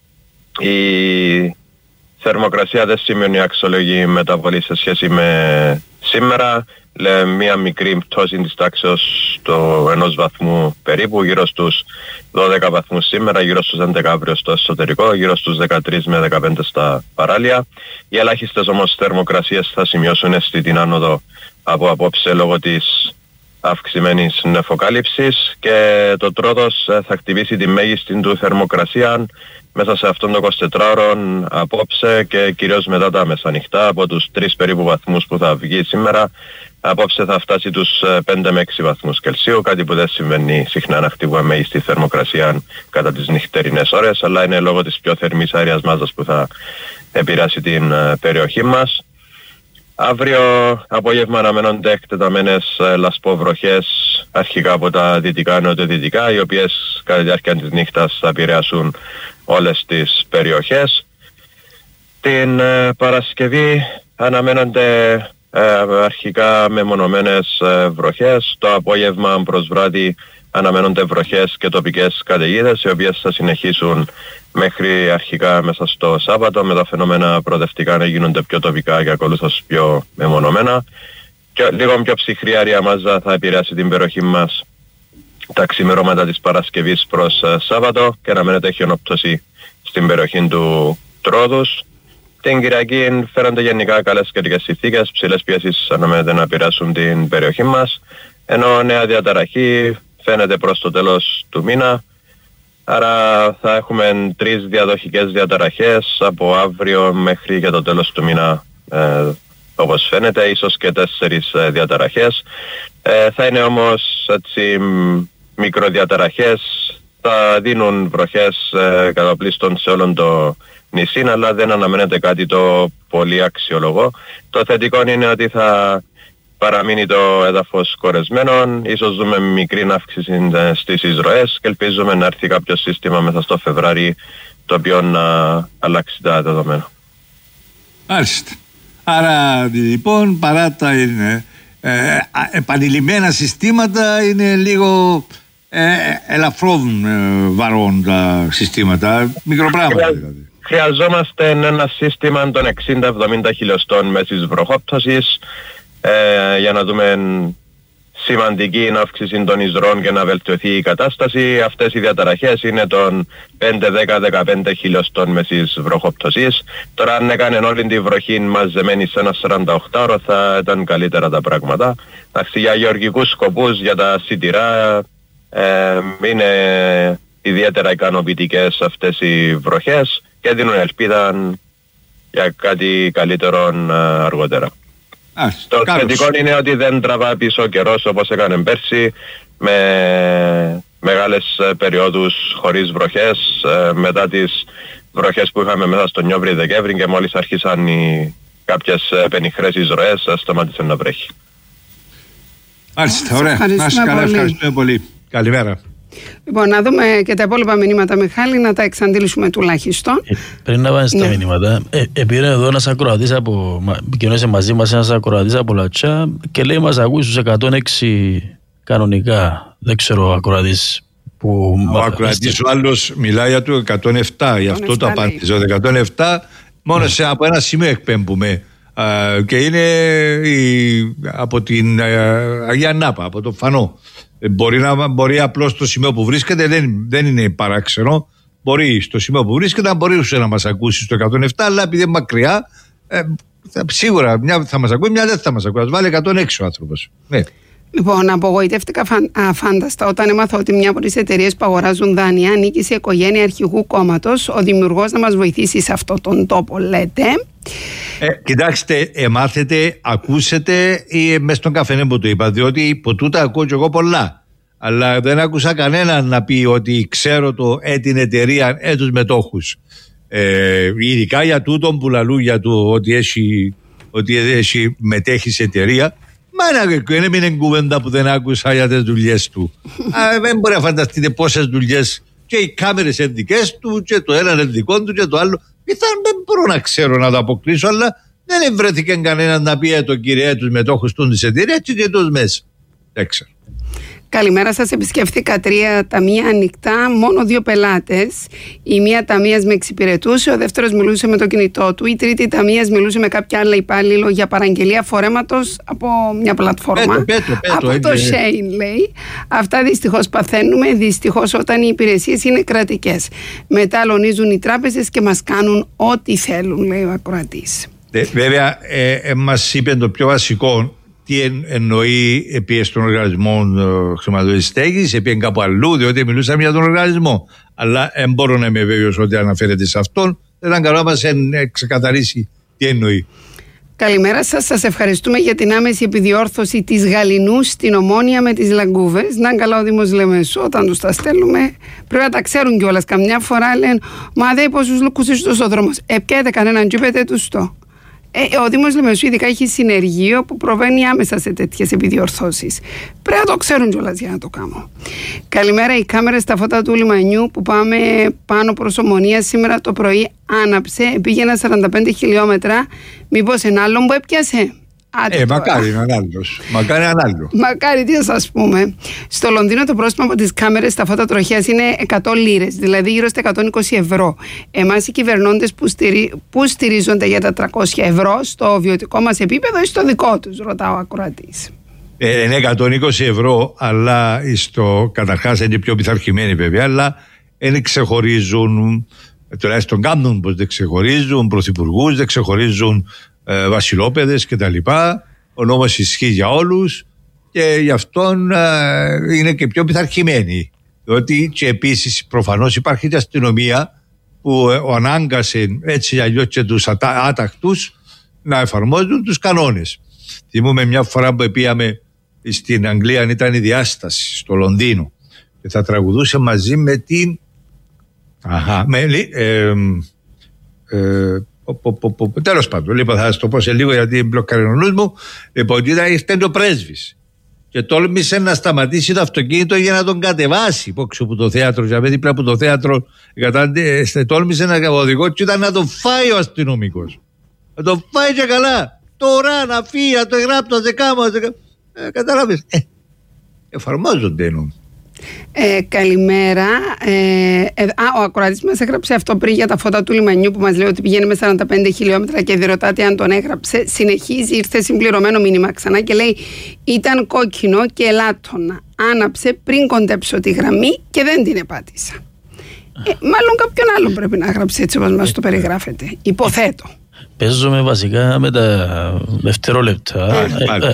M: Η θερμοκρασία δεν σημαίνει αξιολογή μεταβολή σε σχέση με σήμερα. Μία μικρή πτώση της τάξεως του 1 βαθμού περίπου, γύρω στους 12 βαθμούς σήμερα, γύρω στους 11 αύριο στο εσωτερικό, γύρω στους 13 με 15 στα παράλια. Οι ελάχιστες όμως θερμοκρασίες θα σημειώσουν στην άνοδο από απόψε λόγω της αυξημένης νεφοκάλυψης και το Τρόδος θα χτυπήσει τη μέγιστη του θερμοκρασία μέσα σε αυτόν το 24ωρο απόψε και κυρίως μετά τα μεσανυχτά από τους 3 περίπου βαθμούς που θα βγει σήμερα. Απόψε θα φτάσει τους 5 με 6 βαθμούς Κελσίου, κάτι που δεν συμβαίνει συχνά να χτυπούμε μέγιστη θερμοκρασία κατά τις νυχτερινές ώρες, αλλά είναι λόγω της πιο θερμής αέριας μάζας που θα επηρεάσει την περιοχή μας. Αύριο απόγευμα αναμένονται εκτεταμένες λασποβροχές αρχικά από τα δυτικά νοτιοδυτικά, οι οποίες κατά τη διάρκεια της νύχτας θα επηρεάσουν όλες τις περιοχές. Την Παρασκευή αναμένονται αρχικά μεμονωμένες βροχές. Το απόγευμα προς βράδυ αναμένονται βροχές και τοπικές καταιγίδες, οι οποίες θα συνεχίσουν μέχρι αρχικά μέσα στο Σάββατο, με τα φαινόμενα προοδευτικά να γίνονται πιο τοπικά και ακολούθως πιο μεμονωμένα. Και λίγο πιο ψυχρή αέρια μάζα θα επηρεάσει την περιοχή μας τα ξημερώματα της Παρασκευής προς Σάββατο και αναμένεται χιονόπτωση στην περιοχή του Τρόδους. Την Κυριακή φέρονται γενικά καλές καιρικές συνθήκες, ψηλές πιέσεις αναμένεται να επηρεάσουν την περιοχή μας, ενώ νέα διαταραχή φαίνεται προς το τέλος του μήνα. Άρα θα έχουμε 3 διαδοχικές διαταραχές από αύριο μέχρι και το τέλος του μήνα, όπως φαίνεται, ίσως και 4 διαταραχές. Θα είναι όμως έτσι μικροδιαταραχές, θα δίνουν βροχές καταπλήστων σε όλον το νησί, αλλά δεν αναμένεται κάτι το πολύ αξιολογό. Το θετικό είναι ότι θα παραμείνει το έδαφος κορεσμένο. Ίσως δούμε μικρή αύξηση στις εισρωές και ελπίζουμε να έρθει κάποιο σύστημα μέσα στο Φεβρουάριο το οποίο να αλλάξει τα δεδομένα.
A: Μάλιστα. Άρα λοιπόν παρά τα επανειλημμένα συστήματα είναι λίγο ελαφρών βαρών τα συστήματα, μικροπράγματα δηλαδή.
M: Χρειαζόμαστε ένα σύστημα των 60-70 χιλιοστών μέσης βροχόπτωσης για να δούμε σημαντική αύξηση των εισρών και να βελτιωθεί η κατάσταση. Αυτές οι διαταραχές είναι των 5-10-15 χιλιοστών μέσης βροχόπτωσης. Τώρα αν έκανε όλη τη βροχή μαζεμένη σε ένα 48ωρο θα ήταν καλύτερα τα πράγματα. Για γεωργικούς σκοπούς, για τα σιτηρά είναι ιδιαίτερα ικανοποιητικές αυτές οι βροχές και δίνουν ελπίδα για κάτι καλύτερο αργότερα. Το θετικό είναι ότι δεν τραβά πίσω ο καιρός όπως έκανε πέρσι με μεγάλες περιόδους χωρίς βροχές μετά τις βροχές που είχαμε μέσα στον Νιόβρη-Δεκέμβρη και μόλις άρχισαν κάποιες πενιχρές εισρωές σταμάτησε να βρέχει.
A: Μάλιστα, ωραία. Να είσαι καλά, ευχαριστούμε πολύ. Καλημέρα.
B: Λοιπόν, να δούμε και τα υπόλοιπα μηνύματα, Μιχάλη, να τα εξαντλήσουμε τουλάχιστον.
C: Πριν να πάμε στα μηνύματα, πήρε εδώ ένας ακροατής κοινώνησε μαζί μας ένας ακροατής από Λατσά και λέει μας ακούει στους 106 κανονικά. Δεν ξέρω ακροατής που...
A: Ο ακροατής ο άλλος μιλάει για το 107, γι' αυτό το απάντησε. Ο 107 μόνο από ένα σημείο εκπέμπουμε. Και είναι από την Αγία Νάπα, από το Φανό. Μπορεί απλώς στο σημείο που βρίσκεται, δεν είναι παράξενο. Μπορεί στο σημείο που βρίσκεται να μπορούσε να μας ακούσει στο 107, αλλά επειδή είναι μακριά, σίγουρα μια θα μας ακούει, μια δεν θα μας ακούει. Ας βάλει 106 ο άνθρωπος. Ναι.
B: Λοιπόν, απογοητεύτηκα αφάνταστα όταν έμαθα ότι μια από τις εταιρείες που αγοράζουν δάνεια ανήκει σε οικογένεια αρχηγού κόμματος. Ο δημιουργός να μας βοηθήσει σε αυτόν τον τόπο, λέτε.
A: Κοιτάξτε, μάθετε, ακούσετε ή μέσα στον καφενέ που το είπα, διότι υπό τούτα ακούω και εγώ πολλά. Αλλά δεν άκουσα κανέναν να πει ότι ξέρω την εταιρεία, τους μετόχους. Ειδικά για τούτον που λαλού για το ότι έχει μετέχει σε εταιρεία. Μα δεν έμεινε κουβέντα που δεν άκουσα για τις δουλειές του. Δεν μπορεί να φανταστείτε πόσες δουλειές και οι κάμερες είναι δικές του και το ένα είναι δικό του και το άλλο. Πιθανόν δεν μπορώ να ξέρω να το αποκλείσω, αλλά δεν βρέθηκε κανέναν να πει το κύριε τους μετόχους του της εταιρείας και τους μέσα. Δεν ξέρω.
B: Καλημέρα σας. Επισκέφθηκα 3 ταμεία ανοιχτά, μόνο 2 πελάτες. Η μία ταμείας με εξυπηρετούσε, ο δεύτερος μιλούσε με το κινητό του. Η τρίτη ταμείας μιλούσε με κάποια άλλα υπάλληλο για παραγγελία φορέματος από μια πλατφόρμα. Από το Shein, λέει. Αυτά δυστυχώς παθαίνουμε. Δυστυχώς όταν οι υπηρεσίες είναι κρατικές. Μετά αλωνίζουν οι τράπεζες και μας κάνουν ό,τι θέλουν, λέει ο ακροατής.
A: Βέβαια, μας είπε το πιο βασικό. Τι εννοεί επί στον οργανισμό χρηματοδότησης στέγης, επί κάπου αλλού, διότι μιλούσαμε για τον οργανισμό. Αλλά δεν μπορώ να είμαι βέβαιος ότι αναφέρεται σε αυτόν. Δεν ήταν καλό να μας ξεκαθαρίσει τι εννοεί.
B: Καλημέρα σας. Σας ευχαριστούμε για την άμεση επιδιόρθωση της Γαληνού στην Ομόνια με τις λαγκούβες. Να καλά ο Δήμος Λεμεσού, όταν τους τα στέλνουμε, πρέπει να τα ξέρουν κιόλας. Καμιά φορά λένε, μα δεν πόσους λουκούς είσαι τόσο δρόμος. Πιέτε κανέναν και πέτε τους το. Ο Δήμος Λεμεσού ειδικά έχει συνεργείο που προβαίνει άμεσα σε τέτοιες επιδιορθώσεις. Πρέπει να το ξέρουν κιόλας για να το κάνω. Καλημέρα. Οι κάμερες στα φώτα του λιμανιού που πάμε πάνω προς Ομονία σήμερα το πρωί άναψε. Πήγαινα 45 χιλιόμετρα. Μήπως ένα άλλο που έπιασε?
A: Μακάρι έναν άλλος.
B: Μακάρι, τι θα σας πούμε. Στο Λονδίνο το πρόστιμο από τις κάμερες στα φώτα τροχέας είναι 100 λίρες, δηλαδή γύρω στα 120 ευρώ. Εμάς οι κυβερνώντες που στηρίζονται για τα 300 ευρώ στο βιωτικό μας επίπεδο ή στο δικό τους, ρωτάω ο ακροατής.
A: Είναι 120 ευρώ, αλλά καταρχάς είναι πιο πειθαρχημένοι βέβαια, αλλά δεν ξεχωρίζουν, τουλάχιστον κάνουν πως δεν ξεχωρίζουν πρωθυπουργούς, δεν ξεχωρίζουν βασιλόπαιδες και τα λοιπά. Ο νόμος ισχύει για όλους και γι' αυτόν είναι και πιο πειθαρχημένοι, διότι και επίσης προφανώς υπάρχει και αστυνομία που ανάγκασε έτσι αλλιώς και τους άτακτους να εφαρμόζουν τους κανόνες. Θυμούμε μια φορά που πήγαμε στην Αγγλία, αν ήταν η διάσταση στο Λονδίνο και θα τραγουδούσε μαζί με την Τέλος πάντων, λοιπόν, θα σας το πω σε λίγο γιατί μπλοκάρει ο νους μου. Λοιπόν, ήταν ο πρέσβης και τόλμησε να σταματήσει το αυτοκίνητο για να τον κατεβάσει πόξω από το θέατρο. Για δίπλα από το θέατρο, τόλμησε να οδηγό και ήταν να τον φάει ο αστυνομικός. Να τον φάει και καλά. Τώρα να φύγει, να το γράψει, να δεκάμα. Καταλάβεις. Εφαρμόζονται εννοώ.
B: Καλημέρα. Ο ακροατής μας έγραψε αυτό πριν για τα φώτα του λιμανιού που μας λέει ότι πηγαίνει με 45 χιλιόμετρα και διερωτάται αν τον έγραψε. Συνεχίζει, ήρθε συμπληρωμένο μήνυμα ξανά και λέει ήταν κόκκινο και ελάττωνα. Άναψε πριν κοντέψω τη γραμμή και δεν την επάτησα. Μάλλον κάποιον άλλο πρέπει να έγραψε έτσι όπως μας το περιγράφεται. Υποθέτω.
C: Παίζουμε βασικά με τα δευτερόλεπτα.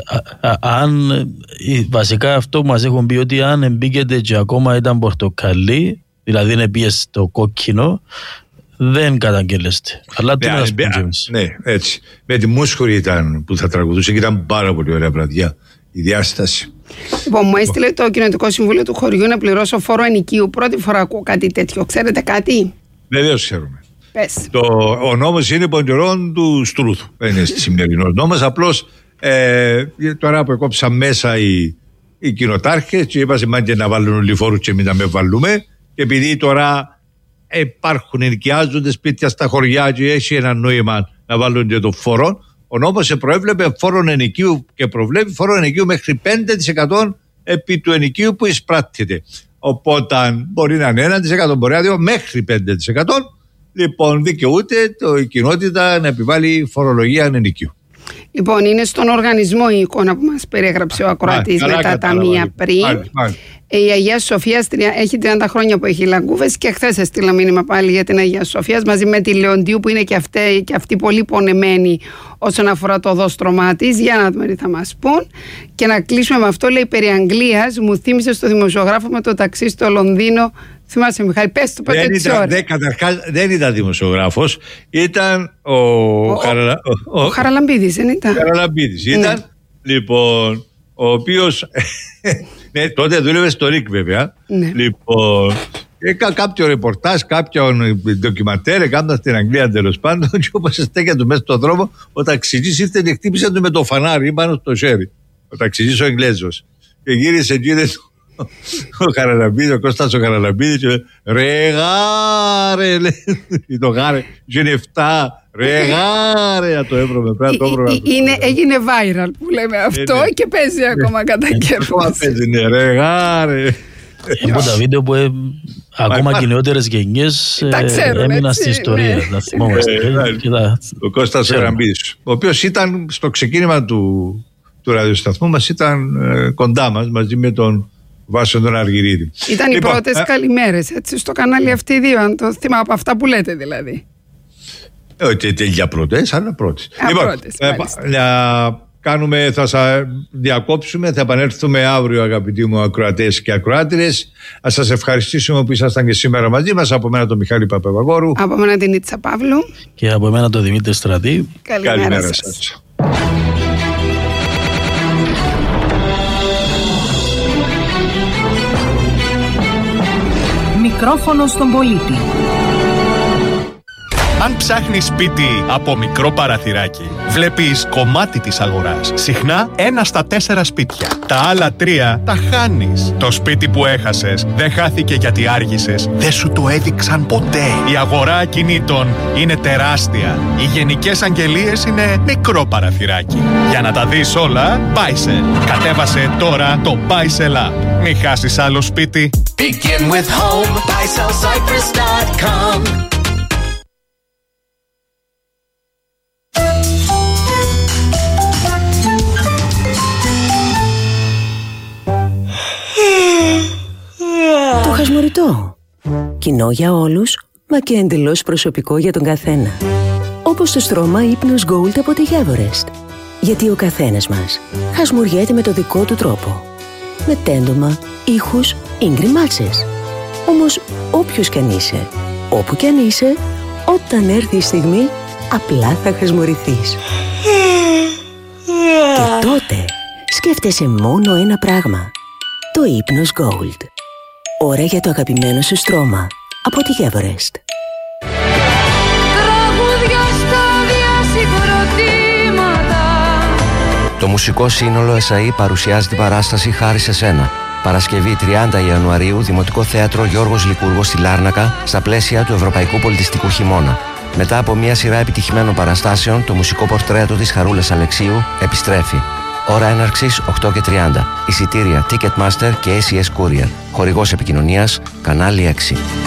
C: Βασικά αυτό που μας έχουν πει ότι αν εμπίκεται και ακόμα ήταν πορτοκαλί, δηλαδή είναι πήγε στο κόκκινο, δεν καταγγέλλεστε. Αλλά τι να σας πούμε εμείς.
A: Ναι, έτσι. Με τη Μούσχουρη ήταν που θα τραγουδούσε και ήταν πάρα πολύ ωραία βραδιά η διάσταση.
B: Λοιπόν, μου έστειλε το Κοινοτικό Συμβούλιο του χωριού να πληρώσω φόρο ενοικίου. Πρώτη φορά ακούω κάτι τέτοιο. Ξέρετε κάτι?
A: Βεβαίως ξέρουμε.
B: Πες.
A: Ο νόμος είναι πονηρών του Στρούθου. Δεν είναι σημερινός νόμος. Απλώς τώρα που έκοψαν μέσα οι κοινοτάρχες και είπα σημαίνει να βάλουν όλοι φόρους και μην τα με βάλουμε. Και επειδή τώρα υπάρχουν, ενοικιάζονται σπίτια στα χωριά και έχει ένα νόημα να βάλουν και το φόρο, ο νόμος προέβλεπε φόρο ενοικίου και προβλέπει φόρο ενοικίου μέχρι 5% επί του ενοικίου που εισπράττεται. Οπότε μπορεί να είναι 1%, μπορεί να είναι μέχρι 5%. Λοιπόν, δικαιούται η κοινότητα να επιβάλλει φορολογία ενοικίου.
B: Λοιπόν, είναι στον οργανισμό η εικόνα που μας περιέγραψε ο ακροατής με τα ταμεία πριν. Η Αγία Σοφία έχει 30 χρόνια που έχει λαγκούβες και χθες έστειλα μήνυμα πάλι για την Αγία Σοφία μαζί με τη Λεοντίου που είναι και αυτή πολύ πονεμένη όσον αφορά το δόστρωμά της. Για να δούμε τι θα μας πούν. Και να κλείσουμε με αυτό, λέει περί Αγγλίας, μου θύμισε στο δημοσιογράφο με το ταξί στο Λονδίνο. Θυμάσαι, Μιχάλη, πες το πότε τις ώρες.
A: Καταρχάς δεν ήταν δημοσιογράφος, ήταν
B: ο Χαραλαμπίδης, δεν ήταν?
A: Χαραλαμπίδης ήταν, λοιπόν, ο οποίος ναι, τότε δούλευε στο ΡΙΚ βέβαια. Ναι. Λοιπόν, έκανα κάποιο ρεπορτάζ, κάποιον ντοκιμαντέρ, έκανα στην Αγγλία τέλος πάντων και όπως στέκεται του μέσα στον δρόμο, ο ταξιτζής ήρθε και χτύπησε του με το φανάρι πάνω στο χέρι. Ο ταξιτζής ο Εγγλέζος. Και γύρισε εκεί ο Χαραλαμπίδης, ο Κώστας ο Χαραλαμπίδης και λέει ρε γάρε, λέει το γάρε, είναι 7, ρε γάρε, το έβρωμε πέρα, το έβρωμε.
B: Έγινε viral που λέμε αυτό και παίζει ακόμα κατά καιρούς.
A: Ακόμα παίζει, ναι, ρε γάρε.
C: Από τα βίντεο που ακόμα και οι νεότερες γενιές έμειναν στην ιστορία.
A: Ο Κώστας ο Χαραλαμπίδης, ο οποίος ήταν στο ξεκίνημα του ραδιοσταθμού μας, ήταν κοντά μας μαζί με τον Βάσο τον Αργυρίδη.
B: Ήταν οι πρώτες καλημέρες έτσι στο κανάλι αυτοί οι δύο, αν το θυμάμαι από αυτά που λέτε δηλαδή.
A: Όχι για πρώτες, αλλά πρώτες. Λοιπόν, θα διακόψουμε, θα επανέλθουμε αύριο αγαπητοί μου ακροατές και ακροάτριες. Ας σας ευχαριστήσουμε που ήσασταν και σήμερα μαζί μας. Από μένα τον Μιχάλη Παπαγόρου.
B: Από μένα την Ήτσα Παύλου.
C: Και από μένα τον Δημήτρη Στρατή.
B: Καλημέρα σας.
G: Μικρόφωνο στον πολίτη.
U: Αν ψάχνεις σπίτι από μικρό παραθυράκι, βλέπεις κομμάτι της αγοράς. Συχνά 1 στα 4 σπίτια. Τα άλλα 3 τα χάνεις. Το σπίτι που έχασες δεν χάθηκε γιατί άργησες. Δεν σου το έδειξαν ποτέ. Η αγορά ακινήτων είναι τεράστια. Οι γενικές αγγελίες είναι μικρό παραθυράκι. Για να τα δεις όλα, Buysell. Κατέβασε τώρα το Buysell App. Μην χάσεις άλλο σπίτι.
W: Begin with home. BuysellCyprus.com.
X: Το χασμουριτό. Κοινό για όλους, μα και εντελώς προσωπικό για τον καθένα. Όπως το στρώμα ύπνος Gold από τη Everest. Γιατί ο καθένας μας χασμουριέται με το δικό του τρόπο. Με τέντομα, ήχους ή γκριμάτσες. Όμως όποιος κι αν είσαι, όπου κι αν είσαι, όταν έρθει η στιγμή, απλά θα χασμουρηθείς. Και τότε σκέφτεσαι μόνο ένα πράγμα. Το ύπνος Gold. Ώρα για το αγαπημένο σου στρώμα από τη Everest.
W: Τραγούδια στα
E: Το μουσικό σύνολο ΕΣΑΗ παρουσιάζει την παράσταση «Χάρη σε σένα». Παρασκευή 30 Ιανουαρίου, Δημοτικό Θέατρο Γιώργος Λικούργος στη Λάρνακα, στα πλαίσια του Ευρωπαϊκού Πολιτιστικού Χειμώνα. Μετά από μια σειρά επιτυχημένων παραστάσεων, το μουσικό πορτρέτο της Χαρούλας Αλεξίου επιστρέφει. Ώρα έναρξης 8:30. Εισιτήρια Ticketmaster και ACS Courier. Χορηγός επικοινωνίας Κανάλι 6.